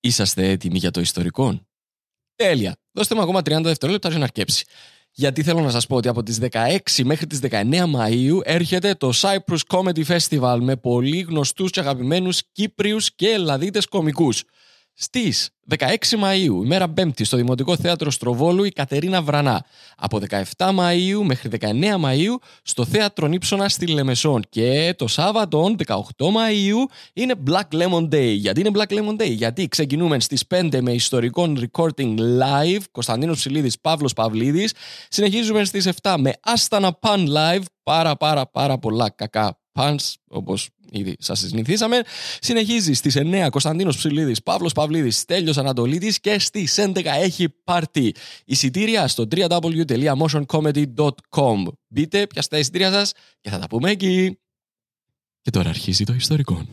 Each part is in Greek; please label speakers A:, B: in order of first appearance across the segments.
A: Είσαστε έτοιμοι για το ιστορικό? Τέλεια. Δώστε μου ακόμα 30 δευτερόλεπτα για να αρκέψει. Γιατί θέλω να σας πω ότι από τις 16 μέχρι τις 19 Μαΐου έρχεται το Cyprus Comedy Festival με πολύ γνωστούς και αγαπημένους Κύπριους και Ελλαδίτες κωμικούς. Στις 16 Μαΐου, ημέρα Πέμπτη, στο Δημοτικό Θέατρο Στροβόλου, η Κατερίνα Βρανά. Από 17 Μαΐου μέχρι 19 Μαΐου στο Θέατρο Νύψωνα στη Λεμεσόν. Και το Σάββατο, 18 Μαΐου, είναι Black Lemon Day. Γιατί είναι Black Lemon Day? Γιατί ξεκινούμε στις 5 με ιστορικό recording live, Κωνσταντίνος Ψηλίδης, Παύλος Παυλίδης. Συνεχίζουμε στις 7 με Άστανα Pan live, πάρα πολλά κακά pans, όπως ήδη σας συνηθίσαμε. Συνεχίζει στις 9 Κωνσταντίνος Ψηλίδης, Παύλος Παυλίδης, Στέλιος Ανατολίτης και στις 11 έχει πάρτι. Εισιτήρια στο www.motioncomedy.com. Μπείτε, πιάστε τα εισιτήρια σας και θα τα πούμε εκεί. Και τώρα αρχίζει το ιστορικό.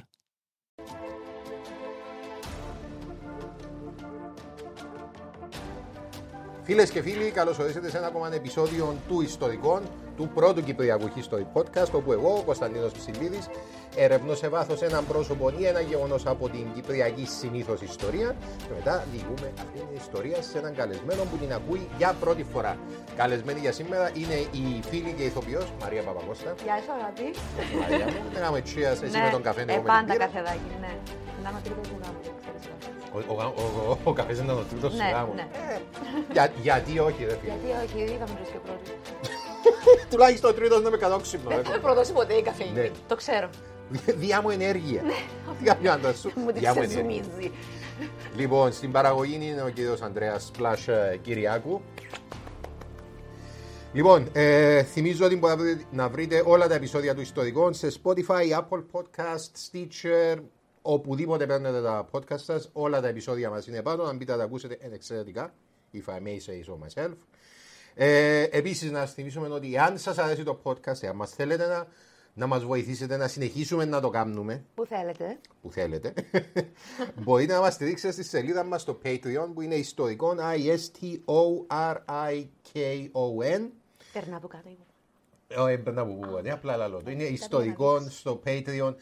B: Φίλες και φίλοι, καλώς ορίσατε σε ένα ακόμα επεισόδιο του Ιστορικών, του πρώτου Κυπριακού History Podcast, όπου εγώ, ο Κωνσταντίνος Ψηλίδης, ερευνώ σε βάθος έναν πρόσωπο ή ένα γεγονός από την Κυπριακή συνήθως ιστορία και μετά διηγούμε αυτή την ιστορία σε έναν καλεσμένο που την ακούει για πρώτη φορά. Καλεσμένη για σήμερα είναι η φίλη και ηθοποιός Μαρία Παπακώστα.
C: Γεια σου, αγάπη.
B: Μαρία μου, να κάνουμε cheers, εσύ με τον καφέ, εγώ με την
C: πάντα
B: πύρα.
C: καφεδάκι, ναι. Να είμαι τρίτος μου γάμο, ξέρεις.
B: Ο καφές ήταν ο τρίτος σου γάμο.
C: Ναι.
B: Γιατί όχι, ρε φίλε.
C: Γιατί όχι, είχαμε και ο πρώτος.
B: Τουλάχιστον ο τρίτος να με κατόξυπνο.
C: Δεν θα με προδώσει ποτέ η καφέινη.
B: Ναι.
C: Το ξέρω.
B: Διά μου ενέργεια. Τι κάνει άντρα σου.
C: Μου τη
B: Διά μου ενέργεια.
C: ξεζουμίζει.
B: Λοιπόν, στην παραγωγή είναι ο κύριος Ανδρέας Πλάσ Κυριάκου. Λοιπόν, θυμίζω ότι μπορείτε να βρείτε όλα τα επεισόδια του Ιστορικών σε Spotify, Apple Podcast, Stitcher, οπουδήποτε παίρνετε τα podcast σας. Όλα τα επεισόδια μας είναι πάνω, αν μπείτε να τα ακούσετε είναι εξαιρετικά. If I may say so myself. Επίσης, να σας θυμίσουμε ότι αν σας αρέσει το podcast, αν μας θέλετε να μας βοηθήσετε να συνεχίσουμε να το κάνουμε,
C: Που θέλετε.
B: μπορείτε να μας στηρίξετε στη σελίδα μας στο Patreon, που είναι ιστορικόν, ISTORIKON.
C: Περνά από κάτω.
B: Έπαιρνα από πού, απλά λαλό. Είναι ιστορικόν στο Patreon,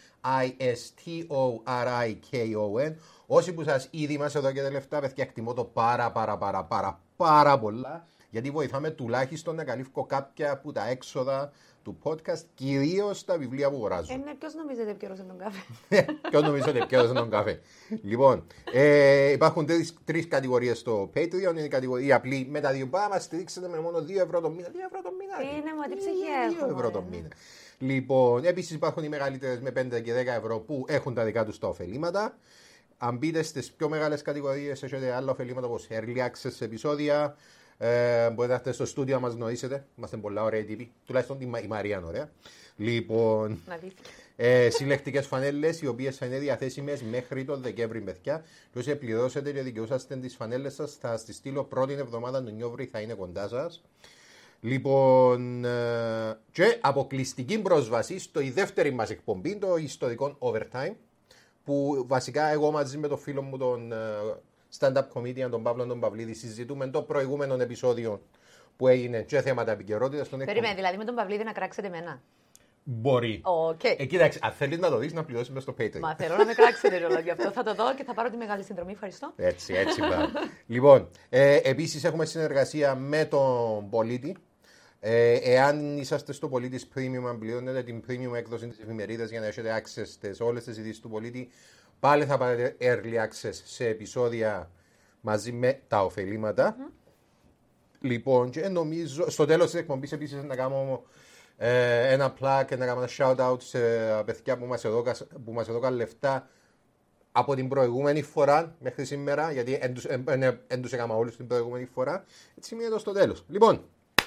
B: ISTORIKON. Όσοι που σας ήδη είμαστε εδώ και τα λεφτά, παιδιά, εκτιμώ το πάρα πολλά, γιατί βοηθάμε τουλάχιστον να καλύφω κάποια από τα έξοδα του podcast, κυρίως τα βιβλία που αγοράζω.
C: Ναι, ποιος νομίζετε επικαιρώσαν τον καφέ?
B: Ποιος νομίζετε επικαιρώσαν τον καφέ? Λοιπόν, υπάρχουν τρεις κατηγορίες στο Patreon. Είναι η κατηγορία απλή με τα δύο πάρα, μας στηρίξετε με μόνο 2 ευρώ το μήνα. 2 ευρώ το μήνα.
C: Είναι, μα τι ψυχή έχω.
B: 2 ευρώ το μήνα. Λοιπόν, επίσης υπάρχουν οι μεγαλύτερες με 5 και 10 ευρώ που έχουν τα δικά τους τα ωφελήματα. Αν μπείτε στις πιο μεγάλες κατηγορίες, έχετε άλλα ωφελήματα όπως early access σε επεισόδια. Μπορείτε να έρθετε στο στούντιο να μας γνωρίσετε. Είμαστε πολλά ωραίοι τύποι. Τουλάχιστον η Μαρία είναι ωραία. Λοιπόν, συλλεκτικές φανέλες, οι οποίες θα είναι διαθέσιμες μέχρι τον Δεκέμβρη, παιδιά. Και όσοι πληρώσετε και δικαιούσαστε τις φανέλες σας, θα στις στείλω πρώτη εβδομάδα του Νιόβρη, θα είναι κοντά σας. Λοιπόν, και αποκλειστική πρόσβαση στο η δεύτερη μας εκπομπή, το ιστορικό Overtime, που βασικά εγώ μαζί με τον φίλο μου τον stand-up comedian, τον Παύλο τον Παυλίδη, συζητούμε το προηγούμενο επεισόδιο που έγινε και θέματα επικαιρότητας.
C: Περίμενε, δηλαδή με τον Παυλίδη να κράξετε εμένα.
B: Μπορεί.
C: Okay.
B: Κοίταξε, αν θέλεις να το δεις, να πληρώσεις μες στο Patreon.
C: Μα θέλω να με κράξετε, ρόλο, γι' αυτό θα το δω και θα πάρω τη μεγάλη συνδρομή. Ευχαριστώ.
B: Έτσι, μπράβο. Λοιπόν, επίσης έχουμε συνεργασία με τον Πολίτη. Εάν είσαστε στο Πολίτης Premium, αν πληρώνετε την Premium έκδοση της εφημερίδας για να έχετε access σε όλες τις ειδήσεις του Πολίτη, πάλι θα πάρετε early access σε επεισόδια μαζί με τα ωφελήματα. Λοιπόν, και νομίζω στο τέλος της εκπομπής επίσης να κάνω ένα plug και να κάνω ένα shout out σε παιδιά που μας έδωκαν λεφτά από την προηγούμενη φορά μέχρι σήμερα, γιατί δεν τους έκανα όλους την προηγούμενη φορά. Έτσι μείνετε στο τέλος. Λοιπόν,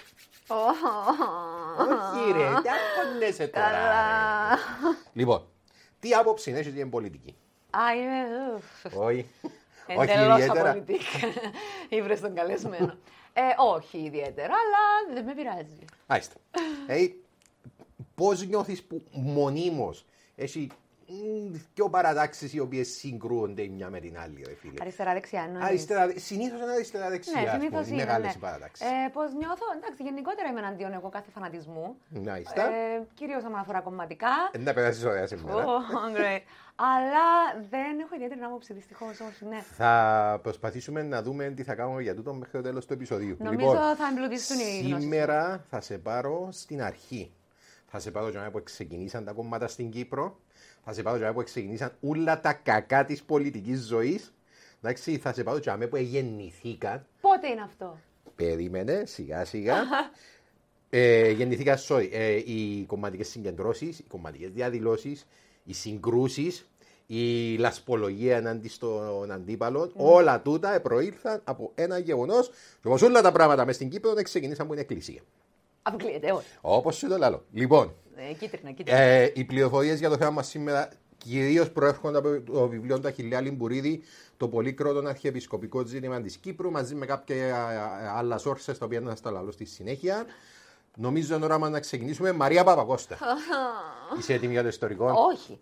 B: όχι ρε, τι αγχώνεσαι τώρα. Λοιπόν, τι άποψη έχεις για την πολιτική? Όχι.
C: Εντελώς απολυτικά. Ήβρες τον καλεσμένο. Όχι ιδιαίτερα, αλλά δεν με πειράζει.
B: Άιστα. Πώς νιώθεις που μονίμως έχει Πιο παρατάξεις οι οποίες συγκρούονται η μια με την άλλη, ρε φίλε.
C: Αριστερά-δεξιά,
B: Συνήθως είναι αριστερά-δεξιά.
C: Ναι, συνήθως είναι.
B: Μεγάλες οι παρατάξεις.
C: Πώς νιώθω, εντάξει, γενικότερα είμαι εναντίον εγώ κάθε φανατισμού.
B: Μάλιστα.
C: Κυρίως άμα αφορά κομματικά.
B: Να περάσεις ωραία σήμερα.
C: Great. Αλλά δεν έχω ιδιαίτερη άποψη, δυστυχώς, όχι, ναι.
B: Θα προσπαθήσουμε να δούμε τι θα κάνουμε για τούτο μέχρι το τέλος του επεισοδίου.
C: Νομίζω θα εμπλουτίσουν οι γνώσεις.
B: Σήμερα θα σε πάρω στην αρχή. Θα σε πάρω για που ξεκινήσαν τα κόμματα στην Κύπρο. Θα σε πάρω για που ξεκινήσαν όλα τα κακά της πολιτικής ζωής. Εντάξει, θα σε πάρω για που γεννηθήκαν.
C: Πότε είναι αυτό?
B: Περίμενε, σιγά σιγά. Γεννηθήκαν, οι κομματικές συγκεντρώσεις, οι κομματικές διαδηλώσεις, οι συγκρούσεις, η λασπολογία εναντί των αντίπαλων. Όλα τούτα προήλθαν από ένα γεγονός. Όπως όλα τα πράγματα μες στην Κύπρο ξεκινήσαν από την εκκλησία.
C: Αποκλείεται, όχι.
B: Όπως σου το λέω. Λοιπόν,
C: κίτρινα.
B: οι πληροφορίες για το θέμα μας σήμερα κυρίως προέρχονται από το βιβλίο του Αχιλλέα Λιμπουρίδη, το πολύκροτο αρχιεπισκοπικό ζήτημα της Κύπρου, μαζί με κάποια άλλα sources, τα οποία θα στα λαλώ στη συνέχεια. Νομίζω είναι ώρα να ξεκινήσουμε. Μαρία Παπακώστα. Είσαι έτοιμη για το ιστορικό?
C: Όχι.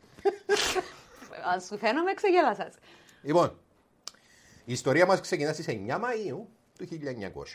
C: Αν σου φαίνομαι, ξεγέλασας.
B: Λοιπόν, η ιστορία μας ξεκινά στις 9 Μαΐου του 1900.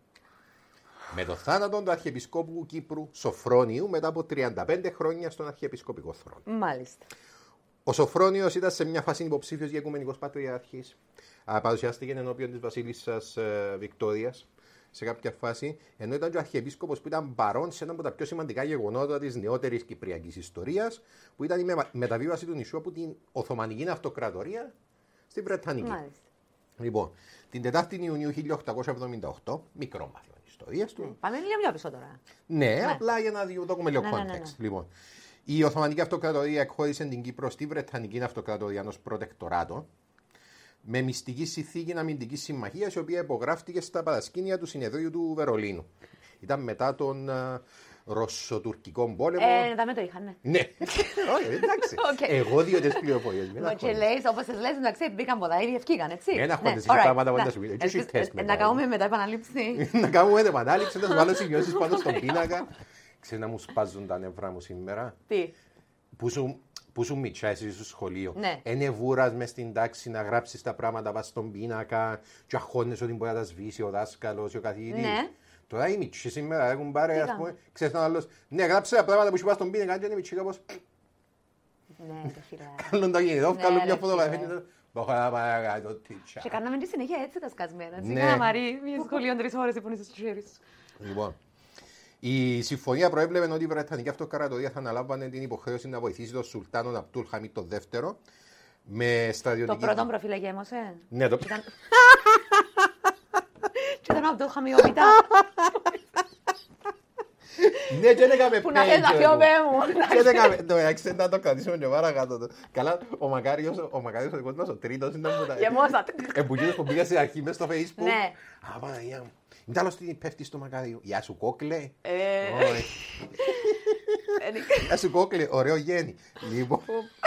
B: Με το θάνατο του Αρχιεπισκόπου Κύπρου Σοφρόνιου μετά από 35 χρόνια στον Αρχιεπισκοπικό θρόνο.
C: Μάλιστα.
B: Ο Σοφρόνιος ήταν σε μια φάση υποψήφιος για Οικουμενικός Πατριάρχης. Παρουσιάστηκε ενώπιον της Βασίλισσας Βικτόριας σε κάποια φάση, ενώ ήταν και ο Αρχιεπίσκοπος που ήταν παρόν σε ένα από τα πιο σημαντικά γεγονότα της νεότερης κυπριακής ιστορίας, που ήταν η μεταβίβαση του νησιού από την Οθωμανική Αυτοκρατορία στη Βρετανική.
C: Μάλιστα.
B: Λοιπόν, την 4η Ιουνίου 1878, μικρό μάθημα ιστορίας του.
C: Πάμε λίγο πιο πίσω τώρα.
B: Ναι, απλά για να δούμε λίγο context. Λοιπόν, η Οθωμανική Αυτοκρατορία εκχώρησε την Κύπρο στη Βρετανική Αυτοκρατορία ως προτεκτοράτο, με μυστική συνθήκη αμυντικής συμμαχίας, η οποία υπογράφτηκε στα παρασκήνια του συνεδρίου του Βερολίνου. Ήταν μετά τον Ρωσοτουρκικό πόλεμο.
C: Δεν με το είχαν.
B: Ναι, όχι, εντάξει. Εγώ δύο τις πληροφορίες.
C: Μα και λέει, όπως τις λες, εντάξει, μπήκαν πολλά, ήδη ευκήγαν, έτσι.
B: Ένα χωρίς πράγματα που δεν σου πει.
C: Να κάνουμε μετά επαναλήψη.
B: Να κάνουμε επανάληψη, να σου βάλω σημειώσεις πάνω στον πίνακα. Ξέρεις να μου σπάζουν τα νευρά μου σήμερα.
C: Τι?
B: Που σου μητσά εσύ στο σχολείο.
C: Ναι.
B: Είναι βούρας μες στην τάξη να γράψεις τα πράγματα πας στον πίνακα και αγχώνεσαι ότι μπορεί να τα σβήσει ο δάσκαλος ή ο καθηγητής. Ναι. Τώρα οι μητσοί σήμερα έχουν πάρει, ας πούμε, ξέρεις τον άλλος, ναι, γράψε τα πράγματα που σου πας στον πίνακα και είναι μητσοί κάπως.
C: Ναι, το φιλά.
B: Κάλλον τα κινητό, κάλλον μια φωτογραφία.
C: Και κάναμε τη συνέχεια έτσι τα σκασμένα. Σιγά Μαρή, μια σχολείο 3 ώρες που είσαι στο χέρι σου.
B: Λοιπόν. Η συμφωνία προέβλεπε ότι η Βρετανική Αυτοκρατορία θα αναλάμβανε την υποχρέωση να βοηθήσει τον Σουλτάνο Αμπτούλ Χαμίδ το δεύτερο με στρατιωτική.
C: Το πρώτο προφίλ εγέμωσε.
B: Ναι, το
C: πρώτο. Και ήταν Αμπτούλ Χαμίδ ο Μητά.
B: Ναι, και έκαμε
C: που να θες να φύγω με μου.
B: Και έκαμε, το έξι να το κρατήσουμε και παρακάτω. Καλά, ο Μακάριος ο δικός μας, ο τρίτος ήταν που τα...
C: Γεμόσατε.
B: Εμπογίνος που πήγα στην αρχή μες στο Facebook.
C: Ναι.
B: Α, Παναγία μου. Μην τα τι πέφτει στο Μακάριο. Γεια σου κόκλε. Γεια σου κόκλε, ωραίο γέννη. Λοιπόν...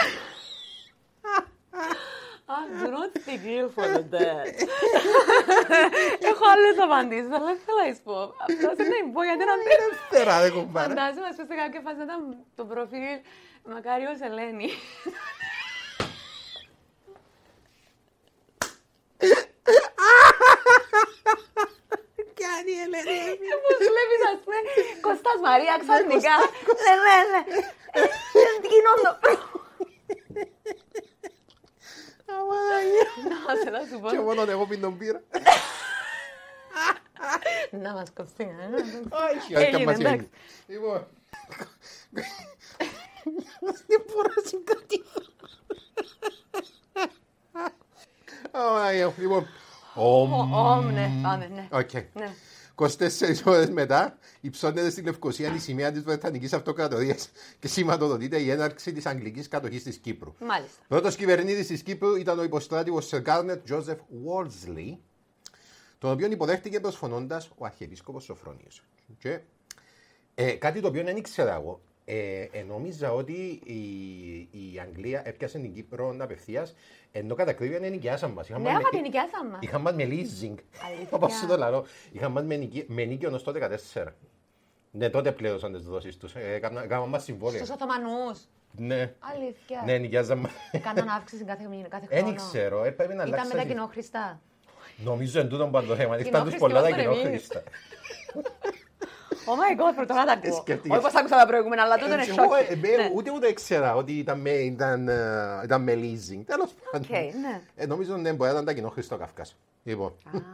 C: Do not think ill for the dead. Έχω άλλες απαντήσεις, αλλά δεν θέλω να πω. Απλώς δεν πω γιατί να μην... Φαντάζομαι, ας πούμε, σε κάποια φάση ήταν το προφίλ Μακάριος Ελένη.
B: Κάνει η Ελένη.
C: Και πώς βλέπεις, ας πούμε, Κωστάς Μαρία ξαφνικά. Ναι. Κοινό το πρώτο. Να σου πω.
B: Και μόνο εγώ πίνω μπύρα.
C: Να μας κοψεί.
B: Όχι, εντάξει. Λοιπόν. Δεν μπορώ να συγκρατήσω. Λοιπόν.
C: Ναι, πάμε, ναι.
B: Οκ. 24 ώρες μετά υψώνεται στη Λευκοσία η σημαία της Βρετανικής Αυτοκρατορίας και σηματοδοτείται η έναρξη της Αγγλικής κατοχής της Κύπρου.
C: Μάλιστα.
B: Πρώτος κυβερνήτης της Κύπρου ήταν ο υποστράτηγος Sir Garnet Joseph Wolseley, τον οποίο υποδέχτηκε προσφωνώντας ο Αρχιεπίσκοπος Σοφρόνιος. Και κάτι το οποίο δεν ήξερα εγώ. Νόμιζα ότι η Αγγλία έπιασε την Κύπρο απευθείας, ενώ κατά ακρίβεια είναι νοικιάσαν μας.
C: Ναι, άμα την νοικιάσαν μας.
B: Είχαν μας με leasing. Όπως σου το λέω. Είχαν μας με νίκιο ως το 14. Ναι, τότε πλήρωσαν τις δόσεις τους. Έκαναν μας συμβόλαια.
C: Στους Οθωμανούς.
B: Ναι.
C: Αλήθεια.
B: Ναι, νοικιάζαμε.
C: Κάναν αύξηση κάθε χρόνο.
B: Δεν ξέρω, πρέπει να αλλάξει.
C: Ήταν με τα κοινόχρηστα.
B: Νομίζω εν τούτον πάντο θέμα. Ήταν τους πολλά τα κοινόχρηστα.
C: Oh my god, πρωτοβάθα ακούω. Όχι πως άκουσα τα προηγούμενα, αλλά τότε είναι σοκ.
B: Ούτε ήξερα ότι ήταν με leasing. Τέλος πάντων. Νομίζω ότι μπορεί να ήταν τα κοινόχρηστα Καυκάς. Λοιπόν.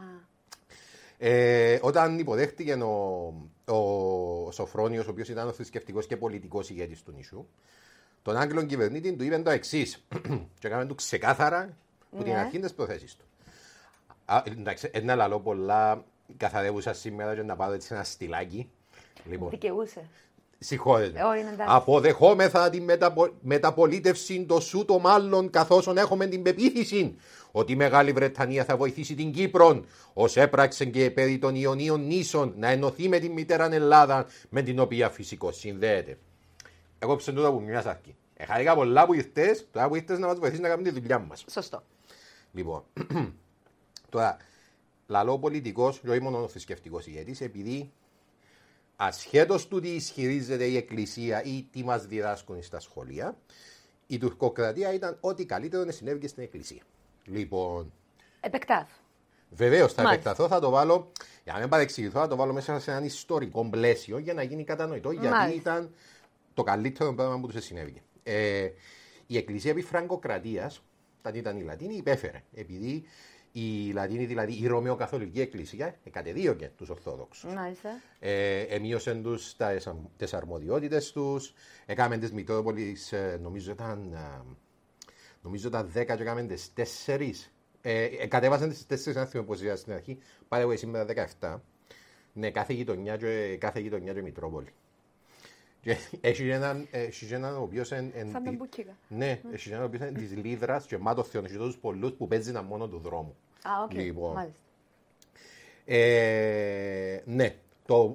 B: Όταν υποδέχτηκε ο Σοφρόνιος, ο οποίος ήταν ο θρησκευτικός και πολιτικός ηγέτης του νησιού, τον Άγγλον κυβερνήτη του είπε το εξής και έκαμε του ξεκάθαρα από την αρχή της προθέσεις του. Ένα λαλό πολλά καθαρεύουσα σήμερα και να πάρω έτσι ένα στυλάκι.
C: Δικαιούσε.
B: Συγχώρετε. Αποδεχόμεθα τη μεταπολίτευση το σούτο μάλλον καθώς έχουμε την πεποίθηση ότι η Μεγάλη Βρετανία θα βοηθήσει την Κύπρο ως έπραξε και περί των Ιωνίων νήσων να ενωθεί με την μητέρα Ελλάδα με την οποία φυσικώς συνδέεται. Εγώ ψεντούσα από μια σάρκη. Χαρήκα πολλά που ήρθες, τώρα που ήρθες να μας βοηθήσεις να κάνουμε τη δουλειά μας.
C: Σωστό.
B: Λοιπόν, τώρα, λαλό πολιτικός και όχι μόνο θρησκευτικός ηγέτης, επειδή ασχέτως του τι ισχυρίζεται η Εκκλησία ή τι μας διδάσκουν στα σχολεία, η τουρκοκρατία ήταν ό,τι καλύτερο συνέβη στην Εκκλησία. Λοιπόν.
C: Επεκτάθω.
B: Βεβαίως θα επεκταθώ, θα το βάλω, για να μην παρεξηγηθώ, θα το βάλω μέσα σε έναν ιστορικό πλαίσιο για να γίνει κατανοητό, γιατί ήταν το καλύτερο πράγμα που του συνέβη. Η Εκκλησία επί Φραγκοκρατίας, όταν ήταν η Λατίνη, υπέφερε. Επειδή η Λατίνη, δηλαδή η Ρωμαιοκαθολική Εκκλησία, κατεδίωκε τους Ορθόδοξους. Εμείωσαν τους τις αρμοδιότητες τους, έκαμε τις Μητρόπολεις, νομίζω ήταν 10 και έκαμε τις 4. Κατέβασαν τις 4 να θυμώ πως ήταν στην αρχή, πάρε εγώ σήμερα 17. Ναι, κάθε γειτονιά και Μητρόπολη. Έχει έναν ο οποίος
C: σαν τα μπουκίκα.
B: Ναι, έχει έναν ο οποίος είναι της Λίδρας και μάτω θεών, έχει τόσους πολλούς που παίζουν μόνο του δρόμου.
C: Οκ, μάλιστα.
B: Ναι, το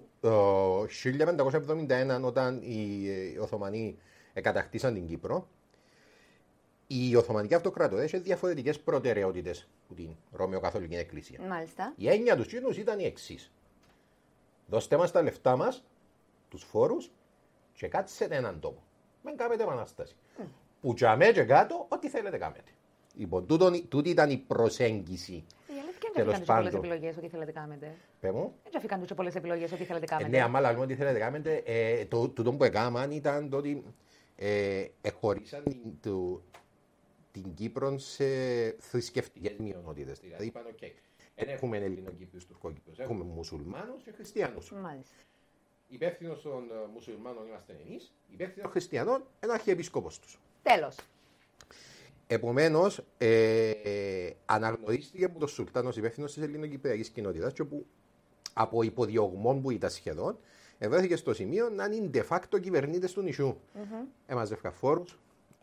B: 1571 όταν οι Οθωμανοί κατακτήσαν την Κύπρο, η Οθωμανική Αυτοκρατορία είχε διαφορετικές προτεραιότητες από την Ρωμαιοκαθολική Εκκλησία.
C: Μάλιστα.
B: Η έννοια τους Κίνους ήταν η εξής. Δώστε μας τα λεφτά μας, τους φόρους, και κάτσετε έναν τόπο. Μην κάνετε επανάσταση. Που τζαμέ και κάτω, ό,τι θέλετε κάνετε. Λοιπόν, τούτη ήταν η προσέγγιση.
C: Η αλήθεια είναι ότι πολλές επιλογές ό,τι θέλετε κάνετε.
B: Πέμω.
C: Δεν αφήκαν πολλές επιλογές ό,τι θέλετε κάνετε.
B: Ναι, άμα λέμε ό,τι θέλετε κάνετε, τούτο που έκαναν ήταν το ότι χωρίσαν την Κύπρο σε θρησκευτικές μειονότητες. Δηλαδή είπαν, δεν έχουμε Ελληνοκύπριους, Τουρκοκύπριους, έχουμε μουσουλμάνους και χριστιανούς.
C: Μάλιστα.
B: Υπεύθυνος των μουσουλμάνων είμαστε εμείς, υπεύθυνος των χριστιανών είναι ο αρχιεπίσκοπος τους.
C: Τέλος.
B: Επομένως, αναγνωρίστηκε από τον Σουλτάν ως υπεύθυνος της ελληνοκυπριακής κοινότητας και που από υποδιωγμών που ήταν σχεδόν, βρέθηκε στο σημείο να είναι de facto κυβερνήτες του νησιού. Έμαζε φόρους,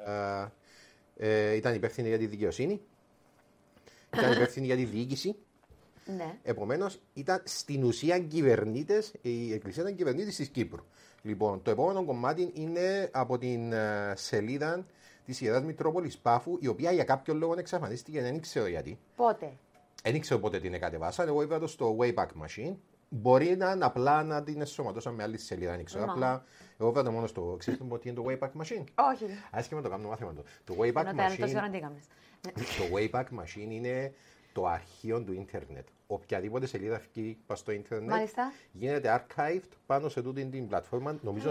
B: ήταν υπεύθυνοι για τη δικαιοσύνη, ήταν υπεύθυνοι για τη διοίκηση.
C: Ναι.
B: Επομένως, ήταν στην ουσία κυβερνήτες, η Εκκλησία ήταν κυβερνήτης της Κύπρου. Λοιπόν, το επόμενο κομμάτι είναι από την σελίδα της Ιεράς Μητρόπολης Πάφου, η οποία για κάποιον λόγο εξαφανίστηκε, δεν ξέρω γιατί.
C: Πότε?
B: Δεν ξέρω πότε την κατεβάσαν. Εγώ είπα το στο Wayback Machine. Μπορεί να είναι απλά να την ενσωματώσαν με άλλη σελίδα, δεν ξέρω. Απλά εγώ είπα το μόνο στο. Ξέρετε τι είναι το Wayback Machine?
C: Όχι.
B: Άσχημα το κάνουμε μάθημα του. Το Wayback Machine είναι το αρχείο του ίντερνετ. Οποιαδήποτε σελίδα φύγει στο ίντερνετ,
C: μάλιστα,
B: γίνεται archived πάνω σε τούτη την πλατφόρμα. Νομίζω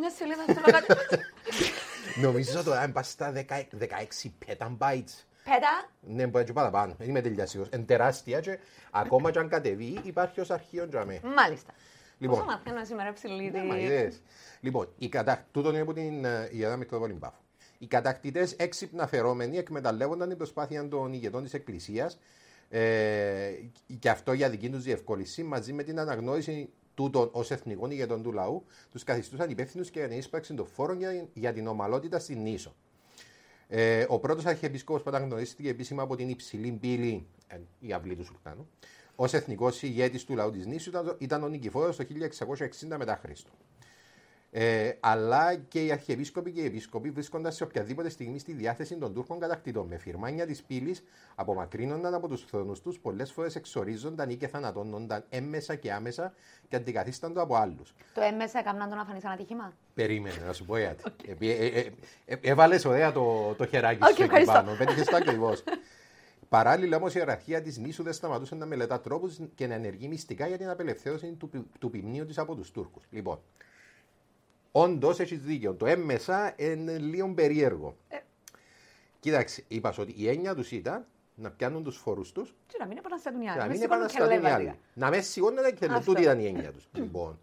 B: τώρα είναι πάει στα 16 petabytes.
C: Πέτα.
B: Ναι, μπορεί και παραπάνω. Δεν είμαι τελειασίος. Είναι τεράστια και ακόμα και αν κατεβεί υπάρχει ως αρχείο για μέ.
C: Μάλιστα.
B: Λοιπόν,
C: πόσο μαθαίνω σήμερα ψηλή.
B: Λοιπόν, τούτο είναι από την Ιερά Μητρόπολη Πάφου. Οι κατακτητές έξυπνα φερόμενοι εκμεταλλεύονταν την προσπάθεια των ηγετών της Εκκλησίας και αυτό για δική τους διευκόλυνση, μαζί με την αναγνώριση τούτων ως εθνικών ηγετών του λαού, τους καθιστούσαν υπεύθυνους και για την ίσπραξη των φόρων για την ομαλότητα στην νήσο. Ο πρώτος αρχιεπίσκοπος που αναγνωρίστηκε επίσημα από την υψηλή πύλη, η αυλή του Σουλτάνου, ως εθνικός ηγέτης του λαού της νήσου ήταν ο Νικηφόρος το 1660 μετά Χριστό. Αλλά και οι αρχιεπίσκοποι και οι επίσκοποι βρίσκονταν σε οποιαδήποτε στιγμή στη διάθεση των Τούρκων κατακτητών. Με φυρμάνια της πύλης απομακρύνονταν από τους θρόνους τους, πολλές φορές εξορίζονταν ή και θανατώνονταν έμμεσα και άμεσα και αντικαθίστανται από άλλους.
C: Το έμμεσα έκαναν το να φανεί σαν ατύχημα.
B: Περίμενε, να σου πω γιατί. Έβαλες ωραία το χεράκι σου εκεί πάνω. Πέτυχες το ακριβώς. Παράλληλα, όμως, η ιεραρχία της νήσου δεν σταματούσε να μελετά τρόπους και να ενεργεί μυστικά για την απελευθέρωση του ποιμνίου της από τους Τούρκους. Λοιπόν, όντως έχεις δίκιο. Το έμμεσα είναι λίγο περίεργο. Κοίταξε, είπα ότι η έννοια τους ήταν να πιάνουν τους φόρους τους
C: και να μην επαναστατούν οι άλλοι.
B: Να μην επαναστατούν οι άλλοι. Να με σηκώνουν και τούτη ήταν η έννοια τους. Λοιπόν,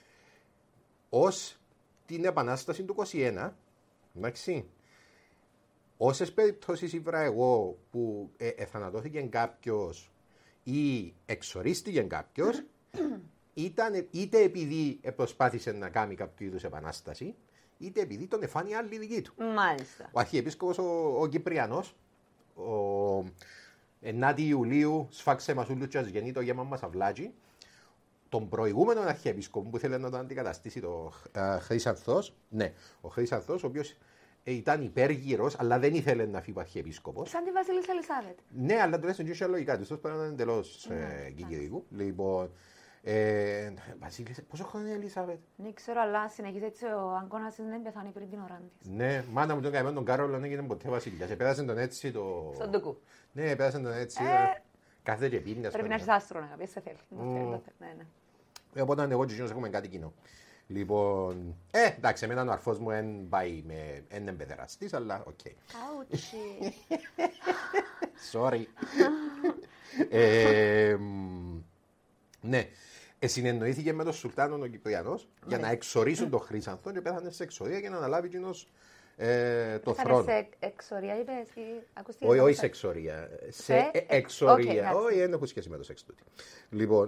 B: ως την επανάσταση του 21, εντάξει, όσες περιπτώσεις ήβρα εγώ που εθανατώθηκε κάποιος ή εξορίστηκε κάποιος, ήταν είτε επειδή προσπάθησε να κάνει κάποιο είδους επανάσταση, είτε επειδή τον εφάνει άλλη δική του.
C: Μάλιστα.
B: Ο αρχιεπίσκοπος ο Κυπριανός, ο 9 Ιουλίου, σφάξε μας ούλους και γεννεί το γέμα μας αυλάκι, τον προηγούμενο αρχιεπίσκοπο που ήθελε να τον αντικαταστήσει το Χρυσανθός, ναι, ο Χρυσανθός, ο οποίος ήταν υπέργυρος, αλλά δεν ήθελε να φύγει ο αρχιεπίσκοπος.
C: Σαν τη Βασίλισσα Ελισάβετ.
B: Ναι, αλλά τουλάχιστον και είχε λογικά του. Τώρα ήταν εντελώς κικυρικού. Λοιπόν, Βασίλισσα, πόσο χρόνο είναι η Ελισάβετ?
C: Δεν ξέρω, αλλά συνεχίζει έτσι ο Αγκώνας δεν πεθάνει πριν την ώρα της.
B: Ναι, μάνα μου τον καημένο τον Κάρολο δεν έγινε ποτέ βασιλιάς. Επέδασε τον έτσι το...
C: Στον τουκού.
B: Ναι, επέδασε τον έτσι. Κάθε και πίνει.
C: Πρέπει να έρθεις άστρο να πεις, σε θέλει.
B: Οπότε εγώ και εκείνος έχουμε κάτι κοινό. Λοιπόν, εντάξει, εμένα ο αρφός μου δεν πάει με έναν παιδεραστής, αλλά οκ.
C: Αούτσι.
B: Sorry. Ναι, συνεννοήθηκε με τον Σουλτάνο ο Κυπριανός για να εξορίσουν τον Χρυσανθό και πέθανε σε εξορία για να αναλάβει εκείνος το θρόνο.
C: Σε εξορία είπες ή
B: όχι σε εξορία, σε εξορία. Όχι, δεν έχω σχέση με το σεξ τούτη. Λοιπόν,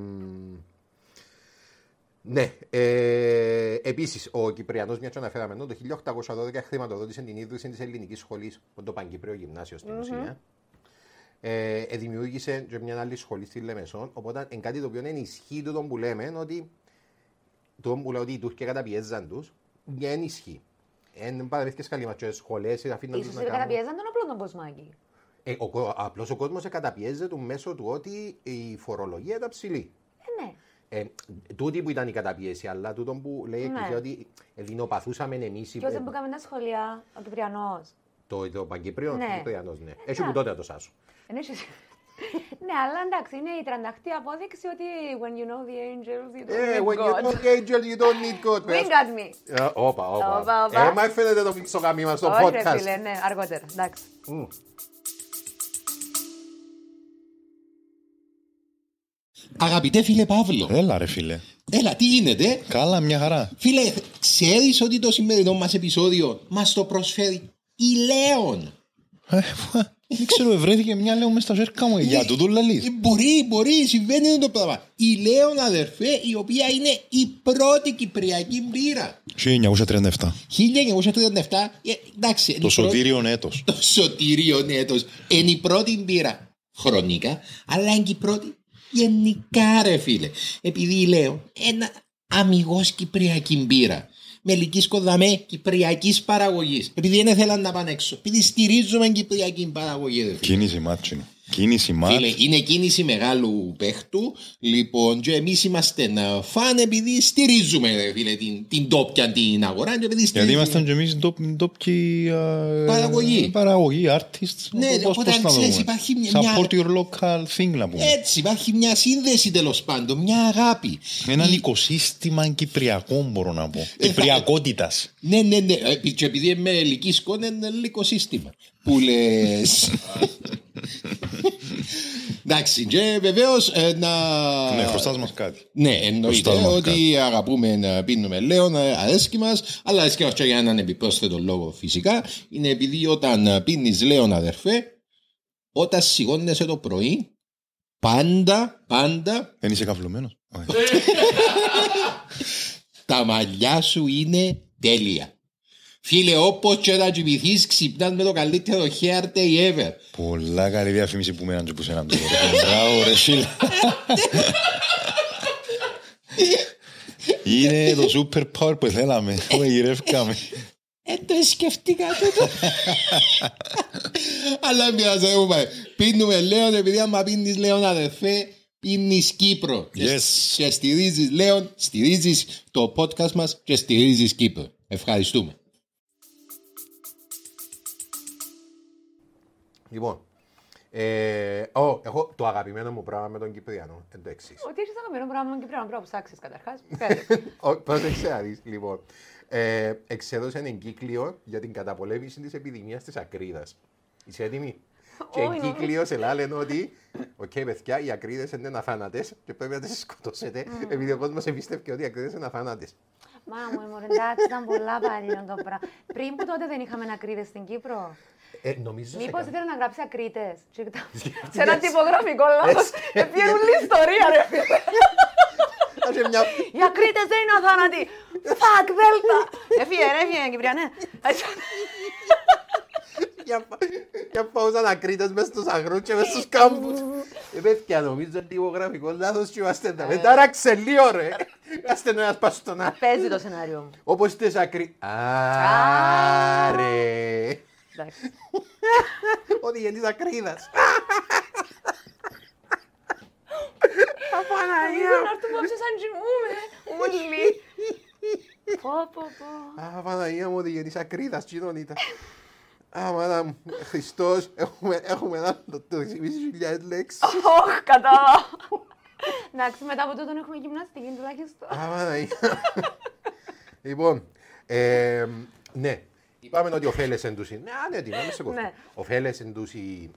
B: ναι, επίσης ο Κυπριανός, μια και αναφέραμε το 1812 χρηματοδότησε την ίδρυση της ελληνικής σχολής, το Παγκυπρίο Γυμνάσιο στην ουσία. Δημιούργησε και μια άλλη σχολή στη Λεμεσόν, οπότε είναι κάτι το οποίο ενισχύει το που λέμε ότι οι Τούρκοι καταπιέζαν τους, δεν ενισχύει. Εν παραδείχτηκες καλή μας και σχολές αφήναν τους να κάνουν.
C: Ίσως καταπιέζαν τον απλό τον κοσμάκι.
B: Απλώς ο κόσμος καταπιέζεται μέσω του ότι η φορολογία ήταν ψηλή.
C: Ναι.
B: Τούτη που ήταν η καταπίεση, αλλά τούτο που λέει ότι δεινοπαθούσαμε εμείς.
C: Ποιος δεν μπήκαμε τα σχολεία, ο Κυπριανός.
B: Το Παγκυπρίο, ο Κυπριανός, ναι. Έχει που τότε το σάσου.
C: Ναι, αλλά εντάξει, είναι η τρανταχτή απόδειξη ότι when you know the angels, you don't need God.
B: When you know the angels, you don't need God.
C: Wink at me.
B: Όπα. Μα φαίνεται το μυξογάμι μας στο podcast.
C: Όχι, φίλε, ναι, αργότερα, εντάξει.
D: Αγαπητέ φίλε Παύλο.
E: Έλα ρε φίλε.
D: Έλα, τι γίνεται?
E: Καλά, μια χαρά.
D: Φίλε, ξέρεις ότι το σημερινό μας επεισόδιο μας το προσφέρει η Λέων?
E: Δεν ξέρω, βρέθηκε μια Λέων μες στα ζέρκα μου. Για τούτο λαλείς.
D: Μπορεί, συμβαίνει το πράγμα. Η Λέων, αδερφέ, η οποία είναι η πρώτη κυπριακή μπύρα.
E: 1937.
D: 1937, εντάξει.
E: Το σωτήριον έτος.
D: Το σωτήριον έτος. Είναι η πρώτη μπύρα χρονικά, αλλά είναι και η πρώτη γενικά, ρε φίλε. Επειδή λέω ένα αμιγώς κυπριακή μπύρα με ελκύσκω δαμέ κυπριακής παραγωγής, επειδή δεν θέλαν να πάνε έξω, επειδή στηρίζουμε κυπριακή παραγωγή, ρε φίλε.
E: Κίνηση μάτσινο. Κίνηση μάτς.
D: Φίλε, είναι κίνηση μεγάλου παίχτου. Λοιπόν, και εμείς είμαστε φαν επειδή στηρίζουμε, ρε φίλε, την τόπια την αγορά.
E: Γιατί είμαστε και εμείς τόπιοι παραγωγή, artists.
D: Ναι, οπότε ξέρεις, υπάρχει μια...
E: Support your local thing, να πούμε.
D: Έτσι, υπάρχει μια σύνδεση τέλος πάντων, μια αγάπη.
E: Έναν οικοσύστημα κυπριακό, μπορώ να πω. Κυπριακότητας.
D: Ναι. Και επειδή είμαι ελκύσκο, είναι οικοσύστημα. Που λες... Εντάξει, και βεβαίως να...
E: Ναι, χρωστάς μας κάτι.
D: Ναι, εννοείται ότι αγαπούμε να πίνουμε Λέων, αρέσκει μας, αλλά αρέσκει μας και για έναν επιπρόσθετο λόγο φυσικά. Είναι επειδή όταν πίνεις Λέων, αδερφέ, όταν σηκώνεσαι το πρωί, πάντα...
E: Δεν είσαι καυλωμένος.
D: Τα μαλλιά σου είναι τέλεια. Φίλε, όπως και να κοιμηθείς, ξυπνάς με το καλύτερο hair day ever.
E: Πολλά καλή διαφήμιση που μέναν και που σέναν τώρα. Μπράβο ρε φίλε. Είναι το super power που θέλαμε. Όχι, γυρεύκαμε.
D: Το σκεφτήκα τούτο. Αλλά μοιάζει να πούμε. Πίνουμε Λέον, επειδή άμα πίνεις Λέον αδερφέ, πίνεις Κύπρο.
E: Yes.
D: Και στηρίζεις Λέον, στηρίζεις το podcast μας και στηρίζεις Κύπρο. Ευχαριστούμε.
B: Λοιπόν, έχω το αγαπημένο μου πράγμα με τον Κυπριανό. Είναι το εξής.
C: Ότι έχεις αγαπημένο πράγμα με τον Κυπριανό, πρέπει να ψάξεις καταρχάς.
B: Πρόσεξε να δεις, λοιπόν. Εξέδωσε ένα εγκύκλιο για την καταπολέμηση της επιδημίας της ακρίδας. Είσαι έτοιμη? Και εγκύκλιο σε λένε ότι «ΟΚ, παιδιά, οι ακρίδες είναι αθάνατες και πρέπει να τις σκοτώσετε επειδή ο κόσμος εμπιστεύει ότι οι ακρίδες είναι αθάνατες».
C: Μάνα μου, εντάξει, ήταν πολλά παρήον το πράγμα. Πριν που τότε δεν είχαμε ακρίδες στην Κύπρο. Μήπως ήθελα να γράψει ακρίτες. Σε ένα τυπογραφικό λάθος. Επήρουν όλη ιστορία, ρε φίλε. Οι ακρίτες δεν είναι αθάνατοι. Φακ, δέλτα. Έφυγε, Κυπριανέ.
B: Για πάω σαν ακρίτες μες στους αγρούς και μες στους κάμπους. Παιδιά, νομίζω τυπογραφικό λάθος και είμαστε τα μετά ράξε λίγο, ρε. Είμαστε ένας πας στον άλλο.
C: Παίζει το σενάριο μου.
B: Όπως τις ακρίτες. Άρε. Ότι γεννής ακρίδας.
C: Απαναγία. Να έρθουμε όψε σαν τζιμούμε. Ούλοι.
B: Απαναγία μου, ότι γεννής ακρίδας, κοινωνίτα. Μάνα μου, Χριστός, έχουμε ένα το 3.500 λέξεις.
C: Ωχ, κατάλαβα. Εντάξει, μετά από τούτον έχουμε γυμναστική τουλάχιστον.
B: Απαναγία. Λοιπόν, ναι. Είπαμε ότι ωφέλεσαν τους ωφέλεσαν τους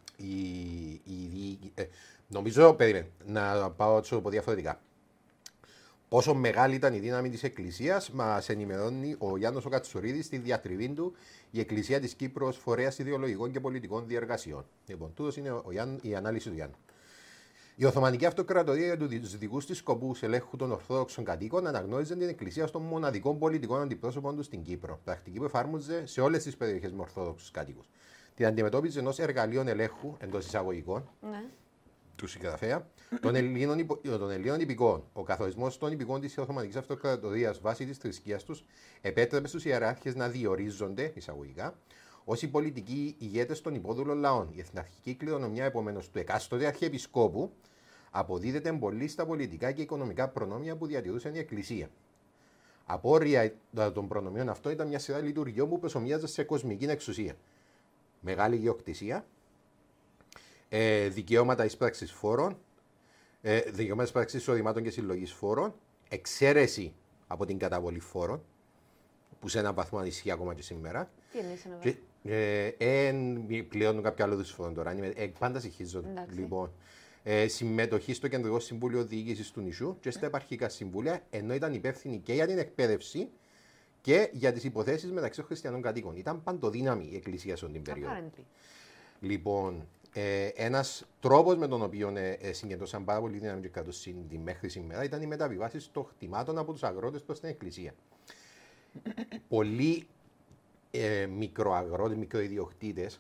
B: νομίζω, περίμενε, να πάω έτσι από διαφορετικά. Πόσο μεγάλη ήταν η δύναμη της Εκκλησίας, μας ενημερώνει ο Γιάννος ο Κατσουρίδης στη διατριβή του «Η Εκκλησία της Κύπρου ως φορέας ιδεολογικών και πολιτικών διεργασιών». Λοιπόν, τούτος είναι η ανάλυση του Γιάννου. Η Οθωμανική Αυτοκρατορία για τους δικούς της σκοπούς ελέγχου των Ορθόδοξων κατοίκων αναγνώριζε την Εκκλησία ως των μοναδικών πολιτικών αντιπρόσωπων του στην Κύπρο, πρακτική που εφάρμοζε σε όλες τις περιοχές με Ορθόδοξους κατοίκους. Την αντιμετώπιζε ενός εργαλείων ελέγχου εντός εισαγωγικών του συγγραφέα των Ελλήνων υπηκόων. Ο καθορισμός των υπηκόων της Οθωμανικής Αυτοκρατορίας βάσει της θρησκείας τους επέτρεπε στους ιεράρχες να διορίζονται εισαγωγικά ως οι πολιτικοί ηγέτες των υπόδουλων λαών. Η εθναρχική κληρονομιά, επομένως, του εκάστοτε αρχιεπισκόπου αποδίδεται πολύ στα πολιτικά και οικονομικά προνόμια που διατηρούσε η Εκκλησία. Απόρρια των προνομίων αυτών ήταν μια σειρά λειτουργιών που προσωμιάζαν σε κοσμική εξουσία. Μεγάλη γεωκτησία, δικαιώματα εισπράξης φόρων, δικαιώματα εισπράξης εισοδημάτων και συλλογής φόρων, εξαίρεση από την καταβολή φόρων, που σε έναν βαθμό ανησυχεί ακόμα και σήμερα.
C: Τι εννοείς
B: πλέον κάποιο άλλο δυσφόρον τώρα. Πάντα συγχύζονται. Λοιπόν, συμμετοχή στο Κεντρικό Συμβούλιο Διοίκησης του νησιού και στα επαρχικά συμβούλια, ενώ ήταν υπεύθυνη και για την εκπαίδευση και για τις υποθέσεις μεταξύ των χριστιανών κατοίκων. Ήταν παντοδύναμη η Εκκλησία σε την περίοδο. Λοιπόν, ένας τρόπος με τον οποίο συγκεντρώσαν πάρα πολύ δύναμη και κρατούσαν μέχρι σήμερα ήταν οι μεταβιβάσεις των χτυμάτων από τους αγρότες προς την Εκκλησία. Πολλοί μικροαγρότες, μικροϊδιοκτήτες,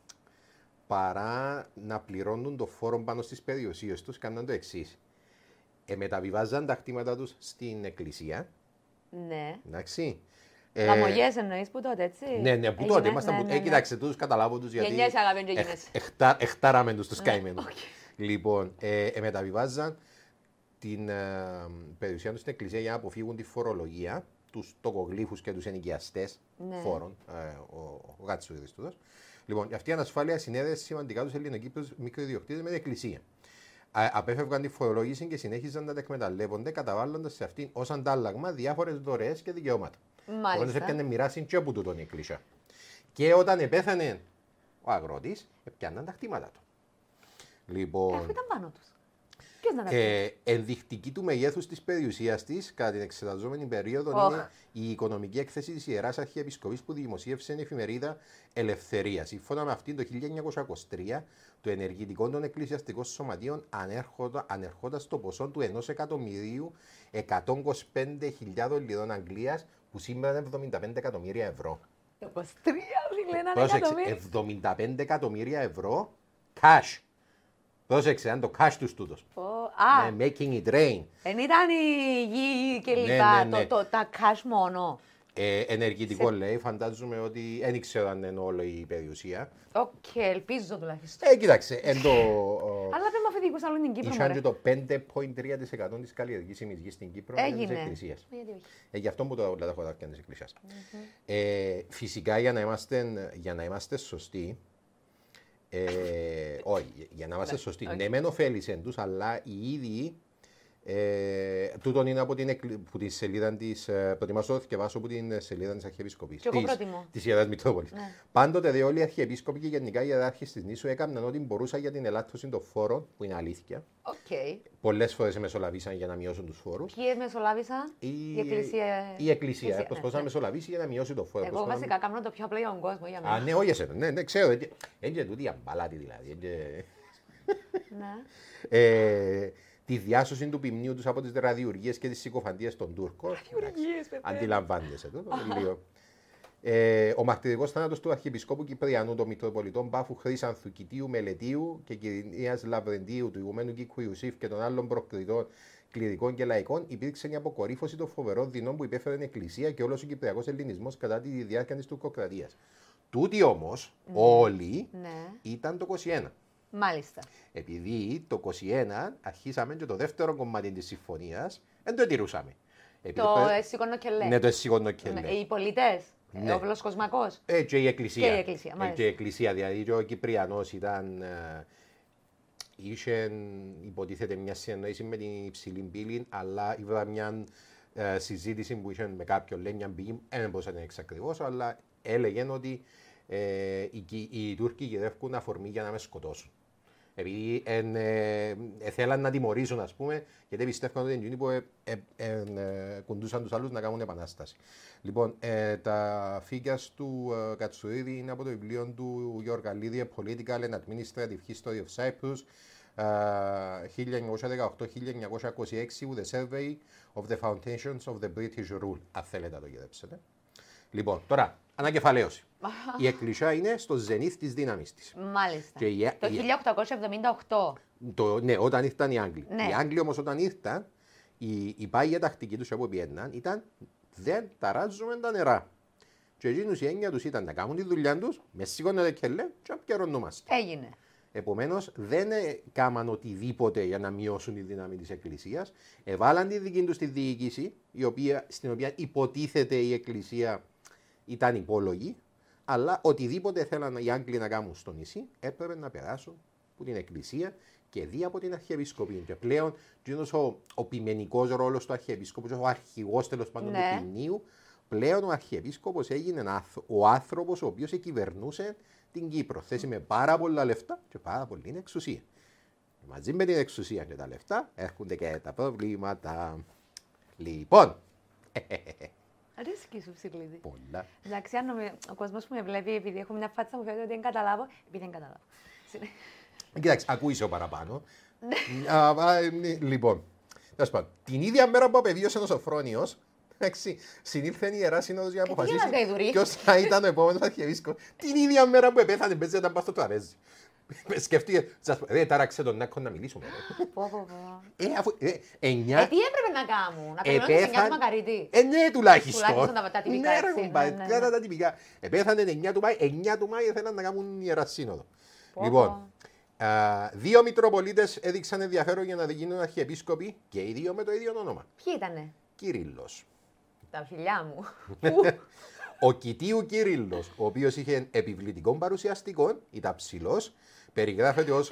B: παρά να πληρώνουν το φόρο πάνω στις περιουσίες τους, κάναν το εξής. Μεταβιβάζαν τα χτήματα τους στην Εκκλησία.
C: Ναι.
B: Εντάξει.
C: Λαμογιές εννοείς που τότε, έτσι.
B: Ναι, που τότε. Κοιτάξτε, τους καταλάβω τους γιατί εχτάραμε τους καημένους. Λοιπόν, μεταβιβάζαν την περιουσία τους στην Εκκλησία για να αποφύγουν τη φορολογία, τους τοκογλύφους και τους ενοικιαστές φόρων, ο Κατσουρίδης τούτος. Λοιπόν, αυτή η ανασφάλεια συνέδεσε σημαντικά τους Ελληνοκύπριους μικροϊδιοκτήτες με την Εκκλησία. Απέφευγαν τη φορολόγηση και συνέχιζαν να τα εκμεταλλεύονται, καταβάλλοντας σε αυτήν ως αντάλλαγμα διάφορες δωρεές και δικαιώματα. Μάλιστα. Έπιανε μοιράσει και από τούτον η Εκκλησία. Και όταν επέθανε ο αγρότης, έπιαναν τα χτήματα του. Λοιπόν,
C: αφού ήταν πάνω τους.
B: Ενδεικτική του μεγέθους της περιουσίας της κατά την εξεταζόμενη περίοδο είναι η οικονομική έκθεση της Ιεράς Αρχιεπισκοπής που δημοσίευσε η εφημερίδα Ελευθερία. Σύμφωνα με αυτήν, το 1923 το ενεργητικό των εκκλησιαστικών σωματείων ανερχόταν στο ποσό του 1.125.000 λιρών Αγγλίας, που σήμερα είναι 75 εκατομμύρια ευρώ.
C: 75
B: εκατομμύρια ευρώ cash. Πρόσεξε, αν το cash τους τούτος. Ναι, making it rain.
C: Δεν ήταν η γη και λοιπά, τα cash μόνο.
B: Ενεργητικό λέει, φαντάζομαι ότι δεν ήξερα αν είναι όλη η περιουσία.
C: Οκ, ελπίζω τουλάχιστον.
B: Κοίταξε,
C: Αλλά δεν με αφήνει άλλο την Κύπρο.
B: Είχαν και το 5,3% της καλλιεργήσιμης γης στην Κύπρο της εκκλησίας. Γι' αυτό που όλα τα χωράκια της εκκλησίας. Φυσικά για να είμαστε σωστοί, όχι, για να είμαστε σωστοί, ναι μεν ωφέλησαν τους, αλλά οι ίδιοι τούτον είναι από τη σελίδα της. Προτιμά το θυκευάσω από την σελίδα της Αρχιεπισκοπής. Της Ιεράς Μητρόπολης. Ναι. Πάντοτε δε όλοι οι Αρχιεπίσκοποι και γενικά οι ιεράρχες της νήσου έκαναν ό,τι μπορούσαν για την ελάττωση των φόρων, που είναι αλήθεια.
C: Okay.
B: Πολλές φορές μεσολαβήσαν για να μειώσουν τους φόρους.
C: Ποιοι μεσολάβησαν, η Εκκλησία.
B: Η Εκκλησία. Προσπαθούσαν να μεσολαβήσει για να μειώσει το φόρο.
C: Εγώ βασικά κάνω το πιο απλό για τον κόσμο. Για μένα.
B: Ναι, όχι εσένα. Ναι, ξέρω. Είναι τούτη αμπαλάτη δηλαδή. Ναι. Τη διάσωση του ποιμνίου τους από τις ραδιουργίες και τις συκοφαντίες των Τούρκων. Αντιλαμβάνεσαι το λίγο. Ο μαρτυρικός θάνατος του Αρχιεπισκόπου Κυπριανού των Μητροπολιτών Πάφου Χρύσανθου Κητίου Μελετίου και Κυρίας Λαβρεντίου του ηγουμένου Κίκου Ιουσήφ και των άλλων προκριτών κληρικών και λαϊκών υπήρξε μια αποκορύφωση των φοβερών δεινών που υπέφερε η Εκκλησία και όλος ο Κυπριακός Ελληνισμός κατά τη διάρκεια της τουρκοκρατίας. Τούτοι όμως όλοι ήταν το 21.
C: Μάλιστα.
B: Επειδή το 21 αρχίσαμε και το δεύτερο κομμάτι της συμφωνίας, δεν το τηρούσαμε.
C: Το Εσσικονό Κελέ.
B: Ναι, το Εσσικονό Κελέ.
C: Οι πολίτες,
B: ναι.
C: Ο Βλοσκοσμακός.
B: Και η Εκκλησία.
C: Και η
B: Εκκλησία, δηλαδή και ο Κυπριανός ήταν... είχε υποτίθεται μια συνεννόηση με την υψηλή πύλη, αλλά είδα μια συζήτηση που είχε με κάποιον, λέει μια πηγή, δεν μπορούσα να είναι εξακριβώς, αλλά έλεγε ότι οι Τούρκοι γυρεύκουν αφορμή για να με σκοτώσουν. Επειδή θέλαν να τιμωρήσουν, ας πούμε, γιατί πιστεύουν ότι είναι εκείνοι που κουντούσαν τους άλλους να κάνουν επανάσταση. Λοιπόν, τα φύγια του Κατσουρίδη είναι από το βιβλίο του Γιωργαλίδη, A Political and Administrative History of Cyprus, 1918-1926, with a survey of the foundations of the British rule. Αν θέλετε να το γυρέψετε. Λοιπόν, τώρα, ανακεφαλαίωση. Η Εκκλησία είναι στο ζενήθ της δύναμης της.
C: Μάλιστα. Το 1878.
B: Ναι, όταν ήρθαν οι Άγγλοι.
C: Ναι.
B: Οι Άγγλοι όμως όταν ήρθαν, η πάγια τακτική τους από πιέναν ήταν δεν ταράζουμε τα νερά. Και εκείνους η έννοια τους ήταν να κάνουν τη δουλειά τους, με σηκώνεται και λέει και αποκαιρωνόμαστε.
C: Έγινε.
B: Επομένως, δεν κάμαν οτιδήποτε για να μειώσουν τη δύναμη της Εκκλησίας. Εβάλαν τη δική τους τη διοίκηση, στην οποία υποτίθεται η Εκκλησία ήταν υπόλογη, αλλά οτιδήποτε θέλαν οι Άγγλοι να κάνουν στο νησί έπρεπε να περάσουν από την Εκκλησία και δει από την Αρχιεπισκοπή. Και πλέον ο ποιμενικός ρόλος του Αρχιεπισκόπου, ο αρχηγός τέλος πάντων του ποιμνίου, πλέον ο Αρχιεπίσκοπος έγινε ο άνθρωπος ο οποίος κυβερνούσε την Κύπρο. Θέση με πάρα πολλά λεφτά και πάρα πολύ εξουσία. Μαζί με την εξουσία και τα λεφτά έρχονται και τα προβλήματα. Λοιπόν.
C: Αρέσκει σου Ψηλίδη.
B: Πολλά.
C: Εντάξει, αν ο κόσμος που με βλέπει, επειδή έχω μια φάτσα μου φαίνεται ότι δεν καταλάβω, επειδή δεν καταλάβω.
B: Κοίταξε, ακούει ο παραπάνω. Λοιπόν, την ίδια μέρα που απεβίωσε ο Σοφρόνιος, συνήλθε η Ιερά Σύνοδος για να αποφασίσει ποιος θα ήταν ο επόμενος αρχιεπίσκοπος. Την ίδια μέρα που επέθανε, παίζει όταν πας στο τραπέζι. Σκεφτείτε, δεν τάραξε τον Νάκο να μιλήσουμε.
C: Τι έπρεπε να κάνουν, να περιμένουν σε 9 του Μακαρίτη.
B: Ναι, τουλάχιστον.
C: Τουλάχιστον τα τυπικά.
B: Κράτα τα τυπικά. Επέθανε 9 του Μάη, 9 του Μάη ήθελαν να κάνουν Ιερά Σύνοδο. Λοιπόν, δύο Μητροπολίτες έδειξαν ενδιαφέρον για να γίνουν αρχιεπίσκοποι και οι δύο με το ίδιο όνομα.
C: Ποιοι ήτανε?
B: Κυρίλλος.
C: Τα φιλιά μου.
B: Ο Κητίου Κυρίλλος, ο οποίος είχε επιβλητικών παρουσιαστικών, ήταν ψηλός, περιγράφεται ως...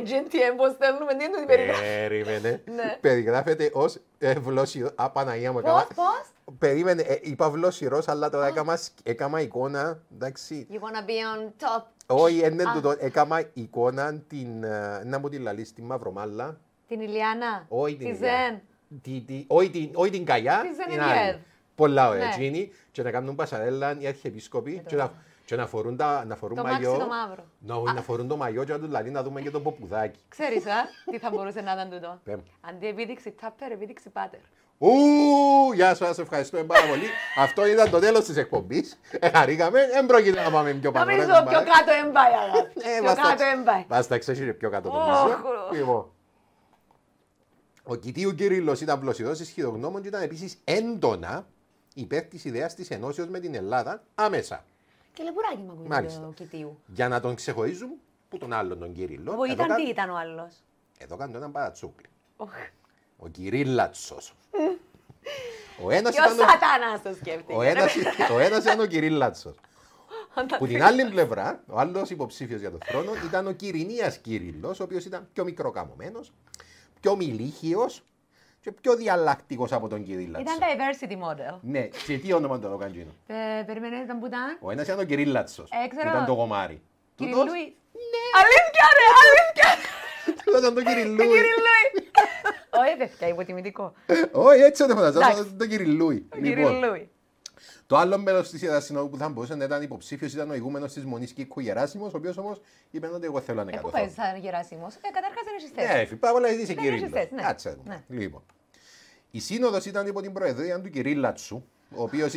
B: Περιγράφεται ως βλόσιρος. Παναγία μου,
C: πώς?
B: Περίμενε, είπα βλόσιρος, αλλά τώρα έκαμα εικόνα, εντάξει.
C: You wanna be on top.
B: Όχι, έκαμα εικόνα την, να μου την λαλείς, τη Μαυρομάλα.
C: Την Ηλιάνα.
B: Όχι την
C: Ζεν.
B: Όχι την Καγιά,
C: την άλλη.
B: Πολλά ωραία εκείνη και να κάνουν πασαρέλα οι αρχιεπίσκοποι και να φορούν μαγιό.
C: Το μαύρο.
B: Να φορούν το μαγιό και να τους λαλεί να δούμε και το ποπουδάκι.
C: Ξέρεις, τι θα μπορούσε να ήταν τούτο. Αντί επίδειξη τάπερ, επίδειξη πάτερ.
B: Γεια σας, ευχαριστούμε πάρα πολύ. Αυτό ήταν το τέλος της εκπομπής. Χαρήκαμε, δεν πρόκειται να πάμε πιο πάνω.
C: Νομίζω πιο κάτω έμπαει, αγάπη. Πιο κάτω έμπαει.
B: Βάστα, ξέρεις πιο κάτω το μισό. Ο Κιτίου Κυρίλλος ήταν πλωσιδός ισχυρογνώμων και ήταν επίσης έντονα υπέρ της ιδέας της ενώσεως με την Ελλάδα άμεσα.
C: Και λεπουράκι μου ακούγεται ο Κιτίου.
B: Για να τον ξεχωρίζουν που τον άλλον τον Κυρίλλο.
C: Τι ήταν ο άλλος.
B: Εδώ κάνω έναν παρατσούκλι. Ο Κυρίλλατσος.
C: Ποιος σατάνας το σκέφτηκε.
B: Ο ένας ήταν ο Κυρίλλατσος. Που την άλλη πλευρά, ο άλλος υποψήφιος για τον θρόνο ήταν ο Κυρινίας Κύριλλος, ο οποίος ήταν πιο μικροκαμωμένος, πιο μιλήχιος και πιο διαλλακτικός από τον Κυρίλλατσο.
C: Ήταν diversity model.
B: Ναι, και τι όνομα το έκανε εκείνο.
C: Περιμένετε, ήταν που ήταν.
B: Ο ένας ήταν ο Κυρίλλατσος, που ήταν το γομάρι.
C: Κυρίλλουι. Ναι. Αλήθεια ρε, αλήθεια.
B: Τούτος ήταν το Κυρίλλουι.
C: Όχι παιδιά, υποτιμητικό.
B: Όχι, έτσι δεν φανταζόμουν, το Κυρίλλουι.
C: Κυρίλλουι.
B: Το άλλο μέλος της Ιεράς που θα μπορούσε να ήταν υποψήφιος ήταν ο ηγούμενος της Μονής Κίκου Γεράσιμος, ο οποίος όμως είπε ότι εγώ θέλω να είναι
C: Πού πάει σαν Γεράσιμος. Καταρχάς δεν έχεις θέση.
B: Ναι, πάω να είσαι Κυρίλλος.
C: Ναι.
B: Κάτσε. Λοιπόν. Η σύνοδος ήταν υπό την προεδρία του Κυρίλλατσου, ο οποίος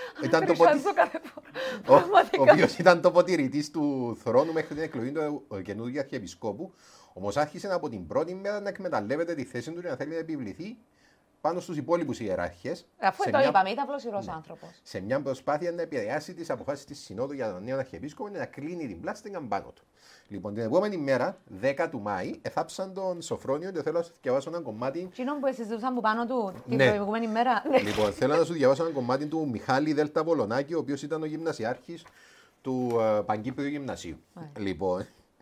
B: ήταν τοποτηρητής του θρόνου μέχρι την εκλογή του καινούργιου Αρχιεπισκόπου. Όμως άρχισε από την πρώτη μέρα να εκμεταλλεύεται τη θέση του και να θέλει να επιβληθεί πάνω στους υπόλοιπους ιεράρχες.
C: Αφού το είπαμε, ήταν απλός άνθρωπος.
B: Σε μια προσπάθεια να επηρεάσει τις αποφάσεις της Συνόδου για τον νέο Αρχιεπίσκοπο και να κλείνει την πλάστιγκα πάνω του. Λοιπόν, την επόμενη μέρα, 10 του Μάη, εθάψαν τον Σοφρόνιο και θέλω να σου διαβάσω ένα κομμάτι.
C: Τι που συζητούσαν που πάνω του την προηγούμενη μέρα.
B: Λοιπόν, θέλω να σου διαβάσω ένα κομμάτι του Μιχάλη Δέλτα Βολονάκη, ο οποίος ήταν ο γυμνασιάρχης του Παγκύπριου Γυμνασίου. Λοιπόν.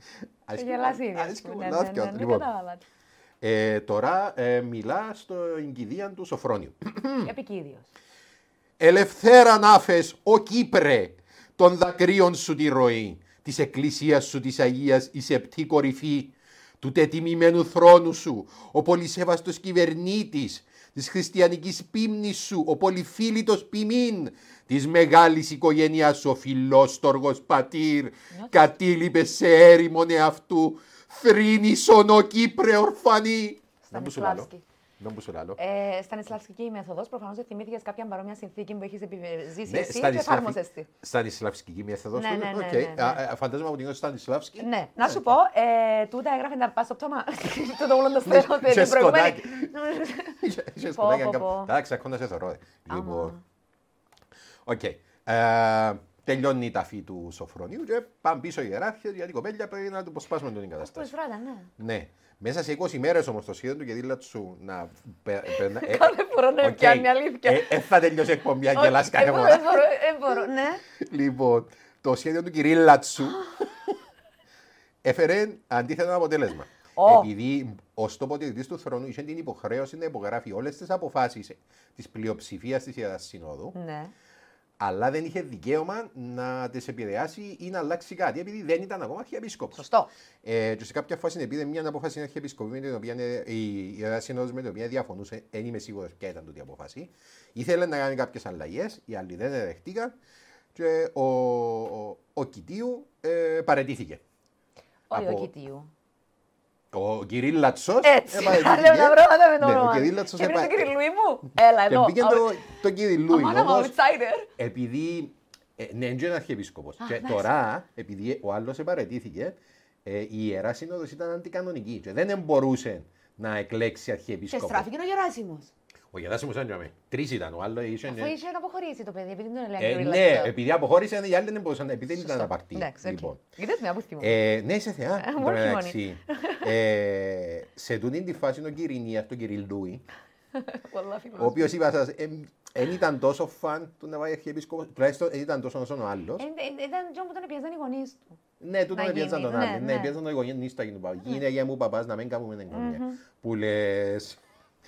B: Τώρα μιλά στην κηδεία του Σοφρόνιου.
C: Επικίδιος.
B: Ελευθέρα να'φες, ο Κύπρε, των δακρύων σου τη ροή, της εκκλησίας σου της Αγίας η σεπτή κορυφή, του τετιμημένου θρόνου σου, ο πολυσέβαστος κυβερνήτης, της χριστιανικής πίμνης σου, ο πολυφίλητος ποιμήν, της μεγάλης οικογένειας σου, ο φιλόστοργος πατήρ, κατήλιπες σε έρημον εαυτού, θρήνησον ο Κύπρε ορφανή. Δεν μου σου λάλλω.
C: Στανισλαυσκική μέθοδος, προφανώς θυμήθηκες κάποια παρόμοια συνθήκη που έχεις ζήσει εσύ και εφάρμοσες τη.
B: Στανισλαυσκική μέθοδος.
C: Ναι.
B: Φαντάζομαι από την Στανισλαυσκή.
C: Ναι, να σου πω, τούτα έγραφε να πας στο πτώμα. Τούτο όλο το στέλνω την προηγούμενη.
B: Είχε σκοτάκι. Εντάξει, ακόμα σε θωρώ. Λοιπόν, οκ. Τελειώνει η ταφή του Σοφρονίου και πάμε πίσω οι ιεράρχες γιατί η κοπέλια πρέπει να του αποσπάσουμε την κατάσταση. Ναι. Μέσα σε 20 μέρες όμως το σχέδιο του Κεδίλατσου να περνά.
C: Κάθε φορά να πιάνει αλήθεια.
B: Θα τελειώσει η εκπομπή, αν γελάς κάθε φορά.
C: Μπορώ, ναι.
B: Λοιπόν, το σχέδιο του Κυρίλλατσου έφερε αντίθετο αποτέλεσμα. Επειδή ο τοποτηρητής του θρόνου είχε την υποχρέωση να υπογράφει όλες τις αποφάσεις της πλειοψηφίας της Ιεράς Συνόδου, αλλά δεν είχε δικαίωμα να τις επηρεάσει ή να αλλάξει κάτι, επειδή δεν ήταν ακόμα αρχιεπίσκοπος.
C: Σωστό.
B: Και σε κάποια φάση πήρε μια απόφαση αρχιεπίσκοπη με την οποία η Ιερά Σύνοδος με την οποία διαφωνούσε, δεν είμαι σίγουρος ποια ήταν τούτη η απόφαση. Ήθελε να κάνει κάποιες αλλαγές, οι άλλοι δεν δεχτήκαν και ο Κιτίου παραιτήθηκε.
C: Όχι ο Κιτίου.
B: Ο Κυρίλλατσος.
C: Έτσι, λέω τα πράγματα με το όνομα.
B: Ο Κυρίλλατσος
C: και τον Κυρίλλουι μου. Έλα εδώ.
B: Πήγε το Κυρίλλουι.
C: Αμάνα outsider.
B: Επειδή ναι, είναι αρχιεπίσκοπος. Και τώρα, επειδή ο άλλος παραιτήθηκε, η Ιερά Σύνοδος ήταν αντικανονική και δεν μπορούσε να εκλέξει αρχιεπίσκοπο.
C: Και στράφηκε ο Γεράσιμος.
B: Ο Γεράσιμος ήταν για μένα. 3 ήταν. Ο άλλος είχε.
C: Αφού είχε αποχωρήσει το παιδί, επειδή δεν έλεγε.
B: Ναι, επειδή αποχώρησε, οι άλλοι δεν μπορούσαν, επειδή δεν ήταν απαρτοί.
C: Λοιπόν. Είδες με απούστημα.
B: Ναι, είσαι θεά. Εντάξει. Σε τούτη τη φάση ο Κυρινίας, τον Κυρίλλουι, ο οποίος είπα σας, δεν ήταν τόσο φαν του να πάει αρχιεπίσκοπος, τουλάχιστον δεν ήταν τόσο όσο ο άλλος.
C: Ήταν τον που τον πιέζαν οι γονείς του.
B: Ναι, τούτον πιέζαν τον άλλο. Ναι, πιέζαν τον γονείς του Αγίνου Παύλου. Γίνε για μου παπάς να μην κάνουμε εγγόνια. Που λες...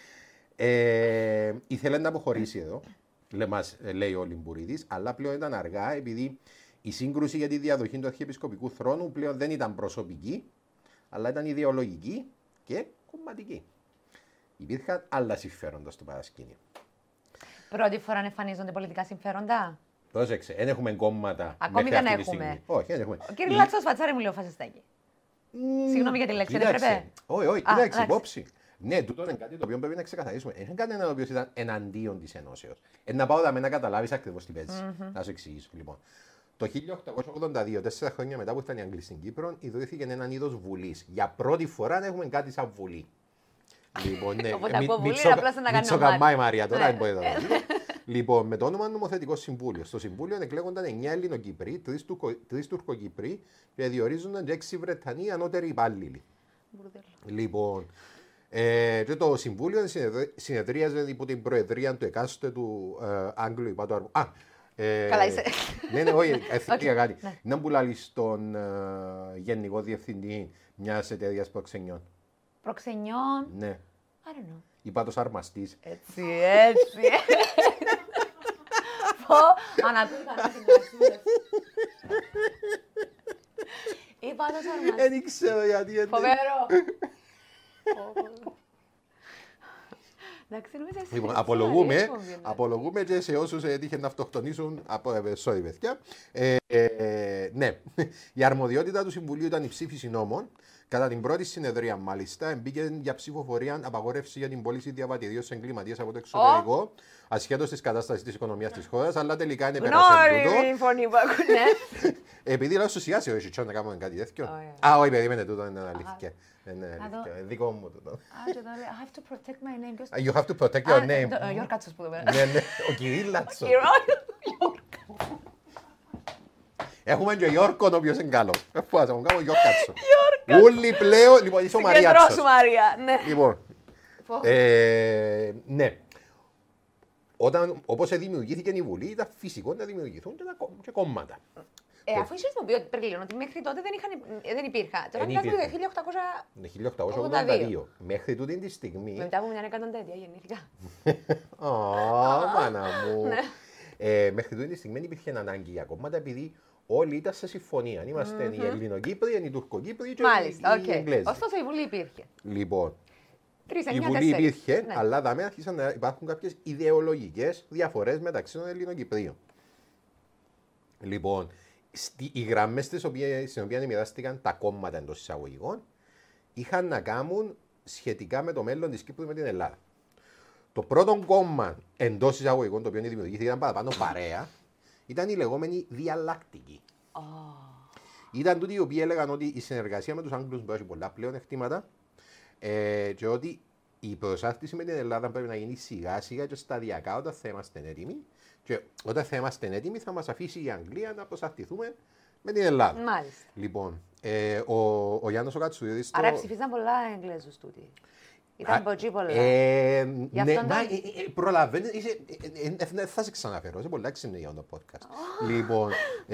B: Ήθελε να αποχωρήσει εδώ, λέει ο Λιμπουρίδης, αλλά πλέον ήταν αργά επειδή η σύγκρουση για τη διαδοχή του αρχιεπισκοπικού θρόνου πλέον δεν ήταν προσωπική, αλλά ήταν ιδεολογική και κομματική. Υπήρχαν άλλα συμφέροντα στο παρασκήνιο.
C: Πρώτη φορά εμφανίζονται πολιτικά συμφέροντα.
B: Πρόσεξε, δεν έχουμε κόμματα.
C: Ακόμη δεν έχουμε.
B: Όχι, δεν έχουμε.
C: Ο κύριε Λάτσος φατσάρι μου λέει ο φασιστάκι. Συγγνώμη για τη λέξη, δεν πρέπει.
B: Όχι, κοίταξε, υπόψη. Ναι, τούτο είναι κάτι το οποίο πρέπει να ξεκαθαρίσουμε. Δεν είναι κανένα ο οποίο ήταν εναντίον τη ενώσεω. Να πάω δαμέ να καταλάβει ακριβώ τι παίζει. Να σου εξηγήσω. Λοιπόν, το 1882, 4 χρόνια μετά που ήταν οι Άγγλοι στην Κύπρο, ιδρύθηκε έναν είδο βουλή. Για πρώτη φορά έχουμε κάτι σαν βουλή. Λοιπόν, ναι.
C: Οπότε από Βουλή απλά να κάνει
B: Μητσοκαμμά η Μαρία τώρα, δεν μπορεί να το δει. Λοιπόν, με το όνομα Νομοθετικό Συμβούλιο. Στο Συμβούλιο εκλέγονταν 9 Ελληνοκυπροί, 3 Τουρκοκυπροί και διορίζονταν και 6 Βρετανοί ανώτεροι υπάλληλοι. Λοιπόν, και το Συμβούλιο συνεδρίαζε υπό την προεδρία του εκάστοτε του Άγγλου υπάτου αρμοδιού.
C: Καλά είσαι.
B: Ναι, όχι, εθνικά κάτι. Να πουλάλει στον Γενικό Διευθυντή μιας εταιρείας προξενιών.
C: Προξενιών.
B: Ναι.
C: I don't know.
B: Υπάτος αρμαστής.
C: Έτσι. Πω, αναπήρχα. Υπάτος αρμαστής.
B: Δεν ξέρω γιατί.
C: Φοβερό. Εντάξει, νομίζω εσύ.
B: Λοιπόν, απολογούμε και σε όσους έτυχε να αυτοκτονήσουν από sorry, παιδιά. Ναι, η αρμοδιότητα του Συμβουλίου ήταν η ψήφιση νόμων. Κατά την πρώτη συνεδρία, μάλιστα, μπήκε για ψηφοφορία απαγόρευση για την πώληση διαβατηρίων σε εγκληματίες από το εξωτερικό, ασχέτως της κατάστασης της οικονομίας της χώρας, αλλά τελικά είναι πέρασε τούτο.
C: Γνώριμη φωνή που ακούνε.
B: Επειδή λέω στους Ιάσιο, όχι τσιόν να κάνουμε κάτι τέτοιο. Α, όχι, περίμενε, τούτο είναι αλήθεια. Δικό μου τούτο.
C: I have to protect my name.
B: You have to protect your name.
C: Γιώργατσος που το πέρα.
B: Ναι, ναι, ο Κυρίλλατσος. Έχουμε και ο Γιώργο, ο οποίος είναι καλός. Πώς θα μου κάνω Γιώργατσο. Όλοι πλέον, λοιπόν, είσαι ο Μαριάτσος.
C: Κεντρό σου, Μαρία, ναι.
B: Λοιπόν, ναι. Όπως δημιουργήθηκε η Βουλή, ήταν φυσικό να δημιουργηθούν και κόμματα.
C: Αφού είσαι μου πει ότι περιλύνω ότι μέχρι τότε δεν υπήρχα. Τώρα μιλάς για το
B: 1882. Μέχρι τούτη τη στιγμή.
C: Μετά από μια εκατονταετία γεννήθηκα.
B: Μάνα μου. Μέχρι τούτη τη στιγμή δεν υπήρχε ανάγκη για κόμματα επειδή όλοι ήταν σε συμφωνία. Είμαστε οι Ελληνοκύπριοι, οι Τουρκοκύπριοι και οι Εγγλέζοι.
C: Ωστόσο η Βουλή υπήρχε.
B: Λοιπόν, η Βουλή υπήρχε, αλλά δάμε άρχισαν να υπάρχουν κάποιες ιδεολογικές διαφορές μεταξύ των Ελληνοκυπρίων. Λοιπόν, οι γραμμές στις οποίες μοιράστηκαν τα κόμματα εντός εισαγωγικών είχαν να κάνουν σχετικά με το μέλλον της Κύπρου με την Ελλάδα. Το πρώτο κόμμα εντός εισαγωγικών, το οποίο δημιουργήθηκε, ήταν παραπάνω παρέα, ήταν η λεγόμενη διαλλακτική. Ήταν τούτοι οι οποίοι έλεγαν ότι η συνεργασία με τους Άγγλους μπορεί να έχει πολλά πλέον εκτήματα και ότι η προσάρτηση με την Ελλάδα πρέπει να γίνει σιγά σιγά και σταδιακά όταν θα είμαστε έτοιμοι. Και όταν θα είμαστε έτοιμοι θα μας αφήσει η Αγγλία να προσαρτηθούμε με την Ελλάδα.
C: Μάλιστα.
B: Λοιπόν, ο Γιάννος ο Κατσουρίδης...
C: Άρα ψηφίζαν πολλά Εγγλέζους τούτοι. Ήταν ποτζί πολλά.
B: Ναι, προλαβαίνεις, θα σε ξαναφέρω, είσαι πολλά ξυνή για το podcast. Λοιπόν,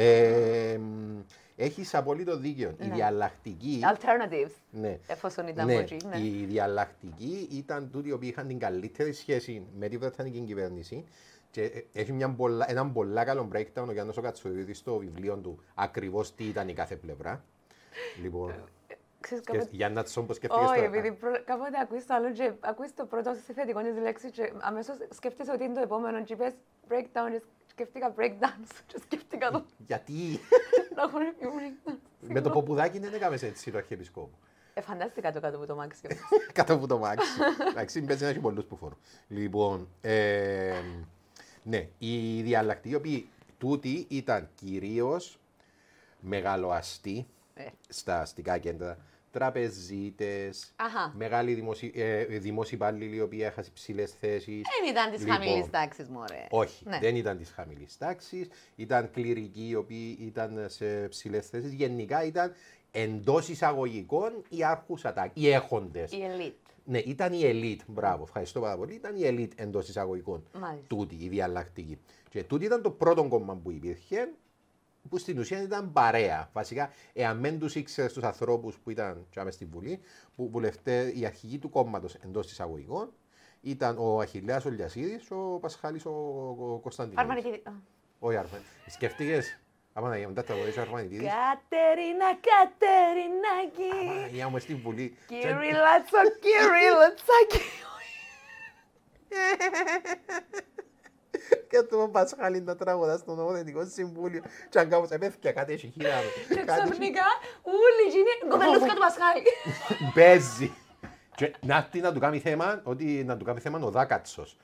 B: έχεις απολύτω δίκιο. Η διαλλακτική...
C: Alternatives,
B: ναι,
C: εφόσον ήταν
B: ναι,
C: ποτζί. Ναι.
B: Η διαλλακτική ήταν τούτοι οι οποίοι είχαν την καλύτερη σχέση με την Βρετανική κυβέρνηση. Και έχει έναν πολλά καλό breakdown ο Γιάννος ο Κατσουρίδης στο βιβλίο του ακριβώς τι ήταν η κάθε πλευρά. Λοιπόν, Γιάννα Τσόν, πώς σκέφτηκες τώρα?
C: Όχι, επειδή κάποτε ακούεις το άλλο και ακούεις το πρώτο σε θετικό της λέξης και αμέσως σκέφτεσαι ότι είναι το επόμενο και είπες breakdown και σκέφτηκα breakdance και σκέφτηκα το...
B: Γιατί?
C: Να έχω breakdance.
B: Με το ποπουδάκι δεν έκαμε έτσι το αρχιεπισκόπο.
C: Φαντάστηκα το κάτω από το μάξι.
B: Κάτω από το μάξι. Εντάξει, παίζει να έχει πολλούς που φορούν. Λοιπόν, ναι, οι διαλλακτικοί, οι οποίοι τούτοι ήταν κυρίως μεγαλοαστοί στα αστικά κέντρα, τραπεζίτες, μεγάλοι δημόσιοι υπάλληλοι οι οποίοι είχαν υψηλές θέσεις.
C: Δεν ήταν της χαμηλής τάξης, μωρέ.
B: Όχι, δεν ήταν της χαμηλής τάξης. Ήταν κληρικοί οι οποίοι ήταν σε υψηλές θέσεις. Γενικά ήταν εντός εισαγωγικών οι άρχουσα, οι έχοντες.
C: Η ελίτ.
B: Ναι, ήταν η elite. Μπράβο, ευχαριστώ πάρα πολύ. Ήταν η elite εντός εισαγωγικών. Τούτη, η διαλλακτική. Και τούτη ήταν το πρώτο κόμμα που υπήρχε, που στην ουσία ήταν παρέα. Βασικά, εάν δεν τους ήξερες τους ανθρώπους που ήταν μες στη Βουλή, που βουλευτές, οι αρχηγοί του κόμματος εντός εισαγωγικών, ήταν ο Αχιλλέας ο Λιασίδης, ο Πασχάλης ο Κωνσταντινίδης.
C: Αρμανιτίδη.
B: Όχι, Αρμανιτίδη. Σκεφτείγες. Απαναγία μου, τα τραγουδές ο Αρμανιτίδης.
C: Κατερίνα, Κατερινάκη.
B: Απαναγία μου, στη Βουλή.
C: Κυρίλατσο, Κυρίλατσάκι.
B: Και το Πασχάλη να τραγουδά στο Νομοθετικό Συμβούλιο και αν κάπως επέφυγε κάτι έχει χειρά.
C: Και ξαφνικά ούλοι γίνει κοπελούθηκα του Πασχάλη.
B: Παίζει. Και να έρθει να του κάνει θέμα, ότι να του κάνει θέμα ο Δάκατσος.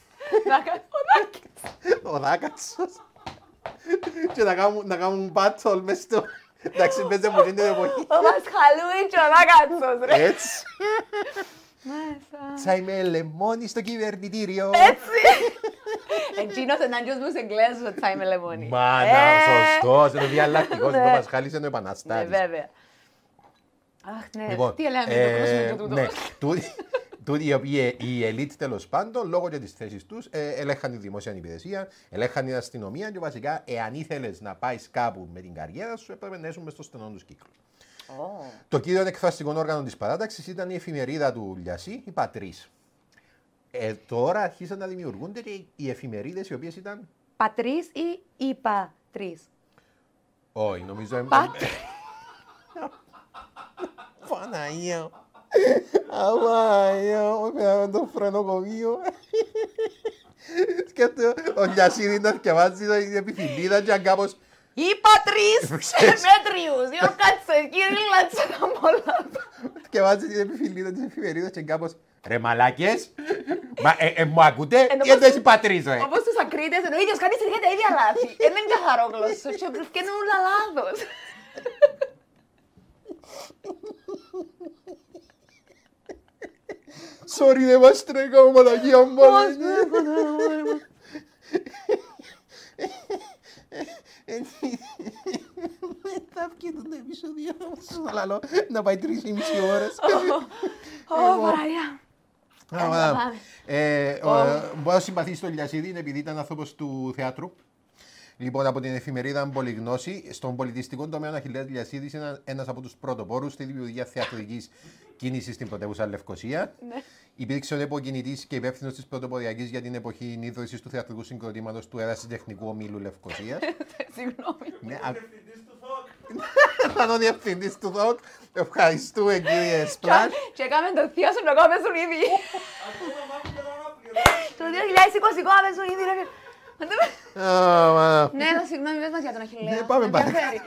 B: Ο Δάκατσος. Και να κάνουν battle μες στο... Εντάξει, παίζει από την εποχή.
C: Ο Πασχαλούι και ο Δάκατσος, ρε.
B: Έτσι. Τσάι με λεμόνι στο κυβερνητήριο.
C: Εκείνος είναι γιος μου σε Εγγλέζος ο τσάι με λεμόνι.
B: Μάνα, σωστός, είναι διαλλακτικός, το Πασχάλης είναι ο επαναστάτης.
C: Βέβαια. Αχ, ναι,
B: Λοιπόν,
C: τι λέμε το
B: ναι, τούτοι οι οποίοι οι ελίτ τέλος πάντων, λόγω και της θέσης τους, ελέγχαν τη δημόσια υπηρεσία, ελέγχαν την αστυνομία και βασικά, εάν ήθελες να πάει κάπου με την καριέρα σου, έπρεπε να έσουν μες στο στενό τους κύκλο. Το κύριο εκφραστικό όργανο της παράταξης ήταν η εφημερίδα του Λιασί, η Πατρίς. Τώρα αρχίσαν να δημιουργούνται και οι εφημερίδες οι οποίες ήταν.
C: Πατρίς ή η Πατρίς?
B: Όχι, νομίζω. Παναγία. Αμάγια, όχι το φρενοκομείο. Σκέφτομαι, ο Λιασίδης να διαβάζει την επιφυλίδα και αν κάπως.
C: Η Πατρίς Μέτριους, δύο κάτσε, κύριε Λάτσα, τα πολλά.
B: Διαβάζει την επιφυλίδα της εφημερίδας και κάπως. Ρε μαλάκες, μου ακούτε ή δεν είσαι Πατρίς, ρε.
C: Όπως τους ακρίτες, ο ίδιος κάνει συνέχεια τα ίδια λάθη. Είναι καθαρό γλώσσο και είναι όλα λάθος.
B: Sorry, δεν μας τρέκαμε, μαλακία μου. Θα βγει το επεισόδιο να πάει 3,5 ώρες.
C: Ω, Παναγία.
B: Μπορώ να συμπαθήσω τον Λιασίδη επειδή ήταν άνθρωπος του θεάτρου. Λοιπόν, από την εφημερίδα Πολυγνώση, στον πολιτιστικό τομέα ο Αχιλλέας Λιασίδης είναι ένας από τους πρωτοπόρους στη δημιουργία θεατρικής κίνησης στην πρωτεύουσα Λευκοσία. Υπήρξε ο εποκινητής και υπεύθυνος της πρωτοποριακής για την εποχή νίδρωσης του θεατρικού συγκροτήματος του Ερασιτεχνικού Ομίλου Λευκοσίας.
C: Συγγνώμη.
B: Θα είναι ο διευθυντής του ΔΟΚ. Ευχαριστούμε, κύριε Σπλάτ.
C: Και έκαμε το θείο σου να κάμεσουν ήδη. Το 2020 κάμεσουν ήδη, ρε. Ναι, συγγνώμη, πες μας για τον Αχιλλέα.
B: Ναι, πάμε παρακάτω.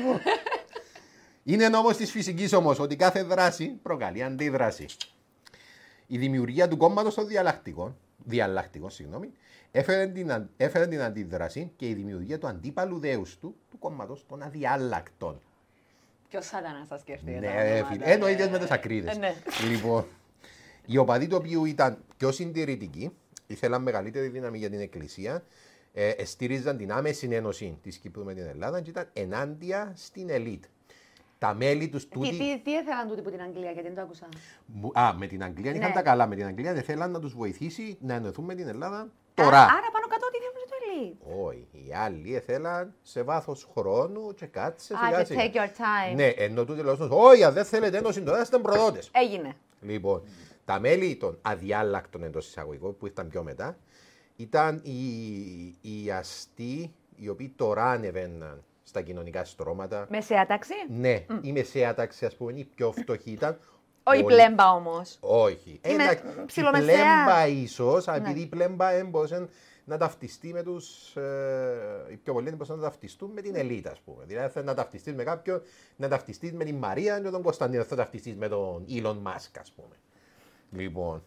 B: Είναι νόμος της φυσικής όμως ότι κάθε δράση προκαλεί αντίδραση. Η δημιουργία του κόμματος των διαλλακτικών, έφερε την αντίδραση και η δημιουργία του αντίπαλου δέους του κόμματος των αδιάλλακτων.
C: Ποιος σατανάς θα σκεφτεί.
B: Ναι, φίλε. Ενώ ίδιες με τις ακρίδες. Λοιπόν, οι οπαδοί του οποίου ήταν πιο συντηρητικοί, ήθελαν μεγαλύτερη δύναμη για την Εκκλησία, στήριζαν την άμεση ένωση της Κύπρου με την Ελλάδα και ήταν ενάντια στην ελίτ. Τα μέλη τους τούτοι.
C: Τι ήθελαν τούτοι από την Αγγλία, γιατί δεν το άκουσα.
B: Με την Αγγλία είχαν τα καλά. Με την Αγγλία δεν θέλαν να τους βοηθήσει να ενωθούν με την Ελλάδα τώρα.
C: Άρα πάνω κάτω ότι θέλουν το ελίτ.
B: Όχι. Οι άλλοι θέλαν σε βάθος χρόνου και κάτσε
C: σιγά σιγά. Take your time.
B: Ναι, ενώ τούτοι λαός, όχι, δεν θέλετε ένωση τώρα, είστε προδότες.
C: Έγινε.
B: Λοιπόν, τα μέλη των αδιάλλακτων εντός εισαγωγικών που ήταν πιο μετά ήταν οι αστεί οι οποίοι τώρα ανεβαίναν στα κοινωνικά στρώματα.
C: Μεσαία τάξη.
B: Ναι, η μεσαία τάξη, ας πούμε, η πιο φτωχή ήταν.
C: Όχι πλέμπα όμως.
B: Όχι. Η πλέμπα ίσως, επειδή η πλέμπα έμπωσε να ταυτιστεί με τους. Οι πιο πολλοί έμπωσαν να ταυτιστούν με την ελίτ, ας πούμε. Δηλαδή να ταυτιστείς με κάποιον, να ταυτιστείς με την Μαρία και τον Κωνσταντίνο, θα ταυτιστείς με τον Elon Musk, ας πούμε. Λοιπόν.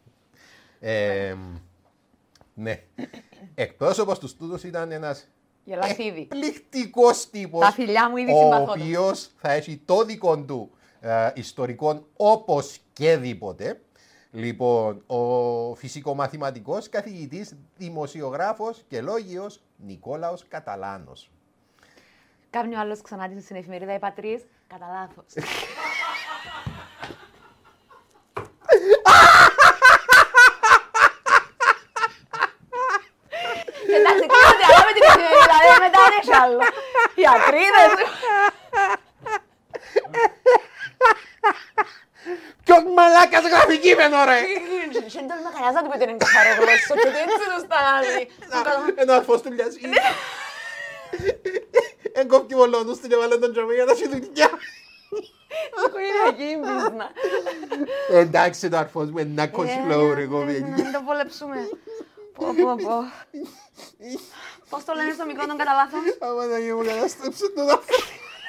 B: Ναι. Εκπρόσωπος του στούτους ήταν ένας εκπληκτικός τύπος.
C: Τα φιλιά μου ήδη
B: ο
C: συμπαθώ.
B: οποίος θα έχει το δικό του ιστορικό όπως και δίποτε. Λοιπόν, ο φυσικομαθηματικός καθηγητής, δημοσιογράφος και λόγιος Νικόλαος Καταλάνος.
C: Κάνει ο άλλος ξανά στην εφημερίδα η Πατρίς, κατά λάθος. Εντάξει, κάτσε, αλλά με την εφημερίδα, μετά δεν έχει άλλο. Οι ακρίδες.
B: Ποιος μαλάκας γράφει κείμενο, ρε!
C: Δεν τον μακαριά του που είναι καθαρό γλώσσο και έτσι του στάζει.
B: Ένα αρφός του Λιασί. Εγκόπτει μολόνους του και βάλε τον τζομί για να σου δουλειά.
C: Οικογενειακή μπίζνα.
B: Εντάξει το αρφός μου, ένα κοσλό ρε κομμενιά.
C: Να το βολέψουμε. Πώς το λένε στο μικρό τον κατά λάθος?
B: Άμα να γίνω καταστρέψε το δάφο.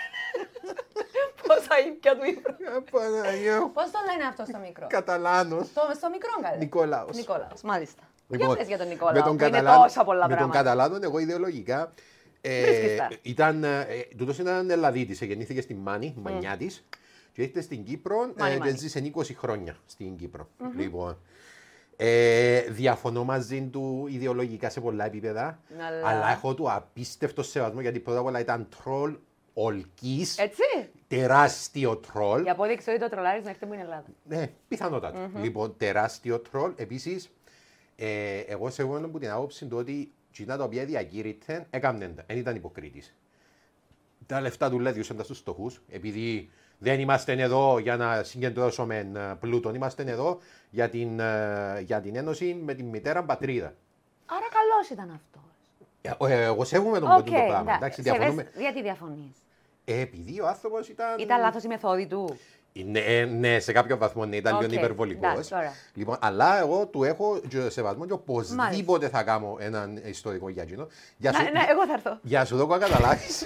C: Πόσα ήπια του είπα.
B: Παναγιώ.
C: Πώς το λένε αυτό στο μικρό?
B: Καταλάνος.
C: Στο μικρό κάτι.
B: Νικόλαος.
C: Νικόλαος, μάλιστα.
B: Λοιπόν,
C: Για πες για τον Νικόλαο, που είναι τόσα πολλά πράγματα.
B: Με τον Καταλάνο, εγώ ιδεολογικά, τούτος ήταν Ελλαδίτης, γεννήθηκε στη Μάνη, η μανιά της, Και ήρθε στην Κύπρο και ζήσε 20 χρόνια στην Κύπρο. Λοιπόν, διαφωνώ μαζί του ιδεολογικά σε πολλά επίπεδα, αλλά έχω του απίστευτο σεβασμό γιατί πρώτα απ' όλα ήταν τρόλ ολκής.
C: Έτσι.
B: Τεράστιο τρόλ.
C: Η απόδειξη ότι το τρολάρις να έρθει μου είναι Ελλάδα.
B: Ναι, πιθανότατα. Λοιπόν, τεράστιο τρόλ. Επίσης, εγώ σέβομαι από την άποψη του ότι εκείνα τα οποία διακήρυτε έκαναν τα. Δεν ήταν υποκρίτης. Τα λεφτά του λέδιουσαν τα στους στοχούς, επειδή δεν είμαστε εδώ για να συγκεντρώσουμε πλούτον, είμαστε εδώ για την ένωση με την μητέρα πατρίδα.
C: Άρα καλός ήταν αυτός.
B: Εγώ σέβομαι τον ποτέ το πράγμα.
C: Εντάξει, γιατί διαφωνείς?
B: Επειδή ο άνθρωπος ήταν...
C: Ήταν λάθος η μεθόδη του.
B: Ναι, σε κάποιο βαθμό ναι, ήταν λίγο υπερβολικός. Λοιπόν, αλλά εγώ του έχω σεβασμό και οπωσδήποτε θα κάνω έναν ιστορικό για εκείνο.
C: Ναι, εγώ θα έρθω.
B: Για να σου δω να καταλάβεις.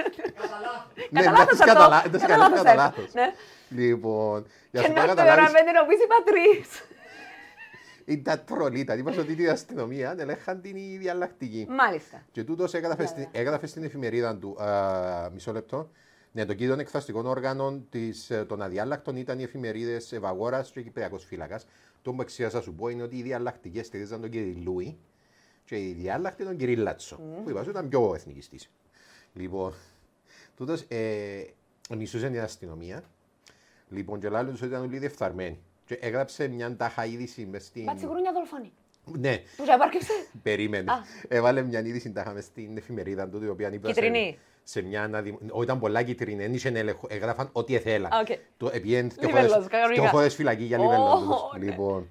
C: Κατά λάθος.
B: Λοιπόν, για
C: να
B: σου
C: σου
B: πω
C: καταλάβεις.
B: καταλάβεις.
C: Και να με ενωπήσει πατρίς.
B: Ήταν τρολίτα. Είπα ότι η αστυνομία ελέγχαν την διαλλακτική.
C: Μάλιστα.
B: Και τούτος έγραφε στην εφημερίδα του, μισό λεπτό, ναι, το κύριο εκφραστικών όργανων των αδιάλλακτων ήταν οι εφημερίδες Ευαγόρας και Κυπριακός Φύλακας. Το που εξήγασα σου πω είναι ότι οι διαλλακτικές στηρίζαν τον κύριο Λούι και οι διάλλακτοι τον κύριο Λάτσο, που είπα σου ήταν πιο εθνικιστής. Λοιπόν, τούτος μισούσε την αστυνομία, λοιπόν, και ο άλλος ήταν όλοι διεφθαρμένοι. Και έγραψε μια τάχα είδηση μες στην...
C: Πατσιγούνια δολοφόνη.
B: Ναι.
C: Τους έπαρκεψε.
B: Περίμενε. Έβαλε μια είδηση τάχα μες στην εφημερίδα του, η οποία είπα
C: Κιτρινή.
B: σε μια ήταν πολλά κίτρινη, έγραφαν ό,τι ήθελα.
C: Λιβέλλος,
B: και χώρες φυλακή για Λιβέλλος. Λοιπόν,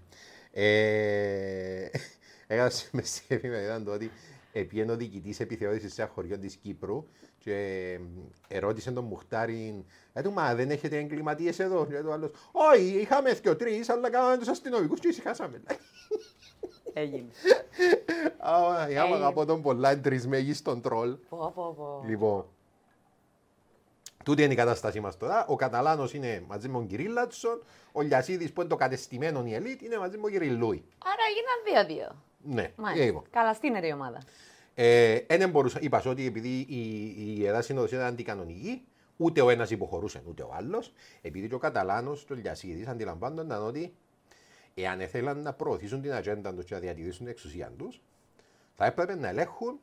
B: έγραψε μες στην εφημερίδα του ότι επήγαινε ο διοικητής επιθεώρησης σε ένα χωριό της Κύπρου και ερώτησε τον Μουχτάριν, μα δεν έχετε εγκληματίες εδώ? Και ο άλλος, όχι, είχαμε 2-3, αλλά κάναμε τους αστυνομικούς και ησυχάσαμε.
C: Έγινε.
B: Αγαπώ τον πολλά εντρισμέγιστον τρόλ. Λοιπόν, τούτη είναι η κατάστασή μας τώρα. Ο Καταλάνος είναι μαζί με τον κύριο Λάτσον, ο Λιασίδης που είναι το κατεστημένο η ελίτ είναι μαζί με τον κύριο Λούι.
C: Άρα έγιναν 2-2.
B: Ναι,
C: καλά στείνεται η ομάδα.
B: Είπα ότι επειδή η Ελλάδα συνοδοσία ήταν αντικανονική, ούτε ο ένας υποχωρούσε ούτε ο άλλος, επειδή και ο Καταλάνος, ο Λιασίδης, αντιλαμβάνονταν ότι εάν ήθελαν να προωθήσουν την ατζέντα τους και να διατηρήσουν την εξουσία τους, θα έπρεπε να ελέγχουν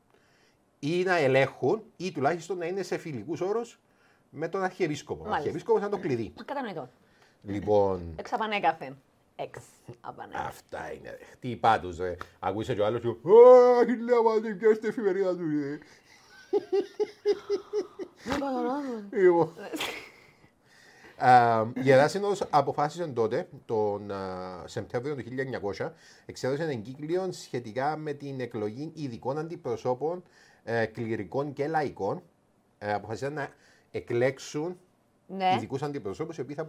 B: ή τουλάχιστον να είναι σε φιλικούς όρους με τον Αρχιεπίσκοπο. Ο Αρχιεπίσκοπος ήταν το κλειδί.
C: Κατανοητό.
B: Λοιπόν.
C: Εξαπανέκαθεν.
B: Αυτά είναι. Τι είπα τους, ακούσε και ο άλλος σου. Χιλιά μαζί πια στην εφημερίδα του. Η Ελλάδα Σύνοδος αποφάσισε τότε, τον Σεπτέμβριο του 1900, εξέδωσε εγκύκλιο σχετικά με την εκλογή ειδικών αντιπροσώπων κληρικών και λαϊκών. Αποφασίσαν να εκλέξουν ειδικούς αντιπροσώπους οι οποίοι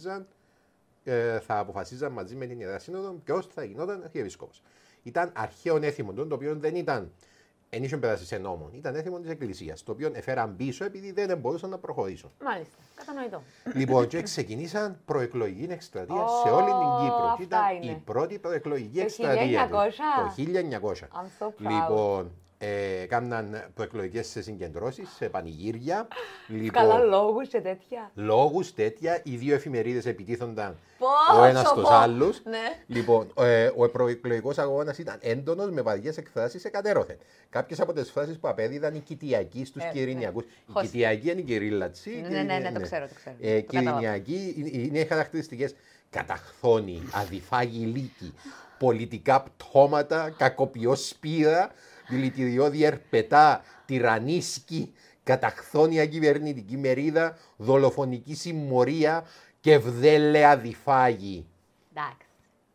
B: θα αποφασίζαν μαζί με την Ιερά Σύνοδο ποιος θα γινόταν αρχιεπίσκοπος. Ήταν αρχαίο έθιμο, το οποίο δεν είχε περάσει σε νόμο. Ήταν έθιμο της Εκκλησίας, το οποίο έφεραν πίσω επειδή δεν μπορούσαν να προχωρήσουν.
C: Μάλιστα, κατανοητό.
B: Λοιπόν, και ξεκινήσαν προεκλογική εκστρατεία σε όλη την Κύπρο. Και ήταν η πρώτη προεκλογική εκστρατεία το 1900. Λοιπόν, κάμναν προεκλογικές συγκεντρώσεις, σε πανηγύρια.
C: Καλά λόγους και τέτοια.
B: Λόγους τέτοια, οι δύο εφημερίδες επιτίθονταν ο ένας στους άλλους. Λοιπόν, ο προεκλογικός αγώνας ήταν έντονος με βαριές εκφράσεις εκατέρωθεν. Κάποιες από τις φράσεις που απέδιδαν οι Κιτιακοί στους Κυρινιακούς. Η Κιτιακή είναι η Κυρίλατσι.
C: Ναι, το ξέρω.
B: Κυρινιακοί είναι χαρακτηριστικές. Καταχθόνοι, αδιφάγοι λύκοι, πολιτικά πτώματα, κακοποιός σπήρα, δηλητηριώδη ερπετά, τυραννίσκη, καταχθόνια κυβερνητική μερίδα, δολοφονική συμμορία και βδέλεα διφάγη.
C: Εντάξει.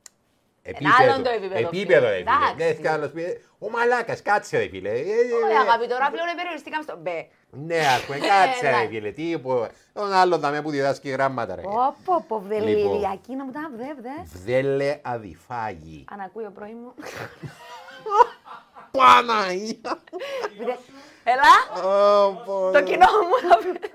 B: Επίπεδο, φίλε. Ο μαλάκας, κάτσε ρε φίλε.
C: Αγάπη, τώρα πλέον περιοριστήκαμε στο μπε.
B: Ναι, ακούμε, κάτσε ρε φίλε. Τι είπε, τον άλλο δαμε που διδάσκει γράμματα ρε.
C: Πω, βδεληριακή να μου τα
B: βδέλεα διφάγη.
C: Αν ακούει ο πρώην μου.
B: Παναγία!
C: Έλα! Το κοινό μου θα πει.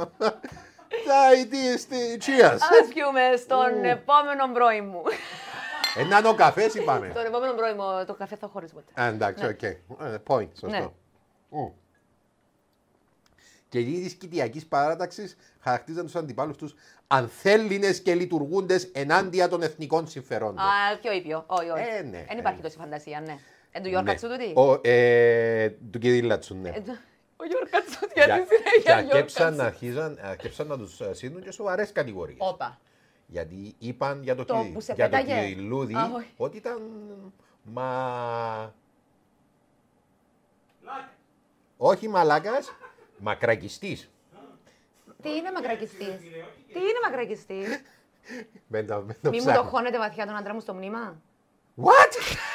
B: Cheers!
C: Ας πιούμε στον επόμενο πρώην μου.
B: Έναν ο καφές είπαμε.
C: Στον επόμενο πρώην μου το καφέ θα χωρίς ποτέ.
B: Εντάξει, οκ. Point, σωστό. Και εκείνοι της Κητιακής παράταξης χαρακτήριζαν τους αντιπάλους τους ανθέλληνες και λειτουργούντες ενάντια των εθνικών συμφερόντων.
C: Α, πιο ήπιο. Όχι.
B: Ναι.
C: Δεν υπάρχει τόση φαντασία, ναι. Εν του Γιώργα Τσούτουτη.
B: Του Κυρίλλατσου, ναι.
C: Ο Γιώργα Τσούτουτη, γιατί συνέχεια Γιώργα.
B: Αρκέψαν να τους σύνουν και σοβαρές κατηγορίες.
C: Όπα.
B: Γιατί είπαν για το Κυριλούδι ότι ήταν όχι μαλάκας, μακρακιστής.
C: Τι είναι μακρακιστής. Μη μου το
B: ψάχνω.
C: χώνετε βαθιά τον άντρα μου στο μνήμα.
B: What?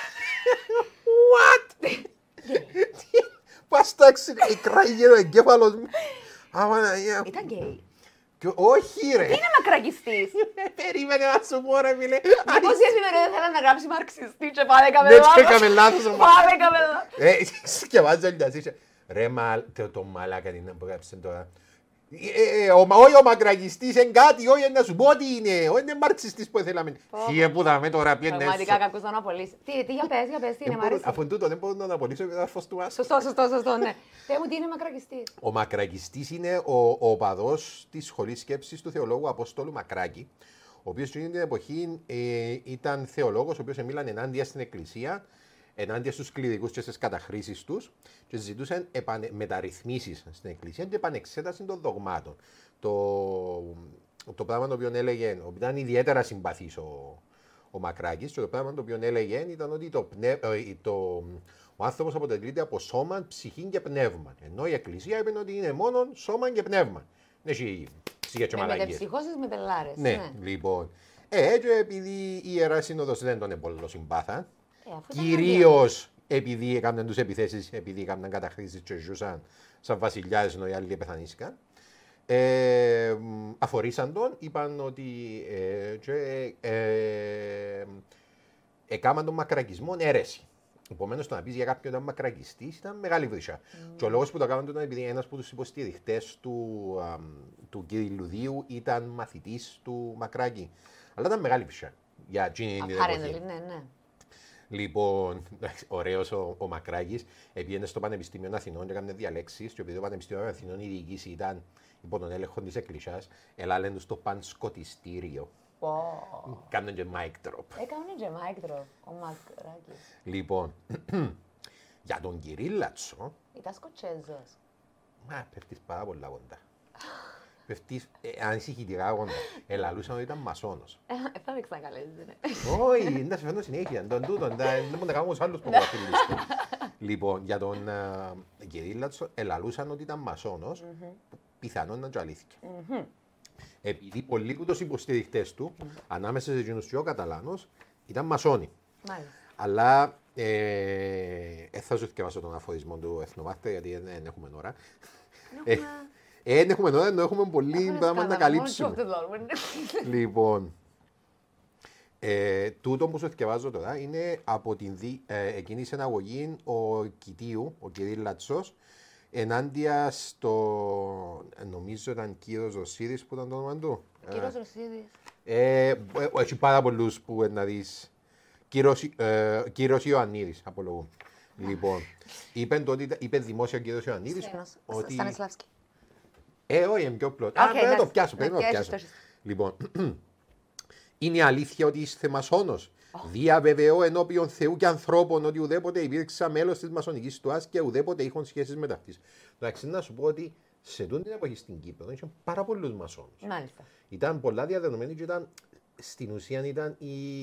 B: Πας τάξει, κράγει ο εγκέφαλος μου.
C: Ήταν γκέι.
B: Όχι ρε.
C: Τι είναι μακρακιστής.
B: Περίμενε να σου πω ρε φίλε.
C: Μήπως η εφημερίδα θέλει να γράψει μαρξιστή και πάλι έκαμε
B: Ναι,
C: λάθος.
B: και έκαμε λάθος.
C: Πάλι έκαμε λάθος.
B: Σκευάζει όλη τα ζήσια. Ρε το μαλάκα είναι που έγραψε τώρα. Όχι ο μακραγιστής είναι κάτι, όχι να σου πω τι είναι. Όχι είναι μαρξιστής που θέλαμε. Φύγε που δαμε τώρα πιένε.
C: Πραγματικά κακούς να απολύσει. Τι για πες, τι είναι, μ' αρέσει.
B: Αφού τούτο δεν μπορώ να απολύσω και ο αδερφός του Άσου.
C: Σωστό, ναι. Πες μου τι είναι μακρακιστής.
B: Ο μακραγιστής είναι ο οπαδός της σχολής σκέψης του θεολόγου Αποστόλου Μακράκη, ο οποίος εκείνη την εποχή ήταν θεολόγος, ο οποίος μίλανε ενάντια στην Εκκλησία, ενάντια στους κληρικούς και στις καταχρήσεις τους και ζητούσαν μεταρρυθμίσεις στην Εκκλησία και επανεξέταση των δογμάτων. Το πράγμα το οποίο έλεγε, ήταν ιδιαίτερα συμπαθής ο Μακράκης και το πράγμα το οποίο έλεγε ήταν ότι ο άνθρωπος αποτελείται από σώμα, ψυχή και πνεύμα. Ενώ η Εκκλησία είπε ότι είναι μόνο σώμα και πνεύμα. Έχει ψυχές και μαλαγίες.
C: Μετεψυχώσεις με πελάρες.
B: Ναι, λοιπόν. Έτσι επειδή η Ιερά Σύνοδος δεν τον πολύ συμπάθα, κυρίως επειδή έκαναν τους επιθέσεις, επειδή έκαναν καταχρήσεις και ζούσαν σαν βασιλιάδες ενώ οι άλλοι πεθανίστηκαν, αφορήσαν τον, είπαν ότι έκαναν τον μακρακισμό αίρεση. Επομένως, το να πεις για κάποιον ήταν μακρακιστής ήταν μεγάλη βρύσια. Και ο λόγος που το έκαναν ήταν επειδή ένας από τους υποστηριχτές του Κυριλουδίου ήταν μαθητής του Μακράκη. Αλλά ήταν μεγάλη βρύσια για εκείνη την εποχή.
C: Ναι.
B: Λοιπόν, ωραίος ο Μακράκης πήγαινε στο Πανεπιστήμιο Αθηνών και έκανε διαλέξεις και επειδή το Πανεπιστήμιο Αθηνών η διοίκηση ήταν υπό τον έλεγχο της Εκκλησίας, έλαλεν τους το πανσκοτιστήριο. Κάνουν και mic drop.
C: Έκαναν και mic drop, ο Μακράκης.
B: Λοιπόν, για τον Κυρίλλατσο...
C: Ήταν Σκοτσέζος.
B: Πέφτεις πάρα πολλά κοντά. Πέφτεις ανησυχητικά κοντά. Ελαλούσαν ότι ήταν μασόνος.
C: Θα με ξανακαλέσεις, ναι.
B: Όχι, να σε φαίνω συνέχεια. Τον τούτον, δεν μπορούμε να κάνουμε ως άλλους που προφίλουν. Λοιπόν, για τον Κυρίλλατσο ελαλούσαν ότι ήταν μασόνος, πιθανόν να τζαλήθηκε. Επειδή πολλοί από τους υποστηριχτές του, ανάμεσα σε εκείνους και ο Καταλάνος, ήταν μασόνοι. Αλλά θα σου θυκευάσω τον αφορισμό του Εθνομάρτη, γιατί δεν έχουμε ώρα. Δεν έχουμε ώρα, ενώ έχουμε πολύ πράγμα να καλύψουμε. Λοιπόν, τούτο που σου θυκευάζω τώρα είναι από την εκείνη συναγωγή ο Κητίου, ο Κυρίλλατσος, ενάντια στο, νομίζω ήταν Κύρος Ρωσίδης που ήταν το όνομα του.
C: Κύρος Ρωσίδης.
B: Έχει πάρα πολλούς που να δεις. Κύρος Ιωαννίδης, απολογούν. Λοιπόν, είπε δημόσια ο Κύρος Ιωαννίδης ότι...
C: Στανισλάβσκι.
B: Όχι, είναι πιο πλότο. Πρέπει να το πιάσω, πρέπει να το πιάσω. Λοιπόν, είναι αλήθεια ότι είστε μασόνος. Διαβεβαιώ ενώπιον Θεού και ανθρώπων ότι ουδέποτε υπήρξα μέλος της μασονικής τουάς και ουδέποτε είχαν σχέσεις μεταξύ. Εντάξει, να σου πω ότι σε τούτη την εποχή στην Κύπρο είχαν πάρα πολλούς μασόνους.
C: Μάλιστα.
B: Ήταν πολλά διαδεδομένοι και ήταν, στην ουσία ήταν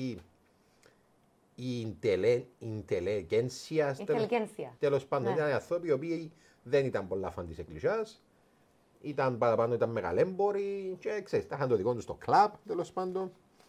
B: η intelligentsia. Τέλος πάντων, ήταν άνθρωποι οι οποίοι δεν ήταν πολλά φαν της Εκκλησιάς. Ήταν παραπάνω, ήταν μεγαλέμποροι και ξέρεις, είχαν το δικό τους το κλαμπ, τέλος πάντων.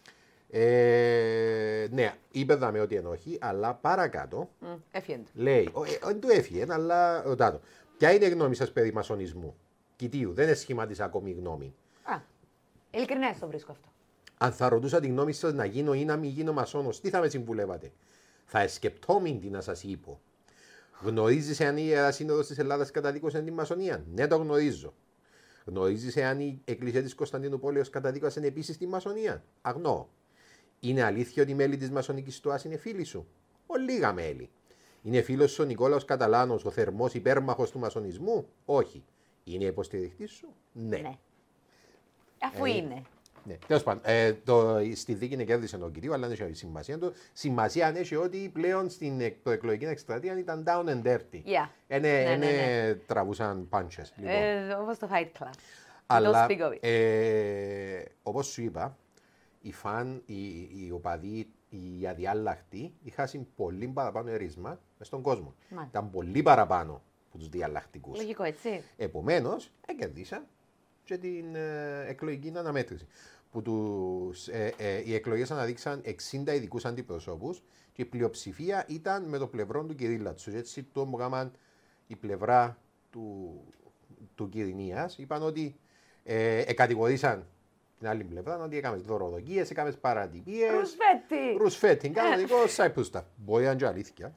B: Ναι, είπε δαμε ότι ενόχει, αλλά παρακάτω λέει, δεν του έφυγε, αλλά ρωτάτο. Ποια είναι η γνώμη σας περί μασονισμού? Κητίου, δεν σχημάτισα ακόμη γνώμη.
C: Ειλικρινές το βρίσκω αυτό.
B: Αν θα ρωτούσα τη γνώμη σας να γίνω ή να μην γίνω μασόνος, τι θα με συμβουλεύατε? Θα εσκεπτόμην τι να σας είπω. Γνωρίζεις εάν η Ιερά Σύνοδος της Ελλάδας καταδίκωσε την μασονία? Ναι, το γνωρίζω. Γνωρίζεις εάν η Εκκλησία της Κωνσταντινούπολης καταδίκωσε επίσης τη μασονία? Αγνώ. Είναι αλήθεια ότι οι μέλη της μασονικής τουάς είναι φίλοι σου? Λίγα μέλη. Είναι φίλος σου ο Νικόλαος Καταλάνος, ο θερμός υπέρμαχος του μασονισμού? Όχι. Είναι υποστηρικτή σου? Ναι.
C: Αφού είναι.
B: Ναι. Τέλος πάντων, στη δίκη κέρδισε τον κύριο, αλλά δεν έχει σημασία του. Σημασία έχει ότι πλέον στην προεκλογική εκστρατεία ήταν down and dirty.
C: Ναι.
B: Τραβούσαν punches.
C: Όπως το Fight Club.
B: Αλλά, όπως σου είπα, οι φαν, οι οπαδοί, οι αδιάλαχτοι είχαν πολύ παραπάνω ερίσμα μες στον κόσμο. Ήταν πολύ παραπάνω από τους διαλλακτικούς.
C: Λογικό, έτσι.
B: Επομένως, κερδίσαν και την εκλογική αναμέτρηση. Που οι εκλογές αναδείξαν 60 ειδικούς αντιπροσώπους και η πλειοψηφία ήταν με το πλευρό του Κυρίλλατσου. Έτσι, το που έκαναν η πλευρά του Κυρινίας, είπαν ότι κατηγορήσαν την άλλη πλευρά ότι έκαμε δωροδοκίες, έκαμε παρατυπίες. Ρουσφέτη, κανονικό σάιπουστα. Μπορεί να είναι και αλήθεια.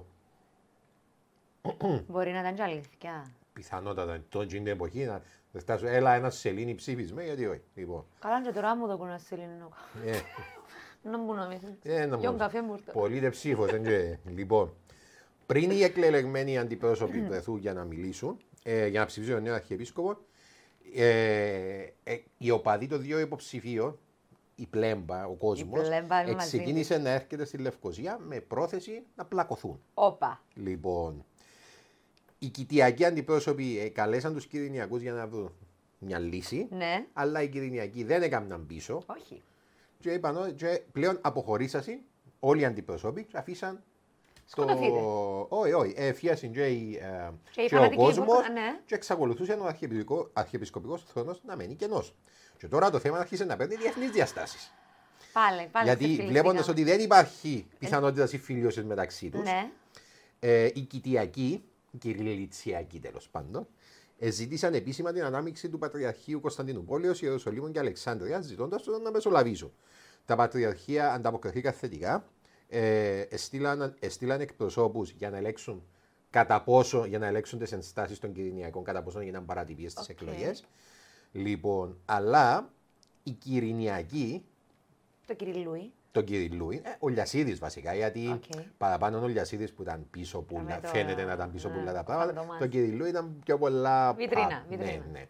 C: Μπορεί να ήταν και αλήθεια.
B: Πιθανότατα, τότε την εποχή να φτάσω, έλα ένα σελήνη ψήφισμα, γιατί όχι.
C: Καλά και τώρα μου το κούνε σελήνη. Να μου νομίζεις. Γιον καφέ μου ήρθε.
B: Πολύτε ψήφος. Λοιπόν, πριν οι εκλεγμένοι αντιπρόσωποι βρεθούν για να μιλήσουν, για να ψηφίσουν τον νέο αρχιεπίσκοπο, οι οπαδοί των δύο υποψηφίων, η πλέμπα, ο κόσμος, ξεκίνησε να έρχεται στη Λευκοσία με πρόθεση να πλακωθούν.
C: Όπα.
B: Λοιπόν, οι κοιτιακοί αντιπρόσωποι καλέσαν τους Κυρινιακούς για να βρουν μια λύση, ναι. Αλλά οι Κυρινιακοί δεν έκαναν πίσω.
C: Όχι.
B: Και είπαν, και πλέον αποχωρήσασαν όλοι οι αντιπρόσωποι και αφήσαν όχι, έφτιασαν και ο κόσμος και εξακολουθούσε ο αρχιεπισκοπικός θρόνος να μένει κενός. Και τώρα το θέμα άρχισε να παίρνει διεθνείς διαστάσεις.
C: Πάλι
B: γιατί βλέποντας ότι δεν υπάρχει πιθανότητα συμφιλίωσης μεταξύ τους, οι κοιτιακοί, οι κυριλιτσιακοί τέλος πάντων, ζήτησαν επίσημα την ανάμειξη του Πατριαρχείου Κωνσταντινούπολεως, Ιερουσαλήμων και Αλεξάνδρειας, ζητώντας τους να μεσολαβήσουν. Τα Πατριαρχεία ανταποκριθήκαν θετικά, έστειλαν εκπροσώπους για να ελέγξουν για να ελέγξουν τις ενστάσεις των Κυρινιακών, κατά πόσο έγιναν παρατυπίες στις εκλογές. Λοιπόν, αλλά οι Κυρινιακοί. Το Κυριλούι, ο Λιασίδης βασικά, γιατί παραπάνω ο Λιασίδης που ήταν πίσω, που φαίνεται να ήταν πίσω πολλά τα πράγματα. Το Κυριλούι ήταν πιο πολλά.
C: Βιτρίνα.
B: Ναι.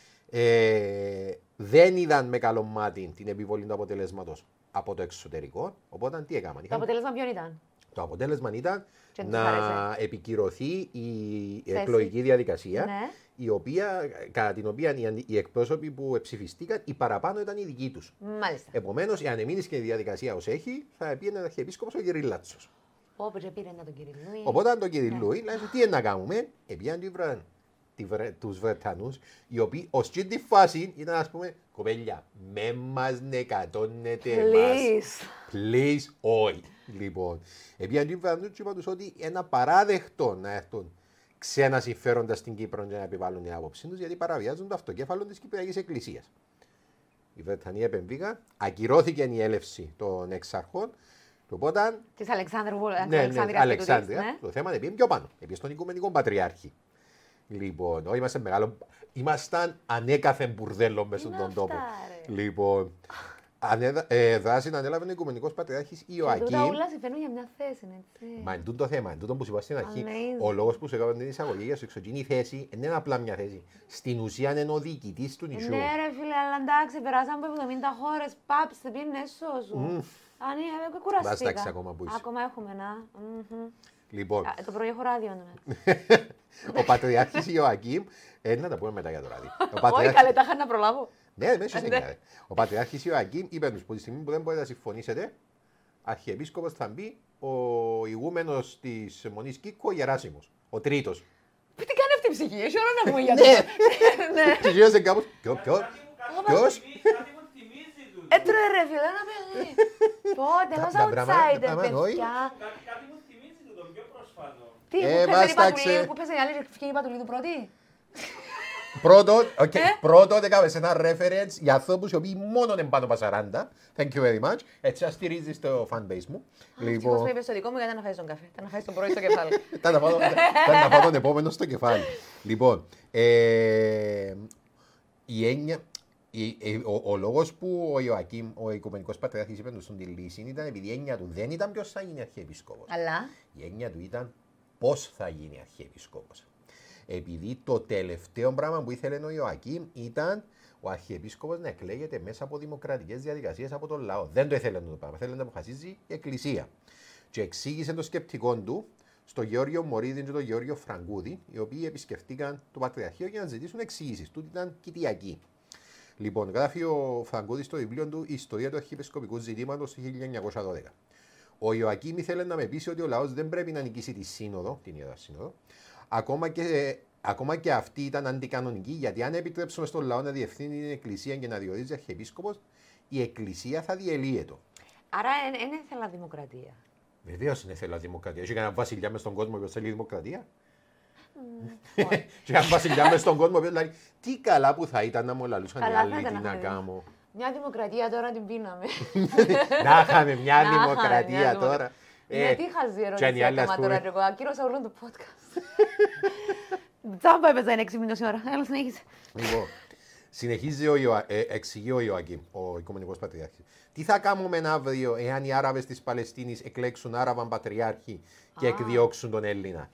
B: Δεν είδαν με καλό μάτι την επιβολή του αποτελέσματος από το εξωτερικό. Οπότε τι έκαναν?
C: Το αποτέλεσμα ποιο ήταν?
B: Το αποτέλεσμα ήταν να επικυρωθεί η εκλογική διαδικασία, ναι. Κατά την οποία οι εκπρόσωποι που ψηφιστήκαν, οι παραπάνω ήταν οι δικοί τους. Επομένως, εάν εμείνεις και η διαδικασία ως έχει, θα πήγαινε ο αρχιεπίσκοπος ο Κυριλάτσος. Οπότε τον Κυριλούι, λέει, τι είναι να κάνουμε? Επίαν τους Βρετανούς, οι οποίοι ως και τη φάση ήταν, ας πούμε, κοπέλια, με μας νεκατώνετε εμάς. Please, όχι. Λοιπόν, επίαν τους Βρετανούς και είπαν τους ότι είναι απαράδεκτο να έρθουν ξένα συμφέροντα στην Κύπρο για να επιβάλλουν την άποψή τους, γιατί παραβιάζουν το αυτοκέφαλο της Κυπριακής Εκκλησίας. Οι Βρετανοί επεμβήκαν, ακυρώθηκε η έλευση των εξαρχών.
C: Της
B: Αλεξάνδρεια. Το θέμα είναι πιο πάνω, επίσης στον Οικουμενικό Πατριάρχη. Λοιπόν, ήμασταν ανέκαθεν μπουρδέλο μέσα στον τόπο. Λοιπόν, δράση να ανέλαβε ο Οικουμενικός Πατριάρχης Ιωακήμ.
C: Τώρα όλα συμφέρουν για μια θέση, έτσι.
B: Μα είναι το θέμα, είναι το που σου είπα στην αρχή. Ο λόγος που σου έκανα την εισαγωγή για σου εξωγήνη θέση δεν είναι απλά μια θέση. Στην ουσία είναι ο διοικητής του νησιού.
C: Ναι ρε φίλε, αλλά εντάξει, περάσαμε από 70 χώρες, πάψτε, πήγαινε έσω σου. Αν είναι, κουραστήκα. Ακόμα έχουμε, να.
B: Λοιπόν.
C: Το πρωί έχω ράδιο, ναι.
B: Ο Πατριάρχης Ιωακήμ, να τα πούμε μετά για το ράδιο.
C: Όχι, καλέ, τα είχα να προλάβω.
B: Ναι, μέσα σε ο Πατριάρχης Ιωακήμ είπε τους που τη στιγμή που δεν μπορείτε να συμφωνήσετε, αρχιεπίσκοπος θα μπει ο ηγούμενος της Μονής Κίκο, ο Γεράσιμος, ο τρίτος.
C: Τι κάνει αυτή η ψυχή, έχει ώρα να πούμε για αυτό.
B: Ναι. Και γύρωσε κάπως, ποιος?
C: Έτρωε ρε φίλε, ένα παιδί. Πότε, ένας outsider, παιδιά.
F: Κάτι μου θυμίζει το πιο πρόσφατο.
C: Τι, που πέσε η άλλη και η Πατουλίδου πρώτη.
B: Πρώτον, έκαμε ένα reference για ανθρώπους οι οποίοι μόνο είναι πάνω από 40. Thank you very much. Έτσι, ας στηρίζεις το fanbase μου.
C: Λοιπόν, μου είπε στο δικό μου γιατί να φάει τον καφέ. Θα να φάει τον πρωί στο κεφάλι.
B: Θα να φάω τον επόμενο στο κεφάλι. Λοιπόν, η έννοια. Ο λόγος που ο Ιωακήμ, ο Οικουμενικός Πατριάρχης, είπε στον τη λύση ήταν επειδή η έννοια του δεν ήταν ποιος θα γίνει αρχιεπίσκοπος.
C: Αλλά
B: η έννοια του ήταν πώς θα γίνει αρχιεπίσκοπος. Επειδή το τελευταίο πράγμα που ήθελε ο Ιωακήμ ήταν ο Αρχιεπίσκοπος να εκλέγεται μέσα από δημοκρατικές διαδικασίες από τον λαό. Δεν το ήθελε το πράγμα. Θέλει να αποφασίζει η Εκκλησία. Και εξήγησε το σκεπτικό του στον Γεώργιο Μωρίδη και τον Γεώργιο Φραγκούδη, οι οποίοι επισκεφτήκαν το Πατριαρχείο για να ζητήσουν εξηγήσεις. Τούτη ήταν κοιτιακή. Λοιπόν, γράφει ο Φραγκούδης στο βιβλίο του «Η ιστορία του Αρχιεπισκοπικού ζητήματος» του 1912. Ο Ιωακήμ ήθελε να με πείσει ότι ο λαός δεν πρέπει να νικήσει τη Σύνοδο, την Ιερά Σύνοδο, ακόμα και αυτή ήταν αντικανονική, γιατί αν επιτρέψουμε στον λαό να διευθύνει την Εκκλησία και να διορίζει Αρχιεπίσκοπος, η Εκκλησία θα διελύεται.
C: Άρα δεν ήθελα δημοκρατία.
B: Βεβαίως είναι θέλω δημοκρατία. Έχει κανένα βασιλιά μες στον κόσμο που θέλει δημοκρατία. Και αν βασιλιά μες στον κόσμο που λέει τι καλά που θα ήταν να μου λαλούσαν οι άλλοι τι να κάνω.
C: Μια δημοκρατία τώρα την πίναμε.
B: Να είχαμε μια δημοκρατία τώρα.
C: Γιατί είχα ζero ερώτηση ακόμα τώρα και εγώ. Ακύρωσα όλο το podcast. Τζάμπα έπαιζα είναι 6 μήνες η ώρα. Έλα συνέχισε.
B: Λοιπόν, συνεχίζει εξηγεί ο Ιωακήμ, ο Οικουμενικός Πατριάρχης. Τι θα κάνουμε αύριο εάν οι Άραβες της Παλαιστίνης εκλέξουν Άραβαν Πατριάρχη και εκδιώξουν τον Έλληνα.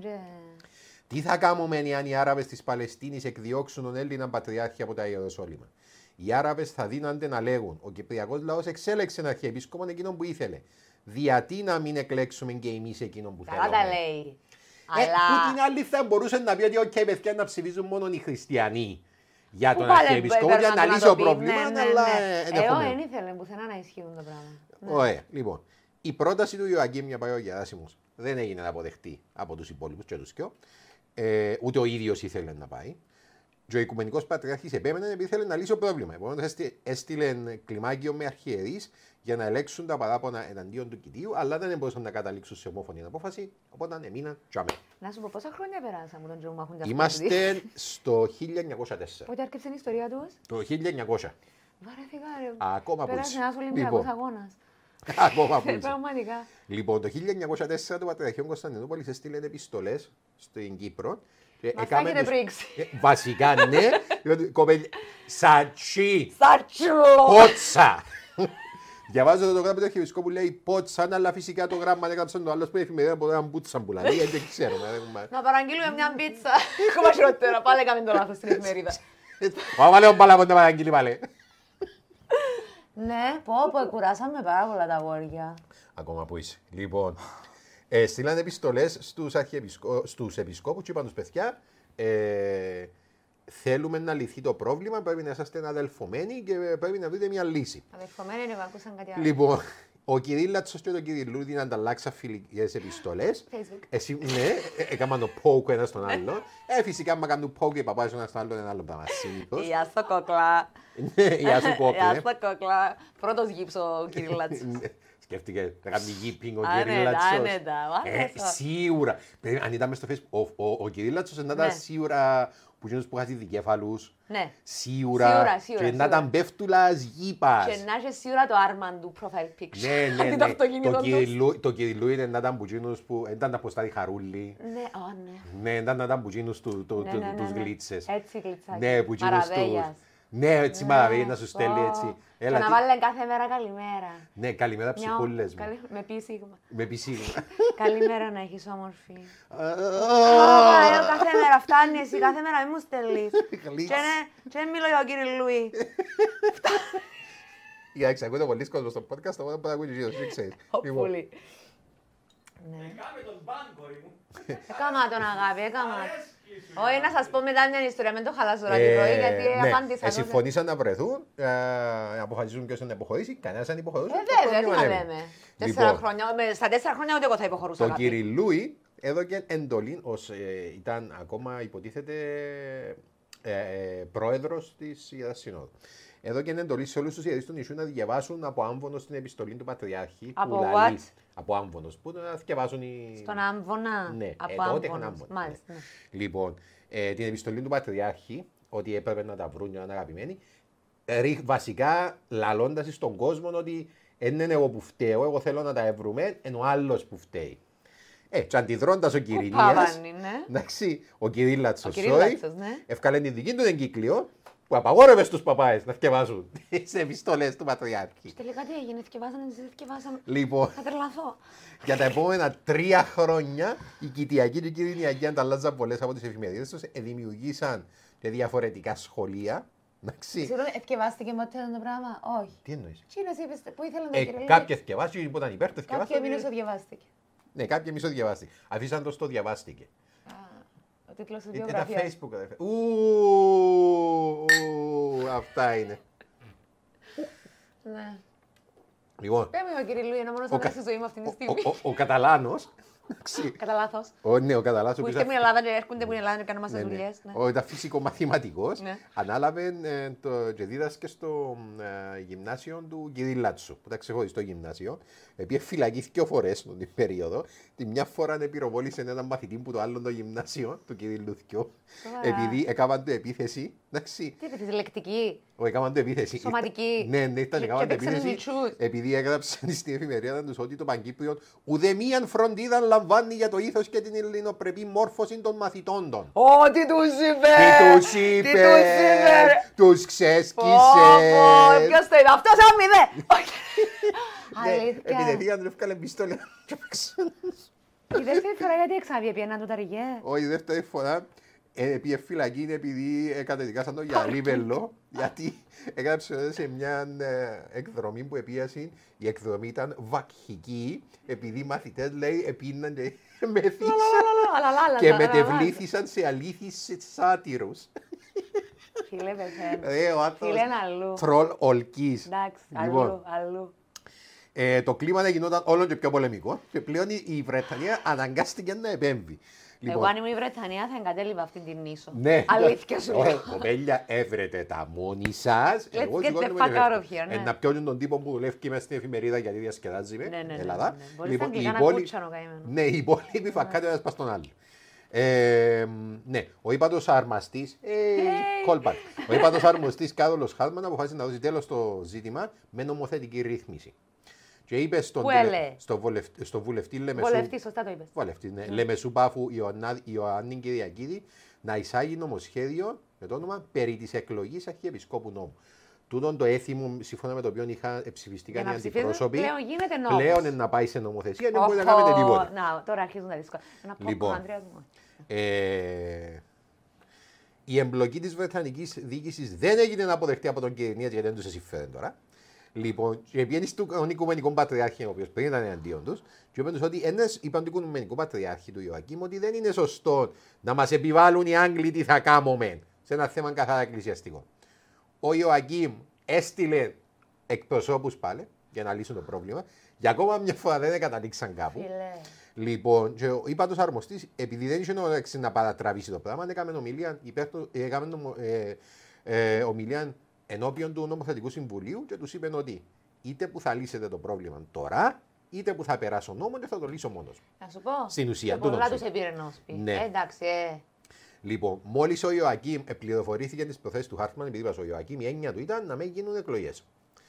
B: Τι θα κάνουμε εάν οι Άραβες της Παλαιστίνης εκδιώξουν τον Έλληνα Πατριάρχη από τα Ιεροσόλυμα. Οι Άραβες θα δίνονται να λέγουν: ο Κυπριακός λαός εξέλεξε αρχιεπίσκοπον εκείνον που ήθελε. Γιατί να μην εκλέξουμε και εμείς εκείνον που θέλουμε.
C: Καλά τα λέει.
B: Που την άλλη θα μπορούσε να πει ότι OK, παιδιά, να ψηφίζουν μόνο οι χριστιανοί για τον αρχιεπίσκοπο για να λύσει το πρόβλημα. Αλλά
C: δεν ήθελε πουθενά να ισχύουν τα πράγματα.
B: Ωραία. Λοιπόν, η πρόταση του Ιωακήμ για πάει ο Γεράσιμος δεν έγινε αποδεκτή από τους υπόλοιπους και τους κοιό. Ούτε ο ίδιος ήθελε να πάει. Και ο Οικουμενικός Πατριάρχης επέμενε επειδή ήθελε να λύσει το πρόβλημα. Επομένως έστειλε κλιμάκιο με αρχιερείς για να ελέγξουν τα παράπονα εναντίον του κοιτίου, αλλά δεν μπορούσαν να καταλήξουν σε ομόφωνη απόφαση, οπότε έμειναν τζαμέ.
C: Να σου πω πόσα χρόνια περάσαμε τον Τζο Μαχούντα.
B: Είμαστε στο 1904.
C: Πότε άρχισε η ιστορία τους?
B: Το 1900.
C: Βαρέθηκα ρε.
B: Ακόμα που
C: πέρασε ένας Ολυμπιακός αγώνας.
B: Ακόμα που
C: πραγματικά.
B: Λοιπόν, το 1904 το Πατριαρχείο Κωνσταντινούπολης έστειλε επιστολές στην Κύπρο.
C: Μας θα έχετε πρίξει.
B: Βασικά ναι. Σατσί.
C: Πότσα.
B: Διαβάζω το γράμμα του Αρχιεπισκόπου που λέει πότσα, αλλά φυσικά το γράμμα έγραψαν το άλλο που εφημερίδα από έναν μπούτσα που λέει. Δεν ξέρω.
C: Να παραγγείλουμε μια πίτσα. Ακόμα χειρότερα. Πάλι έκαμε το λάθος στην εφημερίδα.
B: Πάμε λίγο μπάλα από να παραγγείλει πάλι.
C: Ναι, πω, κουράσαμε πάρα πολλά τα αγόρια.
B: Ακόμα που είσαι. Λοιπόν, στείλαν επιστολές στους επισκόπους και είπαν τους παιδιά, θέλουμε να λυθεί το πρόβλημα, πρέπει να είσαστε αδελφωμένοι και πρέπει να βρείτε μια λύση.
C: Αδελφωμένοι είναι, ακούσαν κάτι άλλο.
B: Λοιπόν, ο Κυρίλλατσος και ο Κυρίλλούδη ανταλλάξαν φιλικές επιστολές. Εσύ, ναι, έκαναν το poke ένα στον άλλο. Φυσικά, άμα κάνουν poke οι παπάδες ένα στον άλλο, είναι ένα άλλο πράγμα.
C: Γεια σου κόκλα.
B: Γεια σου
C: κόκλα. Πρώτος γύψο ο Κυρίλλατσος.
B: Σκέφτηκε να κάνει γήπινγκ ο Κυρίλλατσος. Σίγουρα. Αν ήταν μες στο Facebook, ο Κυρίλλατσος να ήταν σίγουρα που γίνονται που είχαν δικέφαλους.
C: Ναι.
B: Σίγουρα. Και να ήταν πέφτουλας γήπας.
C: Και να είχε σίγουρα το άρμα του profile picture.
B: Ναι. Το Κυρίλλου είναι να ήταν που γίνονται που ήταν τα ποστάρι χαρούλι. Ναι, ήταν να ήταν που γίνονται τους γλίτσες.
C: Έτσι γλιτσάκι.
B: Ναι, που γίνονται ναι, έτσι μαραβεί να σου στέλνει έτσι.
C: Και να βάλει κάθε μέρα καλημέρα.
B: Ναι, καλημέρα ψυχούλες μου.
C: Με πισίγμα.
B: Με πισίγμα.
C: Καλημέρα να έχεις όμορφη. Κάθε μέρα φτάνει εσύ, κάθε μέρα μην μου στέλνεις. Και δεν μιλώ για τον κύριο Λουί.
B: Για ακούτε πολλοί κόσμος στο podcast, οπότε μπορεί να ακούτε γύρω, δεν ξέρεις.
C: Πολύ.
F: Κάμε τον μπαν, κορί μου.
C: Έκαμα τον αγάπη, έκαμα. Όχι, να σας πω μετά μια ιστορία, μην το χαλάσω τώρα την ροή, γιατί απάντησα.
B: Συμφωνήσαν να βρεθούν, να αποφασίσουν ποιος να υποχωρήσει, κανένας δεν υποχωρούσε.
C: Βέβαια, τι να λέμε. 4 χρόνια, στα 4 χρόνια ούτε εγώ θα υποχωρούσα.
B: Το Κυρίλλούι έδωκε εντολή, ήταν ακόμα υποτίθεται πρόεδρος της Ιεράς Συνόδου. Εδώ και είναι εντολή σε όλους τους ιερείς του νησιού να διαβάσουν από άμβονος την επιστολή του Πατριάρχη.
C: Από what?
B: Από άμβονος. Που να διαβάσουν
C: Στον άμβονα.
B: Ναι,
C: από άμβονος. Μάλιστα.
B: Ναι. Λοιπόν, την επιστολή του Πατριάρχη, ότι έπρεπε να τα βρουν για να είναι αγαπημένοι, βασικά λαλώντας στον κόσμο ότι δεν είναι εγώ που φταίω, εγώ θέλω να τα ευρούμε, ενώ ο άλλος που φταίει. Και αντιδρώντας ο Κυρίλλιας, ο Κυρίλλατσος Σόι, ευκάλεν τη δική του εγκύκλιο που απαγόρευε στους παπάες να θκευάζουν τις επιστολές του Πατριάρχη.
C: Τελικά τι έγινε, θκευάσαμε.
B: Λοιπόν,
C: Θα τρελαθώ.
B: για τα επόμενα 3 χρόνια η Κητιακή και η Κυρινιακή ανταλλάζαν πολλές από τις εφημερίδες τους, δημιουργήσαν και διαφορετικά σχολεία.
C: Συγγνώμη, εθκευάστηκε ποτέ το πράγμα? Όχι.
B: Τι εννοείς?
C: Κύριος είπες που ήθελα να κύριε.
B: Κάποιοι εθκευάστηκε που ήταν υπέρ του εθκευάστηκε.
C: Κάποιοι εμείς διαβάστηκε.
B: Ναι, κάποιοι εμείς το διαβάστηκε. Αφήσαν το στο διαβάστηκε.
C: Ο τίτλος της
B: Τα
C: βιογραφίας.
B: Facebook, αδερφέ. Αυτά είναι.
C: Ναι.
B: Λοιπόν,
C: Πέμε ο κύριε Λουί, είναι μόνος αδερφής στη ζωή μου αυτή τη στιγμή.
B: ο Καταλάνος.
C: Κατά λάθος.
B: Ναι, ο Καταλάνος.
C: Που είστε στην Ελλάδα και έρχονται που είναι Ελλάδα και κάνουν μας τις δουλειές.
B: Ήταν φυσικομαθηματικός.
C: Ναι.
B: Ανάλαβε και δίδασκε στο γυμνάσιο του Κυριλάτσου, που ήταν ξεχωριστό γυμνάσιο. Πήγε φυλακή 2 φορές την περίοδο. Τη μια φορά πυροβόλησε έναν μαθητή που το άλλο το γυμνάσιο, του Κυριλούθκιο, επειδή έκαναν του επίθεση.
C: Τι επίθεση, λεκτική?
B: Έκαναν του επίθεση.
C: Σωματική.
B: Ναι, ήταν έκαναν του επίθεση.
C: μητσούς.
B: Επειδή έγραψαν στην εφημερίδα τους ότι το Παγκύπριο ουδεμίαν φροντίδα λαμβάνει για το ήθος και την ελληνοπρεπή μόρφωση των μαθητών των.
C: Ω, τι τους είπε!
B: Τι τους είπε! Τους ξέσκησε!
C: Ποιος το είπε? Αυτός άμυδε! Αλήθεια.
B: Επιτεθήκαν να έφκαλε πιστόλια.
C: Η δεύτερη φορά γιατί εξάβγε πιέναν του ταριγέ?
B: Όχι, η δεύτερη φορά πήγε φυλακή επειδή καταδικάσαν το για λίβελο, γιατί έγραψε σε μια εκδρομή που επίασε. Η εκδρομή ήταν βακχική, επειδή οι μαθητές, λέει, επίναν και μεθύσαν και μετεβλήθησαν σε αλήθεις σάτυρους.
C: Φίλε πεθαίνω. Φίλε είναι αλλού.
B: Τρολ ολκής.
C: Εντάξει, αλλού.
B: Το κλίμα γινόταν όλο και πιο πολεμικό και πλέον η Βρετανία αναγκάστηκε να επέμβει.
C: Εγώ αν ήμουν η Βρετανία θα εγκατέλειβα αυτή την ίσο.
B: Ναι.
C: Αλήθεια σου λέω.
B: Κοπέλια, έβρετε τα μόνοι σας.
C: Let's get the fuck out of here.
B: Να πιώνουν τον τύπο που δουλεύει μέσα στην εφημερίδα γιατί διασκεδάζει με Ελλάδα.
C: Μπορείς να αγγλικά να κούτσανο καημένο.
B: Ναι, οι υπόλοιποι φακάτε ένας πας στον άλλο. Ναι, ο ύπατος αρμαστής, callback. Ο ύπατος αρμαστής Κάρολος Χάλμαν αποφάσισε να δώσει τέλος στο ζήτημα με νομοθετική ρύθμιση. Και είπε στο βουλευτή Λεμεσού.
C: Βουλευτή, σωστά το είπες.
B: Βουλευτή, ναι. Λεμεσού Πάφου Ιωάννη Κυριακίδη να εισάγει νομοσχέδιο με το όνομα περί της εκλογής Αρχιεπισκόπου νόμου. Τούτον το έθιμο, σύμφωνα με το οποίο ψηφιστήκαν οι αντιπρόσωποι, πλέον να πάει σε νομοθεσία, δεν μπορεί να κάνετε τίποτα.
C: Να, τώρα αρχίζουν τα δύσκολα.
B: Λοιπόν, η εμπλοκή της Βρετανικής διοίκησης δεν έγινε να αποδεχτεί από τον Κυρινίας γιατί δεν τους συμφέρει τώρα. Λοιπόν, και πήγαινε στον Οικουμενικό Πατριάρχη, ο οποίος πριν ήταν εναντίον τους, και είπαν τους ότι είπαν του Οικουμενικού Πατριάρχη του Ιωακήμ ότι δεν είναι σωστό να μας επιβάλλουν οι Άγγλοι τι θα κάνουμε σε ένα θέμα καθαρά εκκλησιαστικό. Ο Ιωακήμ έστειλε εκπροσώπους πάλι για να λύσουν το πρόβλημα, και ακόμα μια φορά δεν καταλήξαν κάπου. Λοιπόν, και ο ύπατος αρμοστής, επειδή δεν είχε όρεξη να παρατραβήσει το πράγμα, έκαμε ομιλία ενώπιον του νομοθετικού συμβουλίου και τους είπε ότι είτε που θα λύσετε το πρόβλημα τώρα, είτε που θα περάσω νόμο και θα το λύσω μόνος.
C: Να σου πω.
B: Στην ουσία.
C: Πολλά τους επήρε νόσπι.
B: Ναι.
C: Εντάξει,
B: Λοιπόν, μόλις ο Ιωακήμ πληροφορήθηκε τις προθέσεις του Χάρτμαν, επειδή είπα ο Ιωακήμ, η έννοια του ήταν να μην γίνουν εκλογές.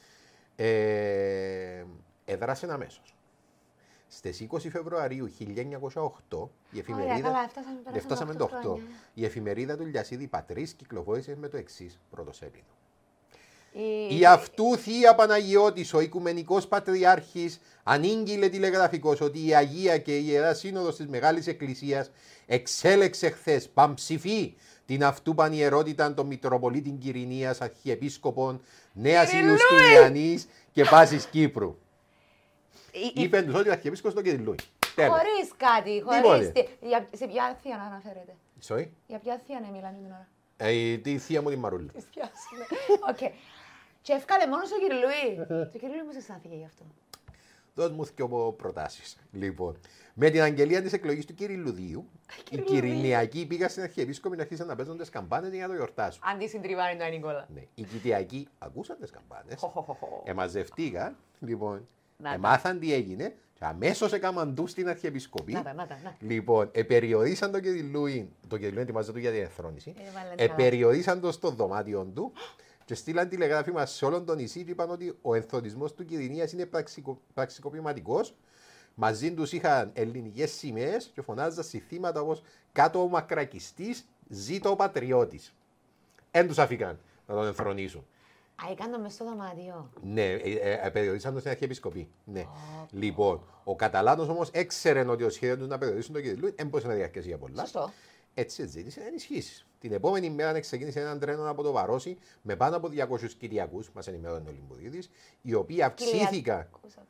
B: Έδρασε αμέσως. Στις 20 Φεβρουαρίου 1908, η εφημερίδα. Φτάσαμε το 8. Η εφημερίδα του Λιασίδη Πατρίς κυκλοφόρησε με το εξής πρωτοσέλιδο. Η αυτού Θεία Παναγιώτης, ο Οικουμενικός Πατριάρχης, ανήγγειλε τηλεγραφικώς ότι η Αγία και η Ιερά Σύνοδος της Μεγάλης Εκκλησίας εξέλεξε χθες παμψηφή την αυτού πανιερότητα των Μητροπολίτην Κυρινίας Αρχιεπίσκοπων Νέας Ιουστινιανής και Πάσης Κύπρου. Είπε τους ότι ο Αρχιεπίσκοπος τον Κυριλούι.
C: Χωρίς κάτι, χωρίς. Σε ποια θεία να αναφέρεται? Για ποια θεία να μιλάνε την ώρα?
B: Τη θεία μου τη Μαρούλα.
C: Της θειάς, ναι. Οκ. Και εύκαλε μόνος ο Κυριλούι. Το Κυριλούι πώς αισθάνθηκε γι' αυτό?
B: Δώσ' μου δύο προτάσεις. Λοιπόν, με την αγγελία της εκλογής του Κυριλουδίου, οι Κυρινιακοί πήγαν στην Αρχιεπίσκοπη να αρχίσαν να παίζουν τις καμπάνες για να το γιορτάσουν.
C: Αντί συντριβάνει το Νικόλα.
B: Ναι. Οι Κυριακοί ακούσαν τις καμπάνες, εμαζευτήκαν, λοιπόν, μάθαν τι έγινε. Αμέσως έκαναν του στην Αρχιεπισκοπή. Λοιπόν, περιορίσαν τον Κυριλούι, το Κυριλούι ετοιμάζεται για την ενθρόνηση. Περιορίσαν το στο δωμάτιο του και στείλαν τηλεγράφημα σε όλον τον νησί και είπαν ότι ο ενθρονισμός του Κυρινίας είναι πραξικοπηματικός. Μαζί τους είχαν ελληνικές σημαίες και φωνάζαν συθήματα όπως «Κάτω ο μακρακιστής, ζήτω ο πατριώτης». Εν τους αφήκαν να τον ενθρονήσουν.
C: Α, έκαναν μες στο δωμάτιο.
B: Ναι, περιορίσαν τον στην Αρχιεπισκοπή. Ναι. Λοιπόν, ο Καταλάνος όμως έξερε ότι ο σχέδιο του να περιορίσουν τον Κυριλούι δεν μπορούσε να διαρκέσει για πολλά.
C: Σωστό.
B: Έτσι ζήτησε να ενισχύσει. Την επόμενη μέρα ξεκίνησε έναν τρένο από το Βαρόσι με πάνω από 200 Κυριακούς, μας ενημερώνει ο Λιμπουδίδης, οι οποίοι αυξήθηκαν.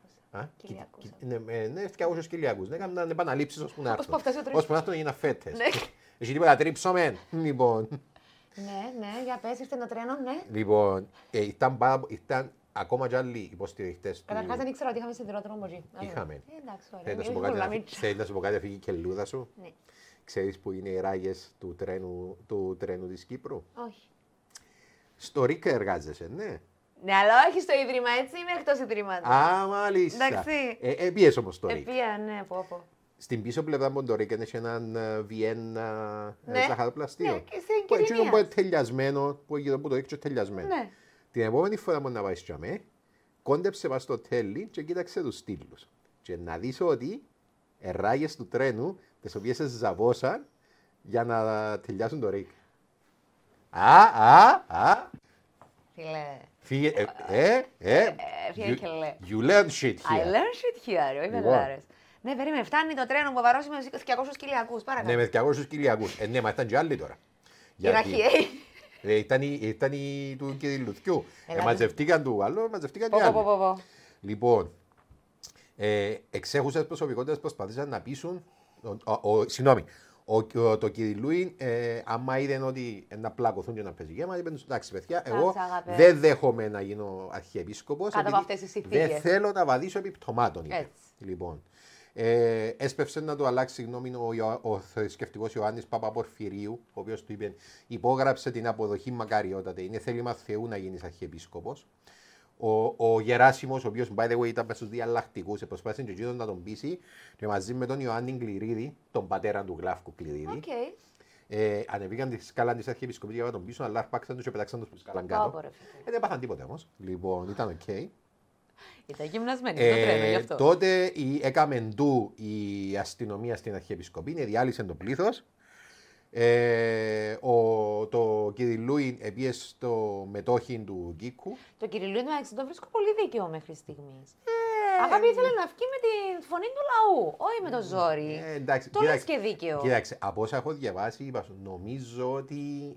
B: Ναι, 200 Κυριακούς. Ναι, έκαναν επαναλήψεις ώσπου να έρθουν. Ώσπου να έρθουν έγιναν φέτες. Έχει τίποτα τρίψωμεν. Λοιπόν.
C: Ναι, για πες, ήρθε το τρένο, ναι.
B: Λοιπόν, ήταν ακόμα κι άλλοι υποστηριχτές.
C: Καταρχάς δεν ήξερα ότι είχαμε σιδηρόδρομο εκεί.
B: Είχαμε.
C: Εντάξει, ωραία.
B: Θέλεις να σου πω κάτι, αφήγη και λούδα σου.
C: Ναι.
B: Ξέρεις που είναι οι ράγες του τρένου της Κύπρου?
C: Όχι.
B: Στο ΡΙΚ εργάζεσαι, ναι.
C: Ναι, αλλά όχι στο Ίδρυμα, έτσι είμαι εκτός Ιδρύματος.
B: Α, μάλιστα.
C: Εντάξει.
B: Επίες όμως το ΡΙΚ.
C: Επία, ναι, πω.
B: Στην πίσω πλευρά από το ΡΙΚ έχει έναν Βιέννα ζαχαροπλαστείο.
C: Ναι, και στην Κυρινίας.
B: Που είναι τελειασμένο, που γύρω από το ΡΙΚ είναι τελειασμένο.
C: Ναι.
B: Την επόμενη φορά που να πάει στο μέ, κόντεψε μας στο τέλει και κοίταξε τους στήλους. Και να δεις ότι ράγες του τρένου, τις οποίες ζαβώσαν για να τελειάσουν το ΡΙΚ.
C: Φίλε.
B: Φύγε,
C: Φίλε και λέει.
B: You learn shit
C: I
B: here.
C: learn shit here, όχι μεγαλάρες. Ναι, περίμενε, φτάνει το τρένο που βαρώσει με 200 Κυριακούς,
B: Ναι,
C: παρακαλώ.
B: με 200 Κυριακούς. Ναι, μα ήταν και άλλοι τώρα.
C: Κυραχιέοι.
B: Ήταν οι του Κυριλουθιού. Μαζευτήκαν του άλλου, μαζευτήκαν και άλλοι.
C: Πω.
B: Λοιπόν, εξέχουσες προσωπικότητες προσπαθήσαν να πείσουν. Συγγνώμη, το Κυριλούι, άμα είδαν ότι να πλακωθούν και να παίζει γέμα, είπαν εντάξει παιδιά, εγώ δεν δέχομαι να γίνω αρχιεπίσκοπος,
C: κάτω από αυτές τις συνθήκες.
B: δεν θέλω να βαδίσω επιπτωμάτων. Λοιπόν, έσπευσε να του αλλάξει γνώμη ο θρησκευτικός Ιωάννης Παπαπορφυρίου, ο οποίος του είπε υπόγραψε την αποδοχή μακαριότατε, είναι θέλημα Θεού να γίνεις αρχιεπίσκοπος. Ο Γεράσιμος, ο οποίος by the way ήταν στους διαλλακτικούς, προσπάθησε και εκείνος να τον πείσει και μαζί με τον Ιωάννη Κληρίδη, τον πατέρα του Γλάφκου Κληρίδη, ανεβήκαν τη σκάλα της αρχιεπισκοπής για να τον πείσουν, αλλά αρπάξαν τους και πετάξαν τους που σκάλαν κάτω. Δεν έπαθαν τίποτε όμως. Λοιπόν, ήταν οκ.
C: Ήταν γυμνασμένοι στο τρένο γι' αυτό.
B: Τότε έκαμε ντου η αστυνομία στην αρχιεπισκοπή, διάλυσε το πλήθος. Το Κυριλούι επίες στο μετόχι του Γκίκου.
C: Το Κυριλούι το βρίσκω πολύ δίκαιο μέχρι στιγμής. Αγάπη ήθελε να βγει με τη φωνή του λαού, όχι με το ζόρι. Το λες και δίκαιο.
B: Κοίταξε, από όσα έχω διαβάσει, νομίζω ότι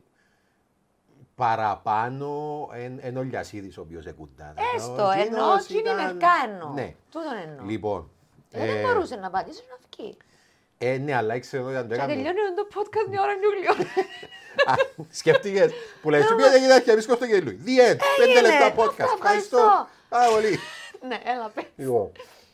B: παραπάνω εν ο Λιασίδης ο οποίος εκούντα.
C: Έστω, ενώ και είναι Μερκάνο.
B: Ναι.
C: Τούτον εννοώ.
B: Λοιπόν.
C: Δεν μπορούσε να πατήσει να βγει.
B: Ναι, αλλά ήξερα ότι αν το
C: Και
B: έκαμε.
C: τελειώνει το podcast μια ώρα Ιούλιο.
B: Σκέφτηκες που λέει σου πήγαινε να αρχιεπίσκοπος στο Κυριλούι. The end. 5 λεπτά podcast.
C: Ευχαριστώ.
B: Πάρα πολύ.
C: Ναι, έλα πες.
B: Λοιπόν.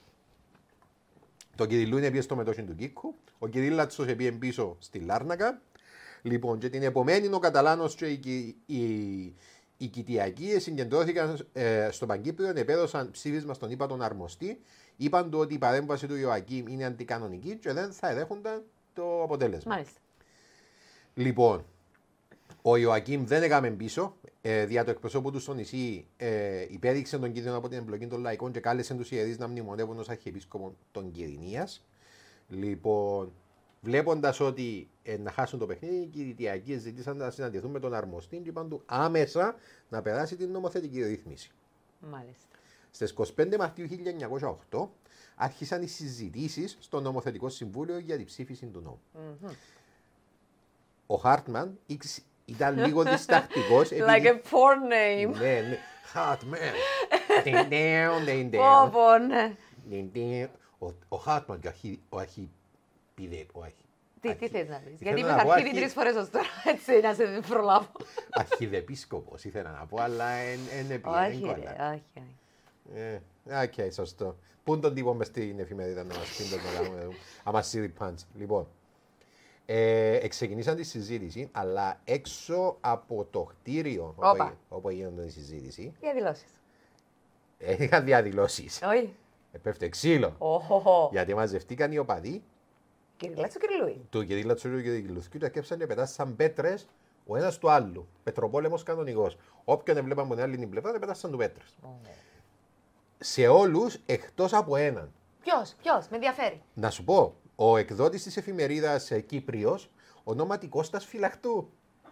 B: Το Κυριλούι είναι στο μετόχι του Γκίκου. Ο Κυρίλατσος πήγε πίσω στη Λάρνακα. Λοιπόν, και την επομένη ο Καταλάνος και οι Κιτιακοί συγκεντρώθηκαν στο Παγκύπριο, επέδωσαν ψήφισμα στον ύπατον αρμοστή. Είπαν του ότι η παρέμβαση του Ιωακήμ είναι αντικανονική και δεν θα εδέχονταν το αποτέλεσμα.
C: Μάλιστα.
B: Λοιπόν, ο Ιωακήμ δεν έκαμε πίσω. Δια το εκπροσώπου του στο νησί υπέδειξε τον κίνδυνο από την εμπλοκή των λαϊκών και κάλεσε τους ιερείς να μνημονεύουν ως αρχιεπίσκοπο των Κυρινίας. Λοιπόν, βλέποντας ότι να χάσουν το παιχνίδι, οι Κυριτιακοί ζητήσαν να συναντηθούν με τον αρμοστή και είπαν του άμεσα να περάσει την νομοθετική ρύθμιση.
C: Μάλιστα.
B: Στις 25 Μαρτίου 1908 άρχισαν οι συζητήσεις στο νομοθετικό συμβούλιο για την ψήφιση του νόμου. Ο Χάρτμαν ήταν λίγο διστακτικός.
C: Like a porn name.
B: Ναι, Χάρτμαν.
C: Πω, ναι.
B: Ο Χάρτμαν και ο αρχιπιδέπο.
C: Τι θες να πεις, γιατί είπες αρχίδι 3 φορές ως τώρα, έτσι, να σε προλάβω.
B: Αρχιδεπίσκοπος ήθελα να πω, αλλά είναι
C: Όχι ρε, όχι.
B: Οκ, σωστό. Πού τον τύπο μες στην εφημερίδα να μας πει τον μεγάλο, άμα σύρει πάντς. Λοιπόν, ξεκινήσαν τη συζήτηση, αλλά έξω από το κτίριο όπου γίνονταν η συζήτηση,
C: Διαδηλώσεις.
B: είχαν διαδηλώσεις.
C: Όχι.
B: Πέφτει ξύλο. Γιατί μαζευτήκαν οι οπαδοί
C: Κυριλάτσο Κυριλούι.
B: του Κυρίλατσου και του Κυριλουθιού και έκαψαν και πετάσαν πέτρες ο ένας του άλλου. Πετροπόλεμος κανονικός. Όποιον έβλεπαν από την άλλη πλευρά, πετάσαν του πέτρες. Σε όλους εκτός από έναν.
C: Ποιος, με ενδιαφέρει.
B: Να σου πω, ο εκδότης της εφημερίδας Κύπριος ονόματι Κώστας Φυλαχτού.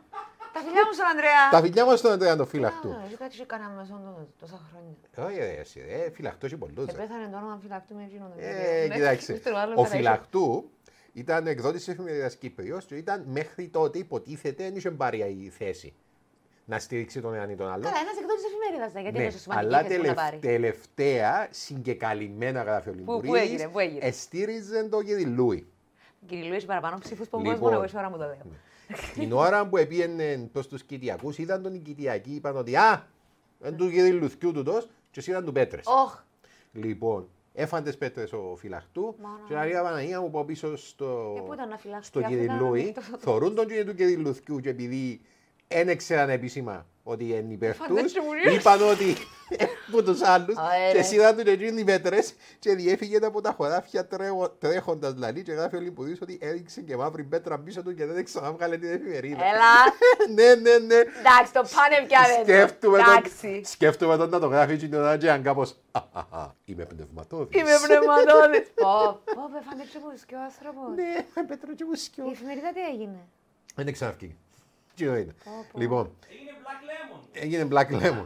C: Τα φιλιά μου στον Ανδρέα.
B: Τα φιλιά μας στον Ανδρέα τον φυλαχτού.
C: Έτσι κάτι είχε κάνει μέσα τόσα χρόνια.
B: Όχι, φυλαχτός είναι πολλούς.
C: Πέθανε το όνομα φυλαχτού με εκείνον.
B: Κοιτάξτε, ο φυλαχτού ήταν εκδότης της εφημερίδας Κύπριος και ήταν μέχρι τότε υποτίθεται δεν είχε πάρει η θέση να στηρίξει τον έναν ή τον άλλο.
C: Καλά, ένας εκδότης της εφημερίδας, γιατί είναι τόσο σημαντική
B: αλλά
C: θέση που να πάρει.
B: τελευταία συγκεκαλυμμένα γράφει ο Λιμπουρίδης εστήριζε τον Κυριλούι.
C: Κυριλούι έχει παραπάνω ψήφους από τον κόσμο, εγώ ώρα μου το λέω.
B: Την ώρα που πήγαινε προς τους Κιτιακούς, είδαν τον οι Κιτιακοί, είπαν ότι εν του Κυριλουθκιού του τόσο και εσύ ήταν του Πέτρες. Λοιπόν, έφανε τις πέτρες ο φυλαχτού και να ρίχα Παναγία μου πω πίσω στο Κυριλούι, θωρούν τον του Κυριλουθκιού και επειδή δεν ξέραν επίσημα ότι είναι υπέρ τους, είπαν ότι από τους άλλους και σίδαν του και εκείνοι οι πέτρες και διέφυγε από τα χωράφια τρέχοντας λαλί και γράφει ο Λιμπουδής ότι έδειξε και μαύρη πέτρα πίσω του και δεν ξαναβγάλε την εφημερίδα.
C: Έλα!
B: Ναι.
C: Εντάξει, το πάνε πια δεν.
B: Σκέφτομαι τον να το γράφει και τον Άντζιαν κάπως είμαι πνευματώδης.
C: Είμαι πνευματώδης. Πω, πέφανε και μουσκιό άνθρωπος.
B: Ναι, πέτρο και μουσκιό.
C: Η εφημερίδα τι έγινε?
B: Δεν ξαναβγήκε. Λοιπόν, έγινε Black Lemon.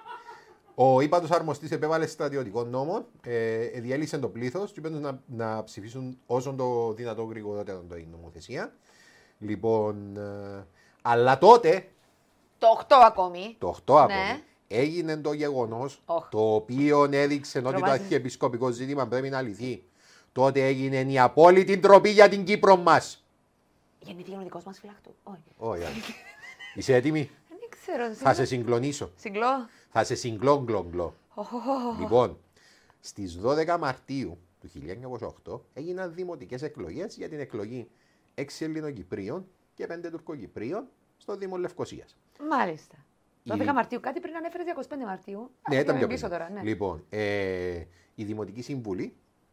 B: Ο ύπατος αρμοστής επέβαλε στρατιωτικό νόμο, διέλυσε το πλήθος και είπαν να ψηφίσουν όσο το δυνατό γρηγορότερα την νομοθεσία. Λοιπόν, αλλά τότε,
C: το 8 ακόμη,
B: έγινε το γεγονός το οποίο έδειξε ότι το αρχιεπισκοπικό ζήτημα πρέπει να λυθεί. Τότε έγινε η απόλυτη ντροπή για την Κύπρο μας.
C: Γεννήθηκε ο δικός μας φυλαχτού.
B: Όχι. Είσαι έτοιμη?
C: Δεν ξέρω.
B: Θα σε συγκλονίσω. Θα σε συγκλόγγλογγλω. Λοιπόν, στις 12 Μαρτίου του 1908 έγιναν δημοτικές εκλογές για την εκλογή 6 Ελληνοκυπρίων και 5 Τουρκοκυπρίων στο Δήμο Λευκωσίας.
C: Μάλιστα. 12 Μαρτίου, κάτι πριν ανέφερες 25 Μαρτίου.
B: Ναι, ήταν πιο πριν. Λοιπόν, η Δημοτική Συμβουλή,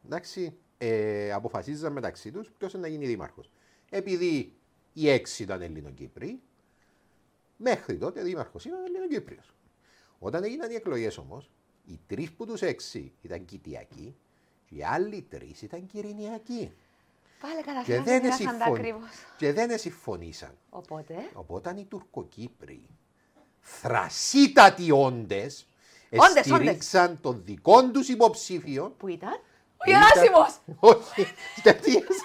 B: αποφασίζαν μεταξύ τους ποιος να γίνει δήμαρχος. Επειδή οι 6 ήταν Ελληνοκύπριοι, μέχρι τότε δήμαρχος ήταν Ελληνοκύπριος. Όταν έγιναν οι εκλογές όμως, οι 3 που τους 6 ήταν Κιτιακοί και οι άλλοι 3 ήταν Κυρηνιακοί.
C: Πάλι καταφέραμε
B: και δεν συμφωνήσαν.
C: Οπότε
B: οι Τουρκοκύπριοι, θρασίτατοι όντες, στηρίξαν τον δικό τους υποψήφιο.
C: Που ήταν? Ο Γεράσιμος!
B: Όχι, σκεφτείες.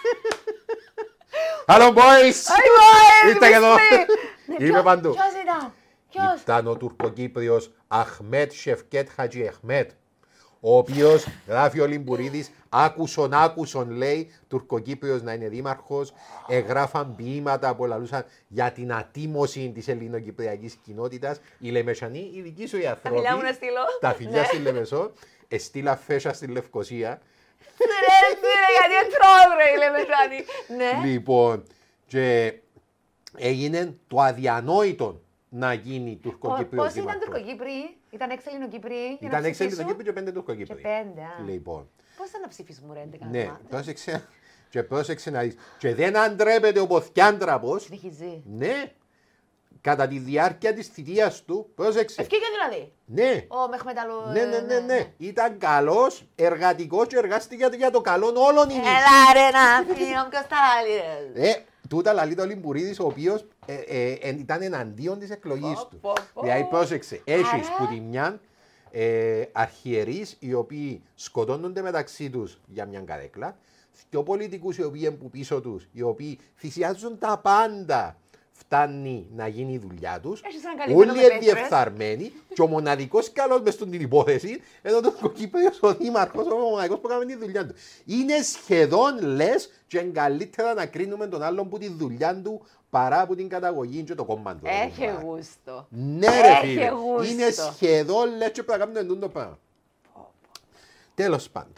B: Hello boys! Ήρθα και εδώ. Είμαι παντού.
C: Ποιος ήταν?
B: Ήταν ο Τουρκοκύπριος Αχμέτ Σεφκέτ Χατζι Αχμέτ, ο οποίος, γράφει ο Λιμπουρίδης, άκουσον λέει, Τουρκοκύπριος να είναι δήμαρχος, εγγράφαν ποίηματα που λαλούσαν για την ατίμωση της ελληνοκυπριακής κοινότητας. Οι Λεμεσανοί, οι δικοί σου οι άνθρωποι,
C: τα φιλιά μου να στείλω.
B: Τα φιλιά στη Λεμεσό, εστίλα φέσια στη Λευκωσία.
C: Γιατί εντρώδρε οι Λεμεσανοί.
B: Λοιπόν, και έγινε το αδιανόητο να γίνει Τουρκοκύπριος.
C: Πώς ήταν Τουρκοκύπριοι? Ήταν 6 Ελληνοκύπριοι?
B: Ήταν 6 Ελληνοκύπριοι και 5 Τουρκοκύπριοι.
C: Λοιπόν. Πώς ήταν να ψηφίσουμε ρε?
B: Ναι, πρόσεξε να δεις. Και δεν αντρέπεται ο Ποθιάντραπος. Ναι, κατά τη διάρκεια της θητείας του, πρόσεξε.
C: Ευκήκε δηλαδή.
B: Ναι.
C: Ο Μεχμεταλού.
B: Ναι. Ήταν καλός, εργατικός και εργάστηκε για το καλό όλων οι νήσων.
C: Έλα ρε να φύγω, ποιος τα λέει ρε.
B: Τούτα λαλεί το Λιμπουρίδης, ο οποίος ήταν εναντίον της εκλογής του. Δηλαδή πρόσεξε, έχεις που τη μια αρχιερείς οι οποίοι σκοτώνονται μεταξύ τους για μια καρέκλα, και πολιτικούς οι οποίοι που πίσω τους, οι οποίοι θυσιάζουν τα πάντα, φτάνει να γίνει η δουλειά τους, όλοι διεφθαρμένοι και ο μοναδικός καλός μες στην υπόθεση είναι ο Τουρκοκύπριος ο δήμαρχος, ο μοναδικός που έκανε τη δουλειά του. Είναι σχεδόν λες και είναι καλύτερα να κρίνουμε τον άλλον που τη δουλειά του παρά από την καταγωγή και το κόμμα του.
C: Έχει γούστο.
B: Ναι ρε φίλε, είναι σχεδόν λες και πρέπει να κάνουμε το πράγμα. Τέλος πάντων,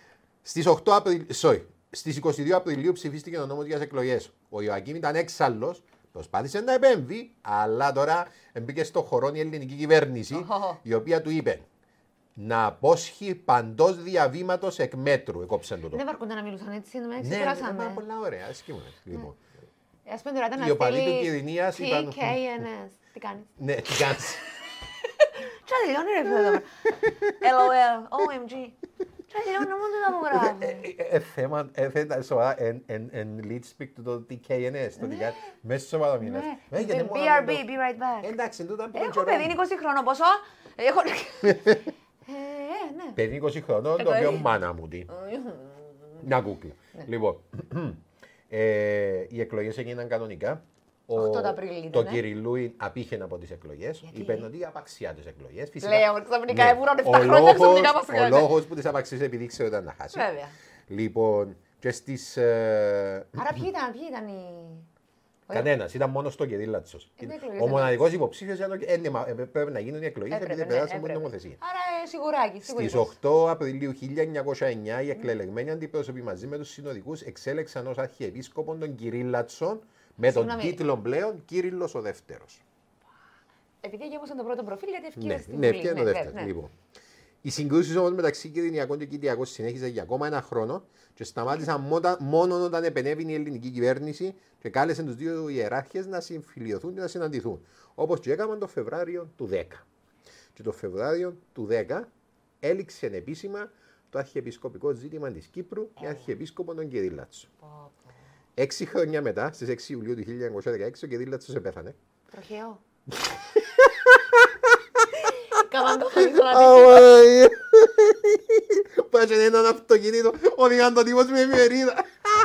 B: στις 22 Απριλίου ψηφίστηκε ο νόμος για τις εκλογές. Ο Ιωακήμ ήταν έξαλλος, προσπάθησε να επέμβει, αλλά τώρα μπήκε στο χορό η ελληνική κυβέρνηση, η οποία του είπε να απόσχει παντός διαβήματος εκ μέτρου. Εκόψαν το.
C: Δεν βαρκούνται να μιλούσαν έτσι, με
B: ξεκουράσαμε. Ναι, πολλά ωραία, ασκήμουνε. Λοιπόν.
C: Ας πούμε τώρα
B: οι οπαδοί του Κυρηνίας
C: είπαν... TKNS. Τι κάνεις?
B: Ναι, τι κάνεις?
C: Τι Τι τελειώνει ρε φίλε. LOL, OMG. Τι τελειώνει μόνο το να μου γράφει.
B: Θέμα σοβαρά, εν lead speak του το TKNS, το τι κάνει, μέσα στο παραμήνες.
C: BRB, be right back.
B: Εντάξει, τούτα που
C: Έχω παιδί 20 χρόνων, πόσο? Έχω... ναι.
B: Παιδί 20 χρονών, το οποίο μάνα μου τι. Μια κούκλα. Λοιπόν, οι εκλογές έγιναν κανονικά.
C: 8 Απριλίου,
B: το Κυριλούιν απήχε από τις εκλογές. Είπε ότι απαξιά τις εκλογές.
C: Λέω, ξαφνικά έβουραν 7 χρόνια ξαφνικά μας
B: ο λόγος που τις απαξίες επειδή ήξερε ότι ήταν να χάσει.
C: Βέβαια.
B: Λοιπόν, και στις...
C: Άρα ποιοι ήταν οι...
B: Κανένας, ήταν μόνο στο Κυρίλατσος. Ο μοναδικός υποψήφιος πρέπει να γίνουν οι εκλογές επειδή περάσαν από την νομοθεσία.
C: Άρα σιγουράκι.
B: Στις 8 Απριλίου 1909 οι εκλεγμένοι αντιπρόσωποι μαζί με τους συνοδικούς εξέλεξαν ως αρχιεπίσκοπον τον Κυρίλατσον με τον τίτλο πλέον Κύριλλος ο Δεύτερος.
C: Επειδή γέμωσαν το πρώτο προφίλ, γιατί ευκαιρία στην
B: Βουλή. Ναι, ευκαιρία το δεύτερο. Λοιπόν. Οι συγκρούσεις όμως μεταξύ Κυρηνιακών και Κυριακών συνέχιζαν για ακόμα ένα χρόνο και σταμάτησαν μόνο όταν επενέβηνε η ελληνική κυβέρνηση και κάλεσε τους δύο ιεράρχες να συμφιλιωθούν και να συναντηθούν. Όπως και έκαναν το Φεβράριο του 10. Και το Φεβράριο του 10 έληξε επίσημα το αρχιεπισκοπικό ζήτημα της Κύπρου με αρχιεπίσκοπο τον Κυρίλατσο. 6 χρόνια μετά, στις 6 Ιουλίου του 1916, ο Κυρίλατσος επέθανε.
C: Τροχαίο. Κάμαν το χαλί.
B: Πάτσε έναν αυτοκίνητο, οδηγάν το τύπος με εφημερίδα.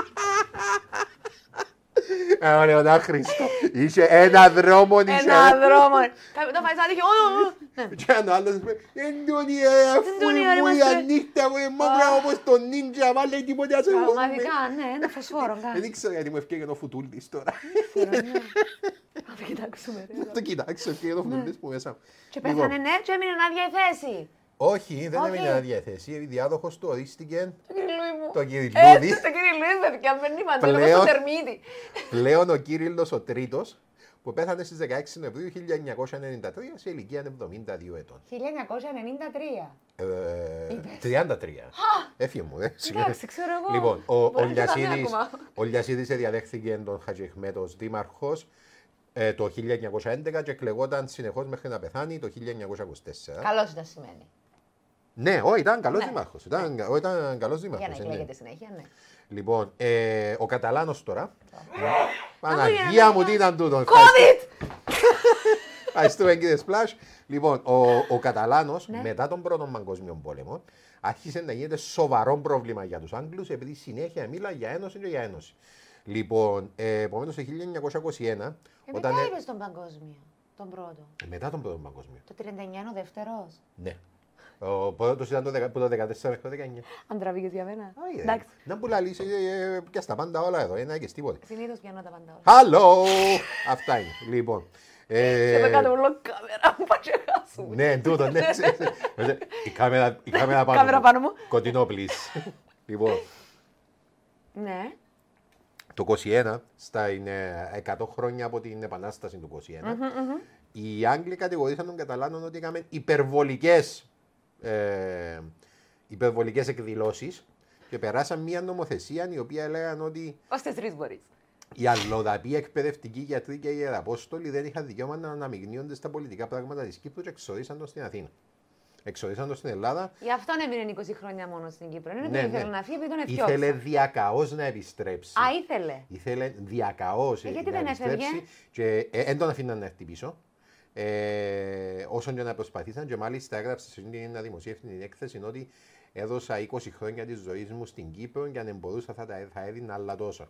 B: Ωραία, να Χριστό. Είχε ένα δρόμο.
C: Ένα δρόμο. Το φάει σαν τύχη.
B: Και ένα άλλος είπε, εντόνι αφού η νύχτα μου είναι μαύρα όπως το νίντζα, μα λέει τίποτε ας εγώ.
C: Πραγματικά, ναι, ένα φωσφόρο.
B: Δεν ξέρω γιατί μου ευκαιρία το φουτούλης τώρα.
C: Θα το κοιτάξουμε.
B: Το κοιτάξω, ευκαιρία το φουτούλης που μέσα.
C: Και πέθανε ναι και έμεινε άδεια η θέση.
B: Όχι, δεν έμεινε άδεια θέση. Η διάδοχος του ορίστηκε το Κυριλούδη.
C: Το Κυριλούδη, παιδιά, δεν είπατε, το τερμίδι.
B: Πλέον ο Κύριλλος ο Τρίτος, που πέθανε στις 16 Νοεμβρίου 1993 σε ηλικία 72 ετών.
C: 1993.
B: 33. Έφυγε μου,
C: εντάξει, ξέρω εγώ.
B: Λοιπόν, ο Λιασίδης διαδέχθηκε τον Χατζιεχμέτ ως δήμαρχος το 1911 και εκλεγόταν συνεχώς μέχρι να πεθάνει το 1924.
C: Καλώς ήταν σημαίνει.
B: Ναι, ήταν καλός δήμαρχος. Ήταν καλός δήμαρχος.
C: Για να εκλέγεται συνέχεια, ναι.
B: Λοιπόν, ο Καταλάνος τώρα. Παναγία μου, τι ήταν τούτο.
C: COVID!
B: Ευχαριστούμε κύριε Splash. Λοιπόν, ο Καταλάνος μετά τον Πρώτο Παγκόσμιο Πόλεμο άρχισε να γίνεται σοβαρό πρόβλημα για τους Άγγλους επειδή συνέχεια μίλα για ένωση και για ένωση. Λοιπόν, επομένως το 1921.
C: Μετά είπες τον Παγκόσμιο, τον πρώτο.
B: Μετά τον Πρώτο Παγκόσμιο.
C: Το 39 ο δεύτερος.
B: Ναι. Ο πρώτος ήταν το 14 μέχρι το 19.
C: Αν τραβήγες για μένα.
B: Εντάξει. Να πουλαλείς και στα πάντα όλα εδώ, ένα και τίποτε.
C: Συνήθως πιάνω τα πάντα όλα.
B: Χαλό! Αυτά είναι. Λοιπόν.
C: Και το κάτω βουλό κάμερα μου πάει και χάσουμε.
B: Ναι, τούτο, ναι. Η κάμερα πάνω μου. Κοντινό, please. Λοιπόν.
C: Ναι.
B: Το 21, στα 100 χρόνια από την Επανάσταση του 21, οι Άγγλοι κατηγορήσαν τον Καταλάνων ότι έκαμε υπερβολικές εκδηλώσεις και περάσαν μια νομοθεσία η οποία έλεγαν ότι
C: ως 4 μπορείς.
B: οι αλλοδαποί εκπαιδευτικοί γιατροί και οι ιεραπόστολοι δεν είχαν δικαίωμα να αναμειγνύονται στα πολιτικά πράγματα της Κύπρου και εξορίσαν τον στην Αθήνα. Εξορίσαν τον στην Ελλάδα.
C: Γι' αυτό έμεινε 20 χρόνια μόνο στην Κύπρο. Είναι ότι ήθελε να φύγει επειδή τον έφτιαξε.
B: Ήθελε διακαώς να επιστρέψει.
C: Α, ήθελε.
B: Ήθελε διακαώς να επιστρέψει και δεν τον αφήναν να έρθει πίσω. Όσον και να προσπαθήσαν και μάλιστα έγραψε σε μια δημοσίευση την έκθεση ότι έδωσα 20 χρόνια της ζωής μου στην Κύπρο και αν δεν μπορούσα θα έδινα άλλα τόσα.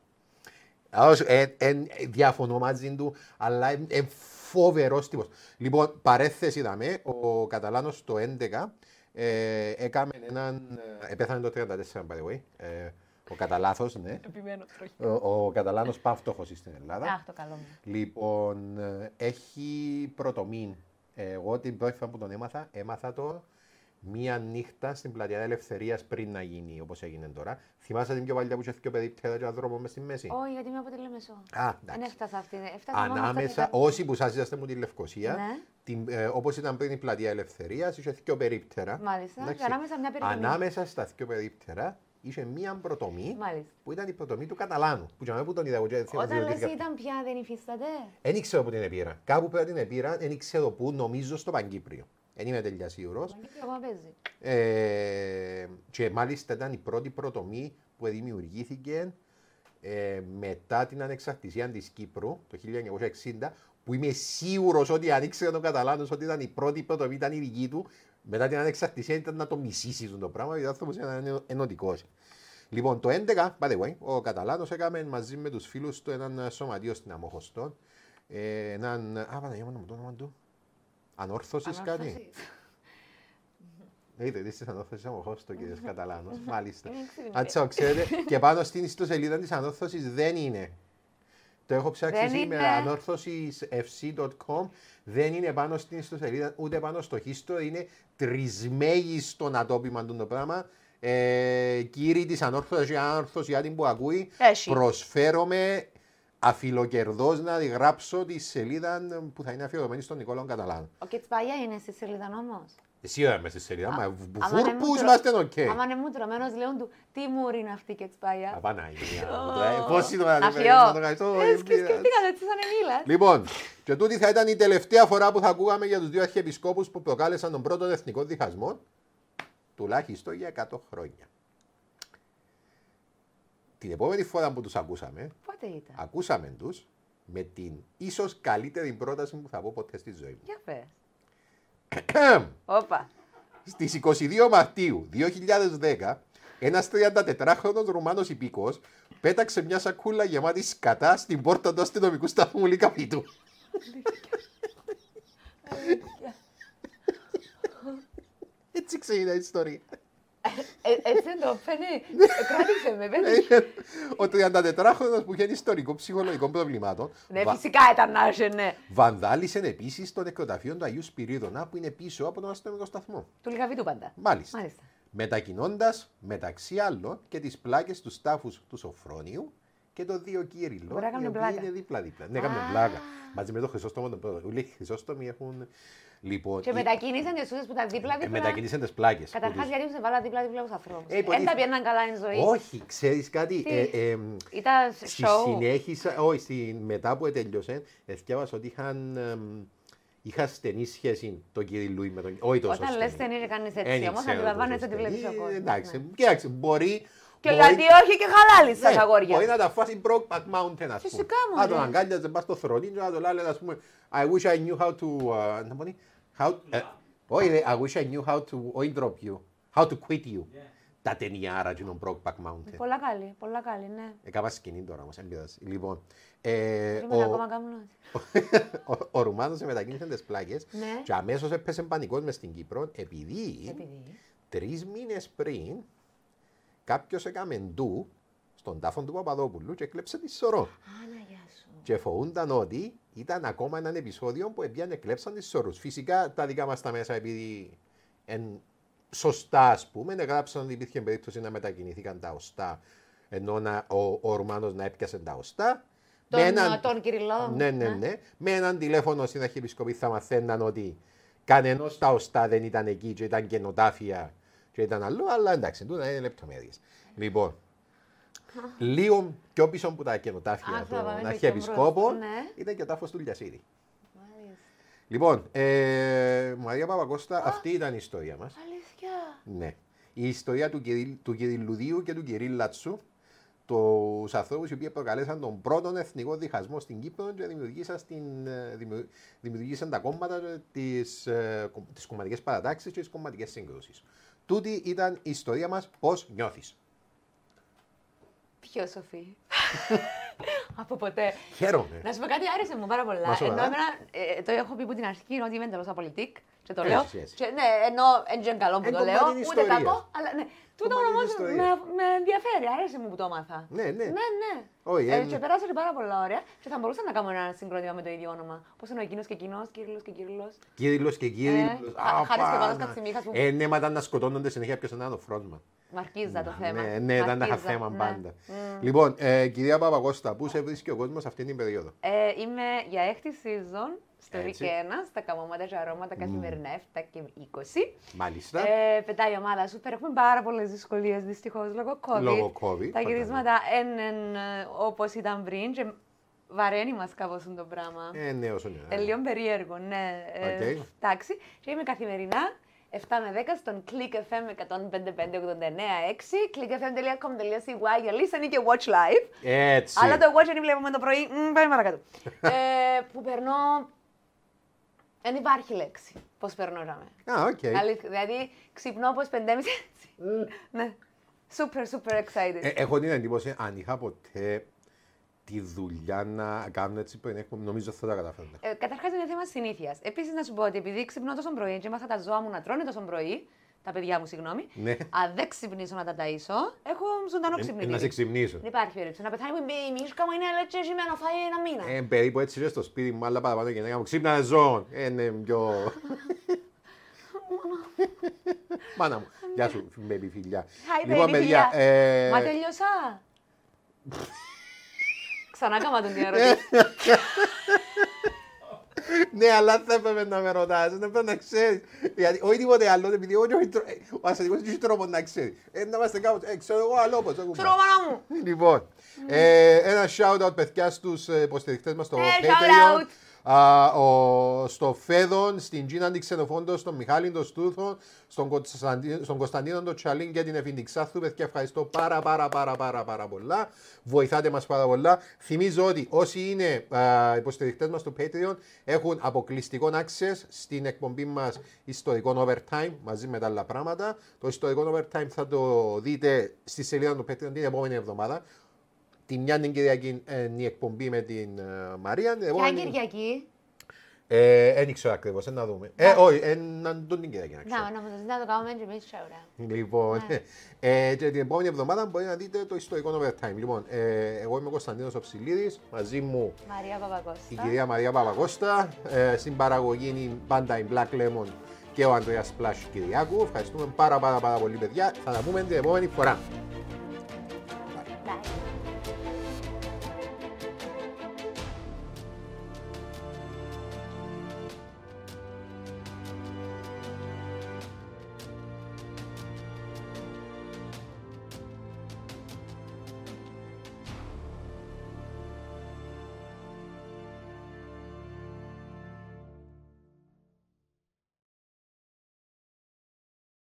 B: Διαφωνώ μαζί του, αλλά είναι φοβερός τύπος. Λοιπόν, παρέθεση είδαμε, ο Καταλάνος το 2011 έκαμε επέθανε το 34 by the way, ο Καταλάθος, ναι. Ο Καταλάνος παύτωχος στην Ελλάδα.
C: Αχ, το καλό μου.
B: Λοιπόν, έχει πρωτομήν. Εγώ την πρώτη φορά που τον έμαθα το μία νύχτα στην Πλατεία Ελευθερίας πριν να γίνει όπως έγινε τώρα. Θυμάσαι την πιο παλιά που είχε και ο παιδί πτέρα και ο δρόμο μες στη μέση.
C: Όχι, γιατί είμαι από τη Λεμεσό.
B: Δεν
C: έφτασα αυτή.
B: Ανάμεσα, όσοι που σας είσαστε μου τη Λευκοσία, όπως ήταν πριν η Πλατεία Ελευθερίας, είχε δύο περίπτερα.
C: Μάλιστα, ανάμεσα μια περίπτερα.
B: Ανάμεσα στα δύο περίπτερα είχε μία πρωτομή που ήταν η πρωτομή του Καταλάνου. Που τον είδα,
C: όταν λες ήταν πια δεν υφίσταται.
B: Δεν ήξερα που την επήρα. Κάπου πέρα την επήρα, δεν ήξερα πού, νομίζω στο Παγκύπριο. Δεν είμαι τελειά σίγουρος.
C: Εγώ παίζει.
B: Και μάλιστα ήταν η πρώτη πρωτομή που δημιουργήθηκε μετά την ανεξαρτησία της Κύπρου το 1960, που είμαι σίγουρος ότι αν ήξερε τον Καταλάνος ότι ήταν η πρώτη πρωτομή, ήταν η δική του, μετά την ανεξαρτησία ήταν να το μισήσει το πράγμα, γιατί ο άνθρωπος ήταν ενωτικός. Λοιπόν, το 11, by the way, ο Καταλάνος έκαμε μαζί με τους φίλους του έναν σωματείο στην Αμοχωστό. Παναγία μου, το όνομα του. Ανόρθωσης κάτι. Δείτε, είστε Ανόρθωσης Αμοχωστό, κύριος Καταλάνος. Μάλιστα. Αν το ξέρετε, και πάνω στην ιστοσελίδα της Ανόρθωσης δεν είναι. Το έχω ψάξει σήμερα, ανόρθωσisfc.com. Δεν είναι πάνω στην ιστοσελίδα, ούτε πάνω στο history. Είναι τρισμέγιστο ατόπιμα το πράγμα. Κύριοι της Ανόρθωσης, Ανόρθωσιάτη που ακούει, προσφέρομαι αφιλοκερδώς να γράψω τη σελίδα που θα είναι αφιερωμένη στον Νικόλαο Καταλάνο.
C: Ο Κετσπάγια είναι στη σελίδα όμως.
B: Εσύ είμαι στη σελίδα, μα βούρπους είμαστε οκ.
C: Άμα είναι μουτρωμένος, λέουν του, τι μουρ είναι αυτή η Κετσπάγια.
B: Απαναγία. Πώς είναι να
C: το κάνεις. Σκεφτήκατε έτσι σαν Εμίλας.
B: Λοιπόν, και τούτη θα ήταν η τελευταία φορά που θα ακούγαμε για τους δύο αρχιεπισκόπους που προκάλεσαν τον πρώτο εθνικό διχασμό, τουλάχιστον για 100 χρόνια. Την επόμενη φορά που τους ακούσαμε,
C: πότε ήταν?
B: Ακούσαμε τους με την ίσως καλύτερη πρόταση που θα πω ποτέ στη ζωή μου.
C: Για πες. Όπα.
B: Στις 22 Μαρτίου 2010, ένας 34χρονος Ρουμάνος υπήκοος πέταξε μια σακούλα γεμάτη σκατά στην πόρτα του αστυνομικού σταθμού Λυκαβήτου. Έτσι ξεκινάει η ιστορία.
C: Έτσι δεν το φαίνεται. Κράτησε με, πέτυχε.
B: Ο 34χρονος που είχε ιστορικό ψυχολογικών προβλημάτων.
C: Ναι, φυσικά ήταν να είσαι, ναι.
B: Βανδάλισε επίσης το νεκροταφείο του Αγίου Σπυρίδωνα που είναι πίσω από τον αστυνομικό σταθμό.
C: Του Λυκαβήτου πάντα.
B: Μάλιστα. Μετακινώντας μεταξύ άλλων και τις πλάκες του τάφους του Σοφρόνιου και το δύο Κύριλλο.
C: Μπορεί να κάνουν πλάκα.
B: Είναι δίπλα-δίπλα. Ναι, κάνουν πλάκα. Μαζί με το Χρυσόστομο τον πρώτο. Όλοι οι Χρυσόστομοι έχουν. Λοιπόν,
C: και μετακίνησαν τις σούτες που τα δίπλα-δίπλα.
B: Μετακίνησαν τις πλάκες.
C: Καταρχάς, γιατί τους έβαλα δίπλα-δίπλα τους ανθρώπους. Δεν τα πιέναν καλά η ζωή.
B: Όχι, ξέρεις κάτι.
C: Ήταν
B: στη
C: show.
B: συνέχισα, όχι, μετά που τέλειωσε, διάβασα ότι είχα στενή σχέση το Κυρίλλου με τον. Όχι τόσο.
C: Όταν λες στενή, κάνεις έτσι. Όμως αντιλαμβάνεσαι ότι βλέπεις ο κόσμος.
B: Εντάξει, κοίταξε, μπορεί.
C: Και γιατί όχι και χαλάλης τα αγόρια.
B: Μπορεί να τα φάσει Brokeback Mountain, ας πούμε.
C: Φυσικά μου.
B: Να τον αγκάλιαζε πας στο θρονί και να τον λέει, ας πούμε, I wish I knew how to... Όχι, I wish I knew how to drop you, how to quit you. Τα ταινιάρα και τον Brokeback Mountain.
C: Πολλά καλή, ναι.
B: Έκανα σκηνή τώρα όμως, εμπειράζει. Λοιπόν, ο Ρουμάνος μετακίνησε τις πλάκες και αμέσως έπεσε πανικός μες στην Κύπρο επειδή 3 μήνες πριν κάποιος έκαμε ντου στον τάφο του Παπαδόπουλου και έκλεψε τη σωρό. Και φοβούνταν ότι ήταν ακόμα ένα επεισόδιο που έπιανε κλέψαν τις σωρούς. Φυσικά τα δικά μας τα μέσα, επειδή σωστά ας πούμε, έγραψαν ότι υπήρχε περίπτωση να μετακινηθήκαν τα οστά, ενώ ο Ρουμάνος να έπιασε τα οστά.
C: Τον Κυριλό.
B: Ναι. Με έναν τηλέφωνο στην Αρχιεπισκοπή θα μαθαίναν ότι κανένας τα οστά δεν ήταν εκεί και ήταν καινοτάφια και ήταν αλλού, αλλά εντάξει, τούτα είναι λεπτομέρειες. Λοιπόν, λίγο πιο πίσω από τα καινοτάφια των Αρχιεπισκόπων ήταν και ο τάφος του Λιασίδη. Λοιπόν, Μαρία Παπακώστα, αυτή ήταν η ιστορία μας.
C: Αλήθεια.
B: Ναι. Η ιστορία του Κυριλουδίου και του Κυρίλλατσου, τους ανθρώπους οι οποίοι προκαλέσαν τον πρώτον εθνικό διχασμό στην Κύπρο και δημιουργήσαν τα κόμματα, τις κομματικές παρατάξεις και τις κομματικές σύγκρουσεις. Τούτη ήταν η ιστορία μας. Πώς νιώθεις?
C: Πιο σοφή. Από ποτέ.
B: Χαίρομαι.
C: Να σου πω κάτι, άρεσε μου πάρα πολλά. Ενώ το έχω πει από την αρχή ότι είμαι εντελώς απολυτικ και το λέω. Ναι, ενώ δεν είναι καλό που το λέω, ούτε κακό, αλλά ναι. Τούτο όμως με ενδιαφέρει, άρεσε μου που το έμαθα.
B: Ναι.
C: Και περάσανε πάρα πολλά ωραία και θα μπορούσα να κάνω ένα συγκρότημα με το ίδιο όνομα. Πώς είναι ο εκείνος και εκείνος, Κύριλλος και Κύριλλος.
B: Κύριλλος και Κύριλλος.
C: Χάρης και Πάδος Κατσιμίχας.
B: Ναι, μα ήταν να σκοτώνονται συνέχεια ποιος ήταν το φρόνημα.
C: Μαρκίζα το θέμα.
B: Ναι, ήταν ένα θέμα πάντα. Λοιπόν, κυρία Παπακώστα, πού σε βρίσκει ο κόσμος αυτή την περίοδο?
C: Είμαι για 6η season στο Ρικένα, στα καμώματα και αρώματα καθημερινά 7 και 20.
B: Μάλιστα.
C: Πετάει η ομάδα σούπερ. Έχουμε πάρα πολλές δυσκολίες δυστυχώς λόγω COVID.
B: COVID.
C: Τα γυρίσματα είναι όπως ήταν πριν. Και Βαραίνει μας κάπως το πράγμα.
B: Ναι, όσο είναι.
C: Λίγο περίεργο, ναι. Εντάξει. Και είμαι καθημερινά 7 με 10 στον Click FM 105.589 clickfm.com.cy για listening και watch live.
B: Έτσι.
C: Αλλά το watch δεν βλέπουμε το πρωί. Πάμε παρακάτω. Που περνώ. Δεν υπάρχει λέξη. Πώς περνώ, Ράμε.
B: Οκ.
C: Δηλαδή ξυπνώ όπως 5.30 έτσι. Ναι. Super excited.
B: Έχω την εντύπωση, αν είχα ποτέ τη δουλειά να κάνω έτσι πριν, νομίζω θα τα καταφέρω.
C: Καταρχάς είναι θέμα συνήθειας. Επίσης να σου πω ότι επειδή ξυπνώ τόσο πρωί και έμαθα τα ζώα μου να τρώνε τόσο πρωί, τα παιδιά μου, συγγνώμη,
B: Ναι.
C: αν δεν ξυπνήσω να τα ταΐσω, έχω ζωντανό ξυπνητήρι.
B: Να σε ξυπνήσω.
C: Δεν υπάρχει περίπτωση. Να πεθάνει η μίσκα μου είναι λετσέσιμενο, φάει ένα μήνα.
B: Περίπου έτσι είναι στο σπίτι μου, αλλά παραπάνω και μου ξύπνα ζώων. Είναι πιο... Μάνα μου. Γεια σου, baby φιλιά.
C: Hi, baby φιλιά. Μα τελειώσα. Ξανά κάμα τον την ερώτηση.
B: Ναι, αλλά θα έπρεπε να με ρωτάς, δεν πρέπει να ξέρεις. Γιατί όχι τίποτε άλλο, επειδή ο ασθενικός έχει τρόπο να ξέρει. Να είμαστε κάπου, ξέρω εγώ άλλο πώς.
C: Ξέρω μάνα μου.
B: Λοιπόν, ένα shout-out παιδιά στους υποστηρικτές μας στο
C: Patreon.
B: Στο Φέδον, στην Τζίνα την Ξενοφόντο, στον Μιχάλη τον Στούθο, στον Κωνσταντίνο τον Τσαλίν και την Εφήντη Ξάθου. Παιδιά, ευχαριστώ πάρα πολλά. Βοηθάτε μας πάρα πολλά. Θυμίζω ότι όσοι είναι υποστηρικτές μας στο Patreon έχουν αποκλειστικό access στην εκπομπή μας ιστορικό overtime μαζί με τα άλλα πράγματα. Το ιστορικό overtime θα το δείτε στη σελίδα του Patreon την επόμενη εβδομάδα. Την μια την Κυριακή είναι η εκπομπή με την Μαρία.
C: Ποια Κυριακή?
B: Δεν ξέρω ακριβώς, να δούμε. Όχι, έναν τον την Κυριακή.
C: Να το κάνουμε και εμείς shout-out.
B: Λοιπόν, και την επόμενη εβδομάδα μπορεί να δείτε το ιστορικό overtime. Λοιπόν, εγώ είμαι ο Κωνσταντίνος Οψηλίδης, μαζί μου
C: Μαρία Παπακώστα.
B: η κυρία Μαρία Παπακώστα, στην παραγωγή είναι πάντα η Black Lemon και ο Ανδρέας Πλάσ Κυριάκου. Ευχαριστούμε πάρα πολύ παιδιά, θα τα πούμε την επόμενη φορά.